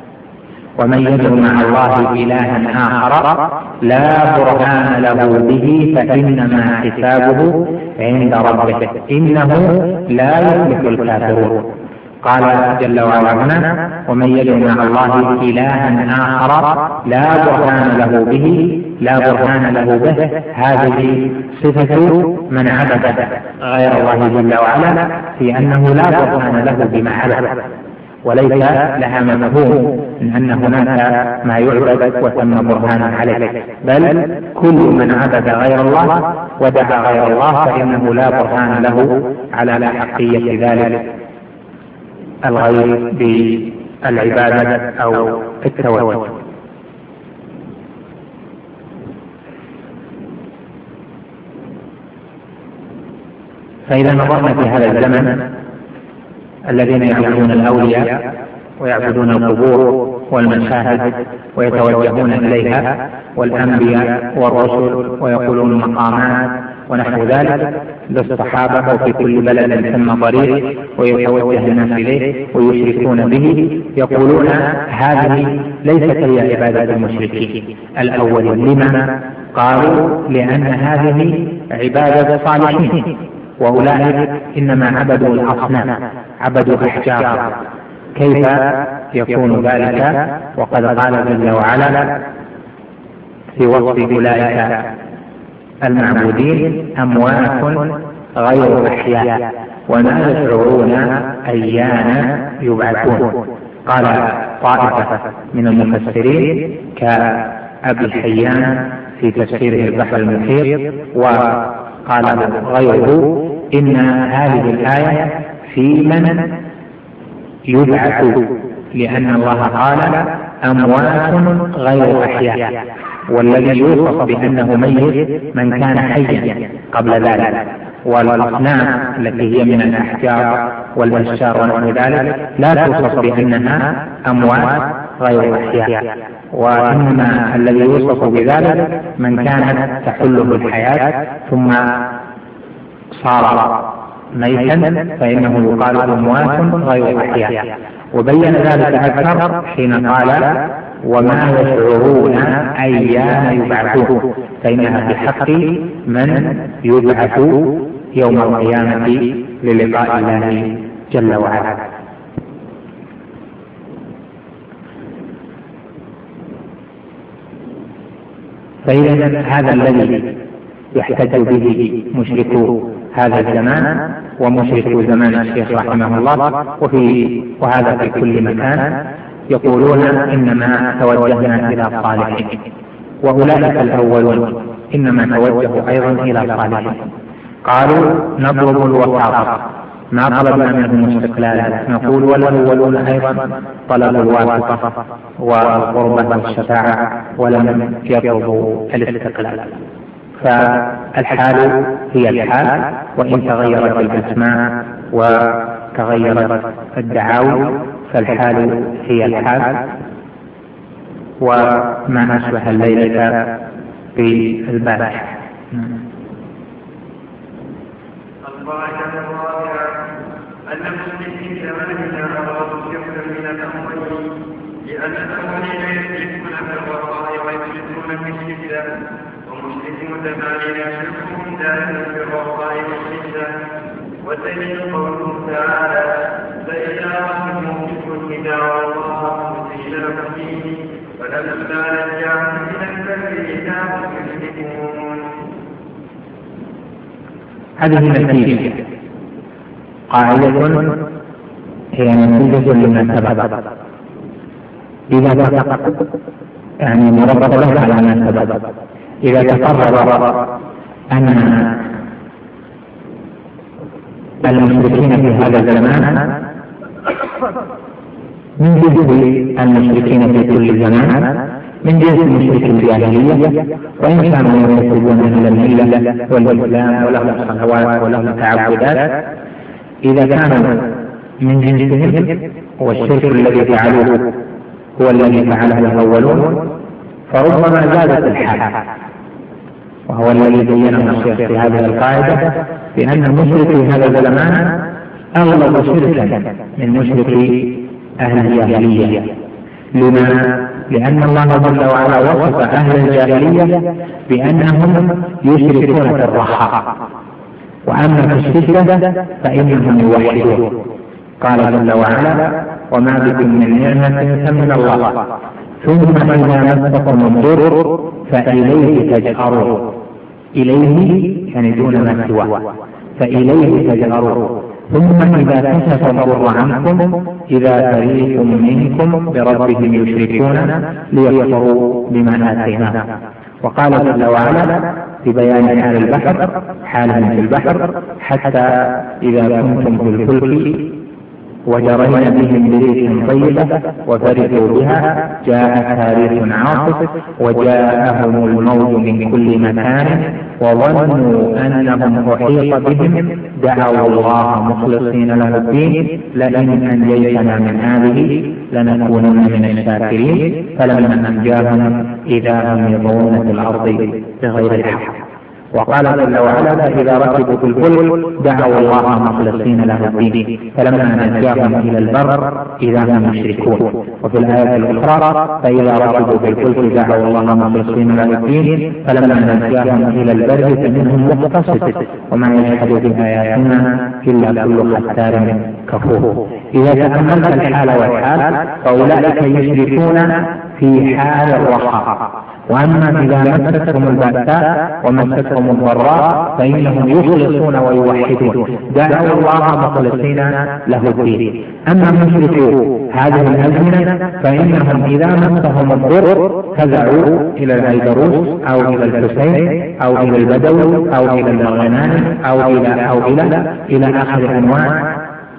ومن يدعو مع الله إلها آخر لا برهان له به فإنما حسابه عند ربه إنه لا يفلح الكافرون. قال جل وعلا هنا: ومن يدعو مع الله إلها آخر لا برهان له به، لا برهان له به، هذه صفة من عبد غير الله جل وعلا، في أنه لا برهان له بما عبد، وليس لها مفهوم من أن هناك ما يعبد وثم برهان عليه، بل كل من عبد غير الله ودعا غير الله فإنه لا برهان له على حقية ذلك الغير بالعبادة أو التوكل. فإذا نظرنا في هذا الزمن الذين يعبدون الأولياء ويعبدون القبور والمشاهد ويتوجهون إليها، والأنبياء والرسل ويقولون مقامات ونحو ذلك للصحابة، وفي كل بلد ثم طريق ويتوجه الناس إليه ويشركون به، يقولون هذه ليست هي عبادة المشركين الأولين. لما؟ قالوا: لأن هذه عبادة صالحين، وأولئك إنما عبدوا الأصنام، عبدوا أحجار. كيف يكون ذلك وقد قال جل وعلا في وصف أولئك المعبودين: أموات غير أحياء وما يشعرون أيان يبعثون. قال طائفة من المفسرين كأبي حيان في تفسيره البحر المحيط، وقال غيره إن هذه الآية في من يبعث، لأن الله قال أموات غير أحياء، والذي يوصف بأنه ميت من كان حيا قبل ذلك. والأصنام التي هي من الأحجار والأشجار ونحو ذلك لا توصف بأنها أموات غير أحياء، وإنما الذي يوصف بذلك من كانت تحله الحياة ثم صار ميتا فإنه يقال أموات غير أحياء. وبين ذلك أكثر حين قال: وما يشعرون أيان يبعثون، فإنها بحق من يبعث يوم القيامة للقاء الله جل وعلا. فإذا هذا الذي يحتج به مشركو هذا الزمان ومشركو زمان الشيخ رحمه الله، وهذا في كل مكان، يقولون إنما توجهنا إلى صالحين، وأولئك الأولون إنما توجهوا أيضا إلى صالحين. قالوا نطلب الوساطة، ما طلبنا منهم استقلالا، نقول والأولون أيضا طلبوا الواسطة والقربة والشفاعة ولم يطلبوا الاستقلال. فالحال هي الحال، وإن تغيرت الأسماء وتغيرت الدعاوى فالحال هي الحال، وما أشبه الليلة بالبارحة. القاعدة الرابعة أن المسلمين زماننا أرادوا كفرا من الأمرين، لأن الأولين يشركون في الوقاء ويشركون في الشدة، ومشركون زماننا شركهم دائما في الوقاء والشدة. والدليل قوله تعالى: فإذا رأيتم في دعوا الله مخلصين له الدين فلما نجاهم إلى البر إذا هم يشركون. هذه النتيجة قاعدة هي نتيجة لما سبق، إذا سبق يعني مرتبة على ما سبق. إذا تقرر أن المشركين في هذا الزمان من جنس المشركين في كل زمان، من جنس مشرك الجاهلية، وإن كانوا ينتسبون إلى الملة والإسلام ولهم صلوات ولهم تعبدات، إذا كانوا من جنسهم والشرك الذي فعلوه هو الذي فعله الأولون فربما زادت الحال، وهو الذي بينه الشيخ في هذه القاعدة بأن المشرك في هذا الزمان أغلب شركا من مشرك أهل الجاهلية. لما؟ لأن الله جل وعلا وصف أهل الجاهلية بأنهم يشركون في الرخاء، وأما في الشدة فإنهم يوحدون. قال جل وعلا: وما بكم من نعمة فمن الله ثم إذا مسكم الضر فإليه تجأرون. إليه يعني دون ما سواه، فإليه تجأرون. ثم إذا كشف الضر عنكم إذا فريق منكم بربهم يشركون ليكفروا بما آتيناهم. وقال جل وعلا في بيان حال البحر، حالهم في البحر: حتى إذا كنتم في الفلك وجرين بهم بريح طيبة وفرحوا بها جاءتها ريح عاصف وجاءهم الموج من كل مكان وظنوا أنهم أحيط بهم دعوا الله مخلصين له الدين لئن أنجيتنا من هذه لنكونن من الشاكرين فلما أنجاهم إذا هم يبغون في الأرض بغير الحق. وقال جل وعلا: فإذا ركبوا في الفلك دعوا الله مخلصين له الدين فلما نجاهم إلى البر إذا هم يشركون. وفي الآية الأخرى: فإذا ركبوا في الفلك دعوا الله مخلصين له الدين فلما نجاهم إلى البر فمنهم مقتصد وما يجحد بآياتنا إلا كل ختار كفور. إذا تأملت الحال والحال فأولئك يشركون في حال الرخاء، وأما إذا مستهم البأساء ومستهم الضراء فإنهم يخلصون ويوحدون دعوا الله مخلصين له الدين. أما مشركو هذه الأزمنة فإنهم إذا مسهم الضر فزعوا إلى الأيدروس أو إلى الحسين أو إلى البدوي أو إلى الغنائم أو إلى آخر أنواع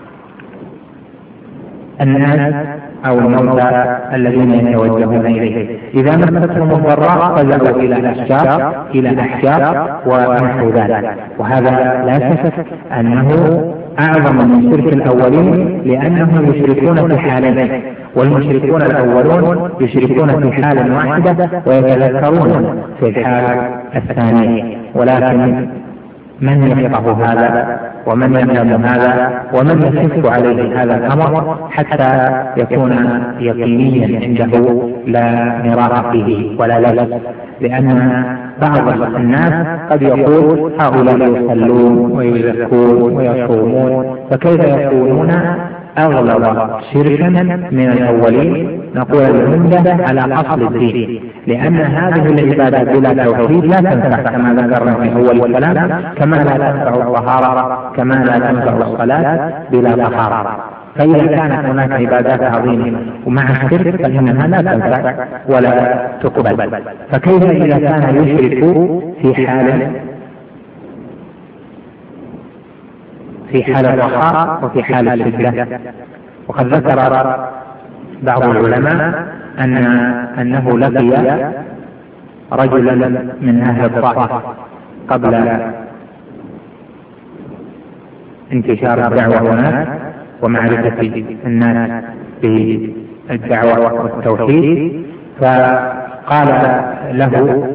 الناس أو الموتى الذين يتوجهون إليه. إذا مستهم الضراء فزعوا إلى الأشجار إلى أحجار ونحو ذلك. وهذا لا شك أنه أعظم من شرك الأولين، لأنهم يشركون في حالين، والمشركون الأولون يشركون في حال واحدة ويتذكرون في الحال الثانية. ولكن من يفقه هذا ومن يعلم هذا ومن يشك عليه هذا الأمر حتى يكون يقينيا عنده لا مراء فيه ولا لبس؟ لأن بعض الناس قد يقول هؤلاء يصلون ويزكون ويصومون، فكيف يكونون أغلب شركا من الأولين نقول العمدة على أصل الدين، لأن هذه العبادة بلا توحيد لا تنفع كما ذكرنا في أول الكلام، كما لا تنفع الطهارة، كما لا تنفع الصلاة بلا طهارة. فإذا كانت هناك عبادات عظيمة ومع الشرك فإنها لا تنفع ولا تقبل. فكيف إذا كان يشرك في حال الرخاء وفي حال الشدة؟ وقد ذكر بعض العلماء أنه لقي رجلا من أهل الطائف قبل انتشار الدعوة هناك ومعرفة الناس بالدعوة والتوحيد، فقال له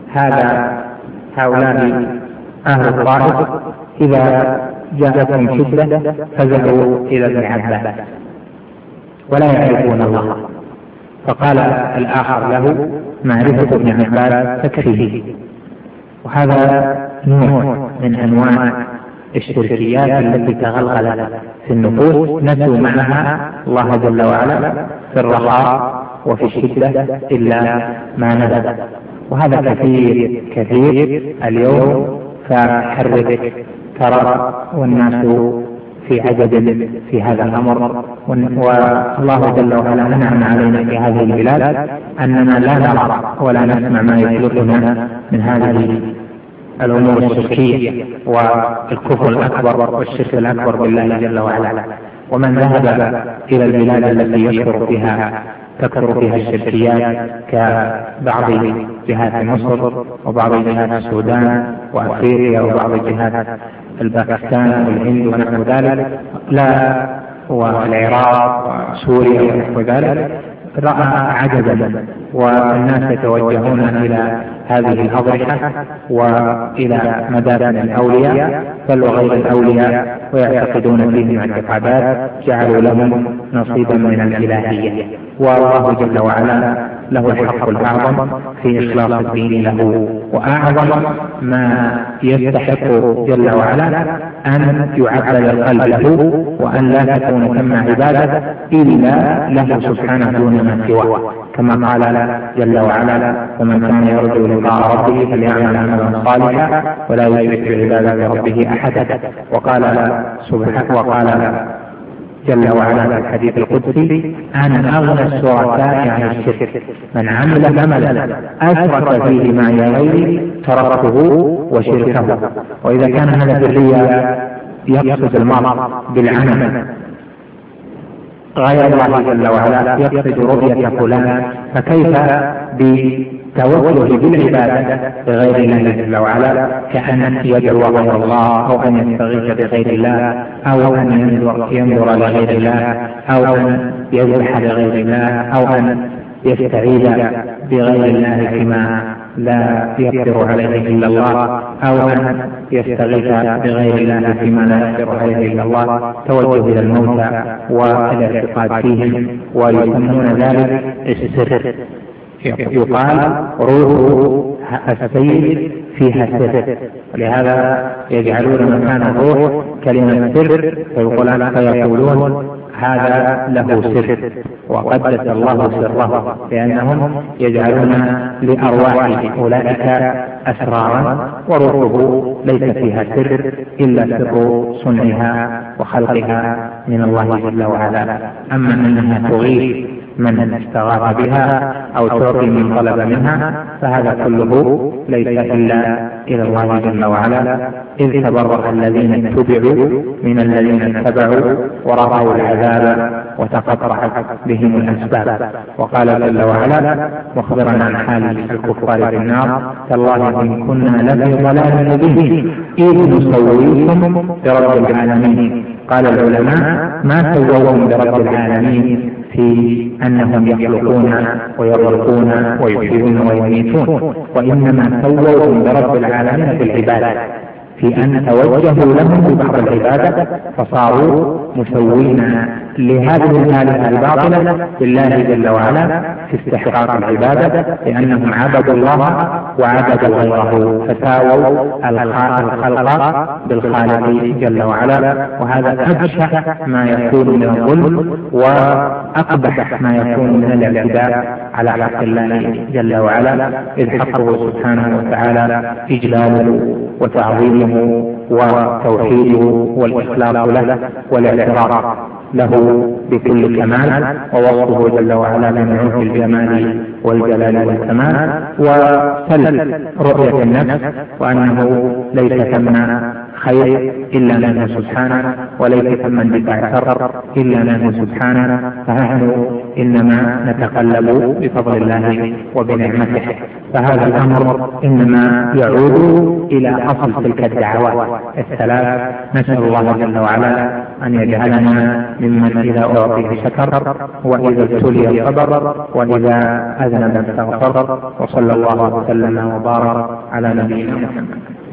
هؤلاء أهل الطائف إذا جاءتهم شدة فذهبوا إلى ابن عباس ولا يعرفون الله. فقال الآخر له معرفة ابن عباس تكفيه. وهذا نوع من أنواع الشركيات التي تغلغلت في النفوس، نسوا معها الله جل وعلا في الرخاء وفي الشدة إلا ما نزل. وهذا كثير اليوم، فحرك ترى والناس في عجب في هذا الأمر. والله جل وعلا أنعم علينا في هذه البلاد أننا لا نرى ولا نسمع ما يسلكنا من هذه الأمور الشركية والكفر الأكبر والشرك الأكبر بالله جل وعلا. ومن ذهب إلى البلاد التي تكثر فيها الشركيات كبعض جهات مصر وبعض جهات السودان وأفريقيا وبعض جهات الباكستان والهند ونحو ذلك، لا والعراق وسوريا ونحو ذلك، رأى عجبا، والناس يتوجهون إلى هذه الأضرحة وإلى مدافن الأولياء بل وغير الأولياء، ويعتقدون فيهم اعتقادات جعلوا لهم نصيبا من الإلهية. والله جل وعلا له الحق الأعظم في إخلاص الدين له، وأعظم ما يستحق جل وعلا أن يعبد القلب له، وأن لا تكون ثم عبادة إلا له سبحانه دون ما سواه، كما قال جل وعلا: ومن كان يرجو لقاء ربه فليعمل عملا صالحا ولا يشرك بعبادة ربه أحدا. وقال جل وعلا في الحديث القدسي: أنا أغنى الشركاء عن الشرك، من عمل عملا أشرك فيه معي غيري تركته وشركه. وإذا كان هذا في الرياء يقصد المرء بالعمل غير الله جل وعلا، يقصد رؤية فلان، فكيف بتوجه بالعبادة لغير الله جل وعلا، كأن يدعو غير الله، أو أن يستغيث بغير الله، أو أن ينظر لغير الله، أو أن يذبح لغير الله، أو أن يستعيذ بغير الله فيما لا يقدر عليه إلا الله، أو أن يستغيث بغير الله فيما لا يقدر عليه إلا الله، توجه إلى الموتى والاعتقاد فيهم، ويسمون ذلك السر. يقال روح السيد فيها سر، ولهذا يجعلون مكان الروح كلمة سر، فيقولون هذا له سر، وقدس الله سره، لأنهم يجعلون لأرواح أولئك أسرارا، وروحه ليس فيها سر إلا سر صنعها وخلقها من الله جل وعلا. أما أنها تغيث من استغاث بها أو تعطي من طلب منها، فهذا كله ليس إلا إلى الله جل وعلا. إذ تبرأ الذين اتبعوا من الذين اتبعوا ورأوا العذاب وتقطعت بهم الأسباب. وقال جل وعلا مخبرا عن حال الكفار في النار: تالله إن كنا لفي ضلال مبين إذ نسويكم برب العالمين. قال العلماء: ما سووهم برب العالمين في أنهم يخلقون ويرزقون ويحيون ويميتون، وإنما سووهم برب العالمين في العبادة، في أن توجهوا لهم ببعض العبادة فصاروا مسوين لهذه الآلهة الباطلة لله جل وعلا في استحقاق العبادة، لأنهم عبدوا الله وعبدوا غيره، فساووا الخلق بالخالق جل وعلا. وهذا أبشع ما يكون من الظلم وأقبح ما يكون من الاعتداء على حق الله جل وعلا، إذ حقه سبحانه وتعالى إجلاله وتعظيمه وتوحيده والإخلاص له والاعتراف له بكل كمال، ووصفه جل وعلا بنعوت الجمال والجلال والكمال، وسلب رؤية النفس وأنه ليس ثم خير إلا منه سبحانه، وليس ثم اندفاع شر إلا منه سبحانه، فنحن إنما نتقلب بفضل الله وبنعمته. فهذا الأمر إنما يعود إلى أصل تلك الدعوات الثلاث. نسأل الله جل وعلا أن يجعلنا ممن إذا أعطي شكر، وإذا ابتلي صبر، وإذا أذنب استغفر. وصلى الله وسلم وبارك على نبينا محمد.